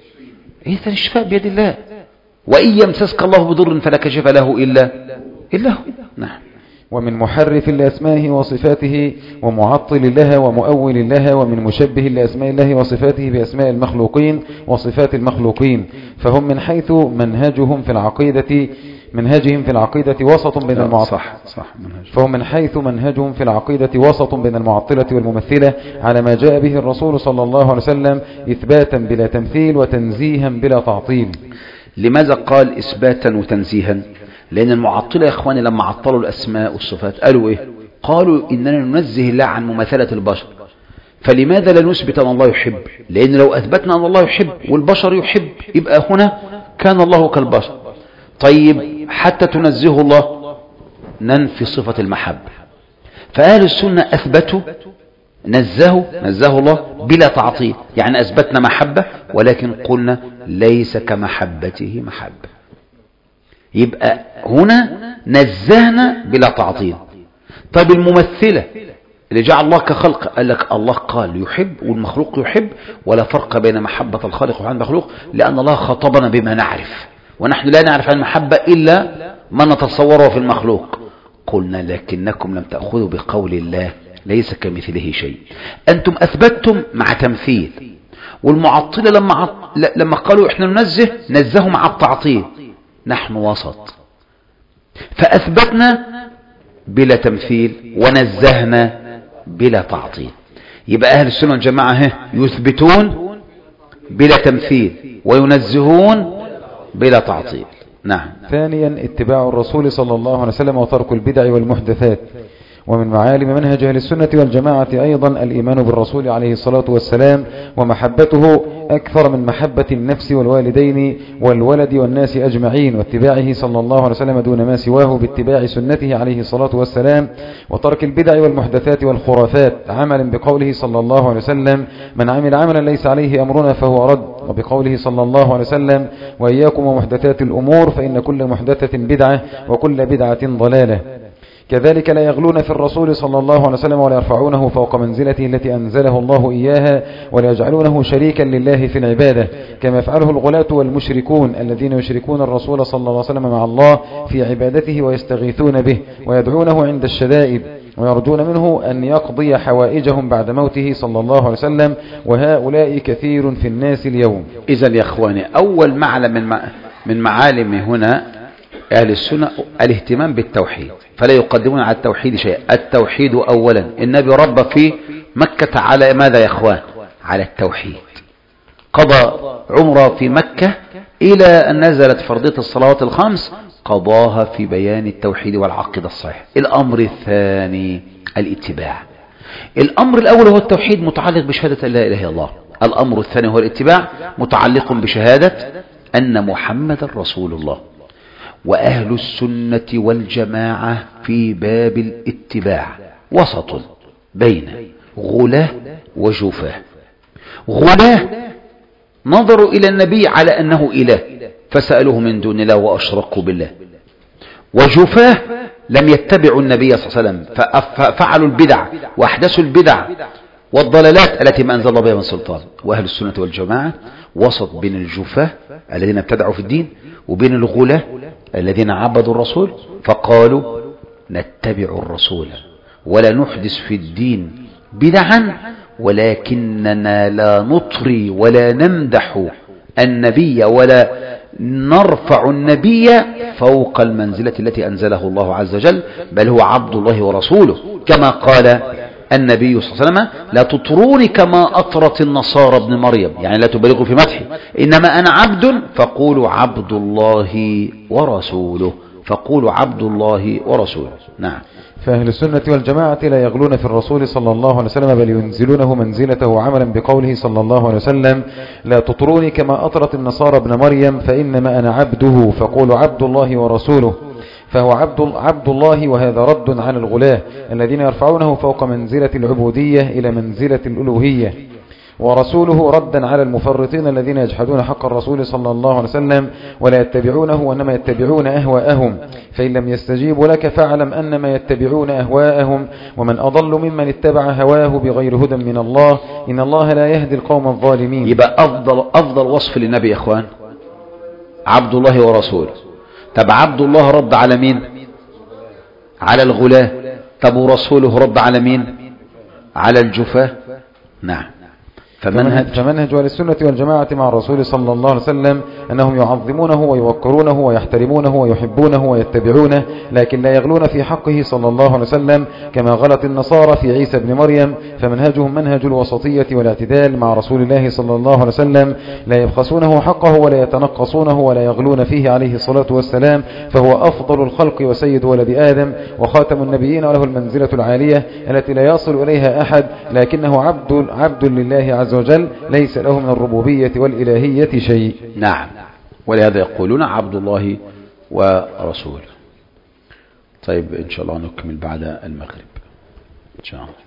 إذا الشفاء بيد الله، وإن يمسسك الله بضر فلا كشف له إلا إلا هو. نعم. ومن محرف لأسمائه وصفاته ومعطل لها ومؤول لها، ومن مشبه لأسماء الله وصفاته بأسماء المخلوقين وصفات المخلوقين، فهم من حيث منهجهم في العقيدة منهجهم في العقيدة وسط بين المعطلة صح صح منهج. فهم من حيث منهجهم في العقيدة وسط بين المعطلة والممثلة على ما جاء به الرسول صلى الله عليه وسلم إثباتا بلا تمثيل وتنزيها بلا تعطيل. لماذا قال إثباتا وتنزيها؟ لأن المعطلة يا إخواني لما عطلوا الأسماء والصفات قالوا إيه؟ قالوا إننا ننزه الله عن مماثلة البشر، فلماذا لا نثبت أن الله يحب؟ لأن لو أثبتنا أن الله يحب والبشر يحب يبقى هنا كان الله كالبشر. طيب حتى تنزه الله ننفي صفة المحبة، فأهل السنة أثبتوا نزهوا نزه الله بلا تعطيل، يعني أثبتنا محبة ولكن قلنا ليس كمحبته محبة، يبقى هنا نزهنا بلا تعطيل. طيب الممثلة اللي جعل الله كخلق قال لك الله قال يحب والمخلوق يحب، ولا فرق بين محبة الخالق وعن المخلوق، لأن الله خطبنا بما نعرف، ونحن لا نعرف عن المحبة إلا ما نتصوره في المخلوق. قلنا لكنكم لم تأخذوا بقول الله ليس كمثله شيء، أنتم أثبتتم مع تمثيل، والمعطلة لما عط... لما قالوا إحنا ننزه نزهوا مع التعطيل، نحن وسط، فأثبتنا بلا تمثيل ونزهنا بلا تعطيل. يبقى أهل السنة والجماعة يثبتون بلا تمثيل وينزهون بلا تعطيل. نعم. ثانيا اتباع الرسول صلى الله عليه وسلم وترك البدع والمحدثات. ومن معالم منهج أهل السنة والجماعة أيضا الإيمان بالرسول عليه الصلاة والسلام ومحبته أكثر من محبة النفس والوالدين والولد والناس أجمعين، واتباعه صلى الله عليه وسلم دون ما سواه باتباع سنته عليه الصلاة والسلام، وترك البدع والمحدثات والخرافات عملا بقوله صلى الله عليه وسلم من عمل عملا ليس عليه أمرنا فهو رد، وبقوله صلى الله عليه وسلم وإياكم ومحدثات الأمور فإن كل محدثة بدعة وكل بدعة ضلالة. كذلك لا يغلون في الرسول صلى الله عليه وسلم ولا يرفعونه فوق منزلته التي أنزله الله إياها ولا يجعلونه شريكا لله في العبادة، كما يفعله الغلاة والمشركون الذين يشركون الرسول صلى الله عليه وسلم مع الله في عبادته ويستغيثون به ويدعونه عند الشدائد ويرجون منه أن يقضي حوائجهم بعد موته صلى الله عليه وسلم، وهؤلاء كثير في الناس اليوم. إذن يا أخواني أول معلم من معالم هنا أهل السنة الاهتمام بالتوحيد، فلا يقدمون على التوحيد شيء. التوحيد أولا، النبي ربى في مكة على ماذا يا أخوان؟ على التوحيد، قضى عمره في مكة إلى أن نزلت فرضية الصلوات الخمس قضاها في بيان التوحيد والعقيدة الصحيحة. الأمر الثاني الاتباع. الأمر الأول هو التوحيد متعلق بشهادة لا إله إلا الله، الأمر الثاني هو الاتباع متعلق بشهادة أن محمد رسول الله. وأهل السنة والجماعة في باب الاتباع وسط بين غلاة وجفاة. غلاة نظروا إلى النبي على أنه إله فسألوه من دون الله وأشركوا بالله، وجفاة لم يتبعوا النبي صلى الله عليه وسلم ففعلوا البدع وأحدثوا البدع والضلالات التي ما أنزل الله بها من سلطان. وأهل السنة والجماعة وسط بين الجفاة الذين ابتدعوا في الدين وبين الغلاة الذين عبدوا الرسول فقالوا نتبع الرسول ولا نحدث في الدين بدعا ولكننا لا نطري ولا نمدح النبي ولا نرفع النبي فوق المنزلة التي أنزله الله عز وجل، بل هو عبد الله ورسوله، كما قال النبي صلى الله عليه وسلم لا تطروني كما أطرت النصارى ابن مريم، يعني لا تبالغوا في مدحي، إنما أنا عبد فقولوا عبد الله ورسوله، فقولوا عبد الله ورسوله. نعم. فأهل السنة والجماعة لا يغلون في الرسول صلى الله عليه وسلم بل ينزلونه منزلته عملا بقوله صلى الله عليه وسلم لا تطروني كما أطرت النصارى ابن مريم فإنما أنا عبده فقولوا عبد الله ورسوله، فهو عبد, عبد الله، وهذا رد على الغلاة الذين يرفعونه فوق منزلة العبودية إلى منزلة الألوهية، ورسوله ردا على المفرطين الذين يجحدون حق الرسول صلى الله عليه وسلم ولا يتبعونه وإنما يتبعون أهواءهم، فإن لم يستجيبوا لك فاعلم أنما يتبعون أهواءهم ومن أضل ممن اتبع هواه بغير هدى من الله إن الله لا يهدي القوم الظالمين. يبقى أفضل, أفضل وصف للنبي يا إخوان عبد الله ورسوله. طب عبد الله رد على مين؟ على الغلاة. طب ورسوله رد على مين؟ على الجفاة. نعم. فمنهج, فمنهج أهل السنة والجماعة مع الرسول صلى الله عليه وسلم أنهم يعظمونه ويوقرونه ويحترمونه ويحبونه ويتبعونه، لكن لا يغلون في حقه صلى الله عليه وسلم كما غلت النصارى في عيسى بن مريم، فمنهجهم منهج الوسطية والاعتدال مع رسول الله صلى الله عليه وسلم، لا يبخسونه حقه ولا يتنقصونه ولا يغلون فيه عليه الصلاة والسلام، فهو أفضل الخلق وسيد ولد آدم وخاتم النبيين وله المنزلة العالية التي لا يصل إليها أحد، لكنه عبد, عبد لله عز وجل ليس له من الربوبية والإلهية شيء. نعم. ولهذا يقولون عبد الله ورسوله. طيب إن شاء الله نكمل بعد المغرب إن شاء الله.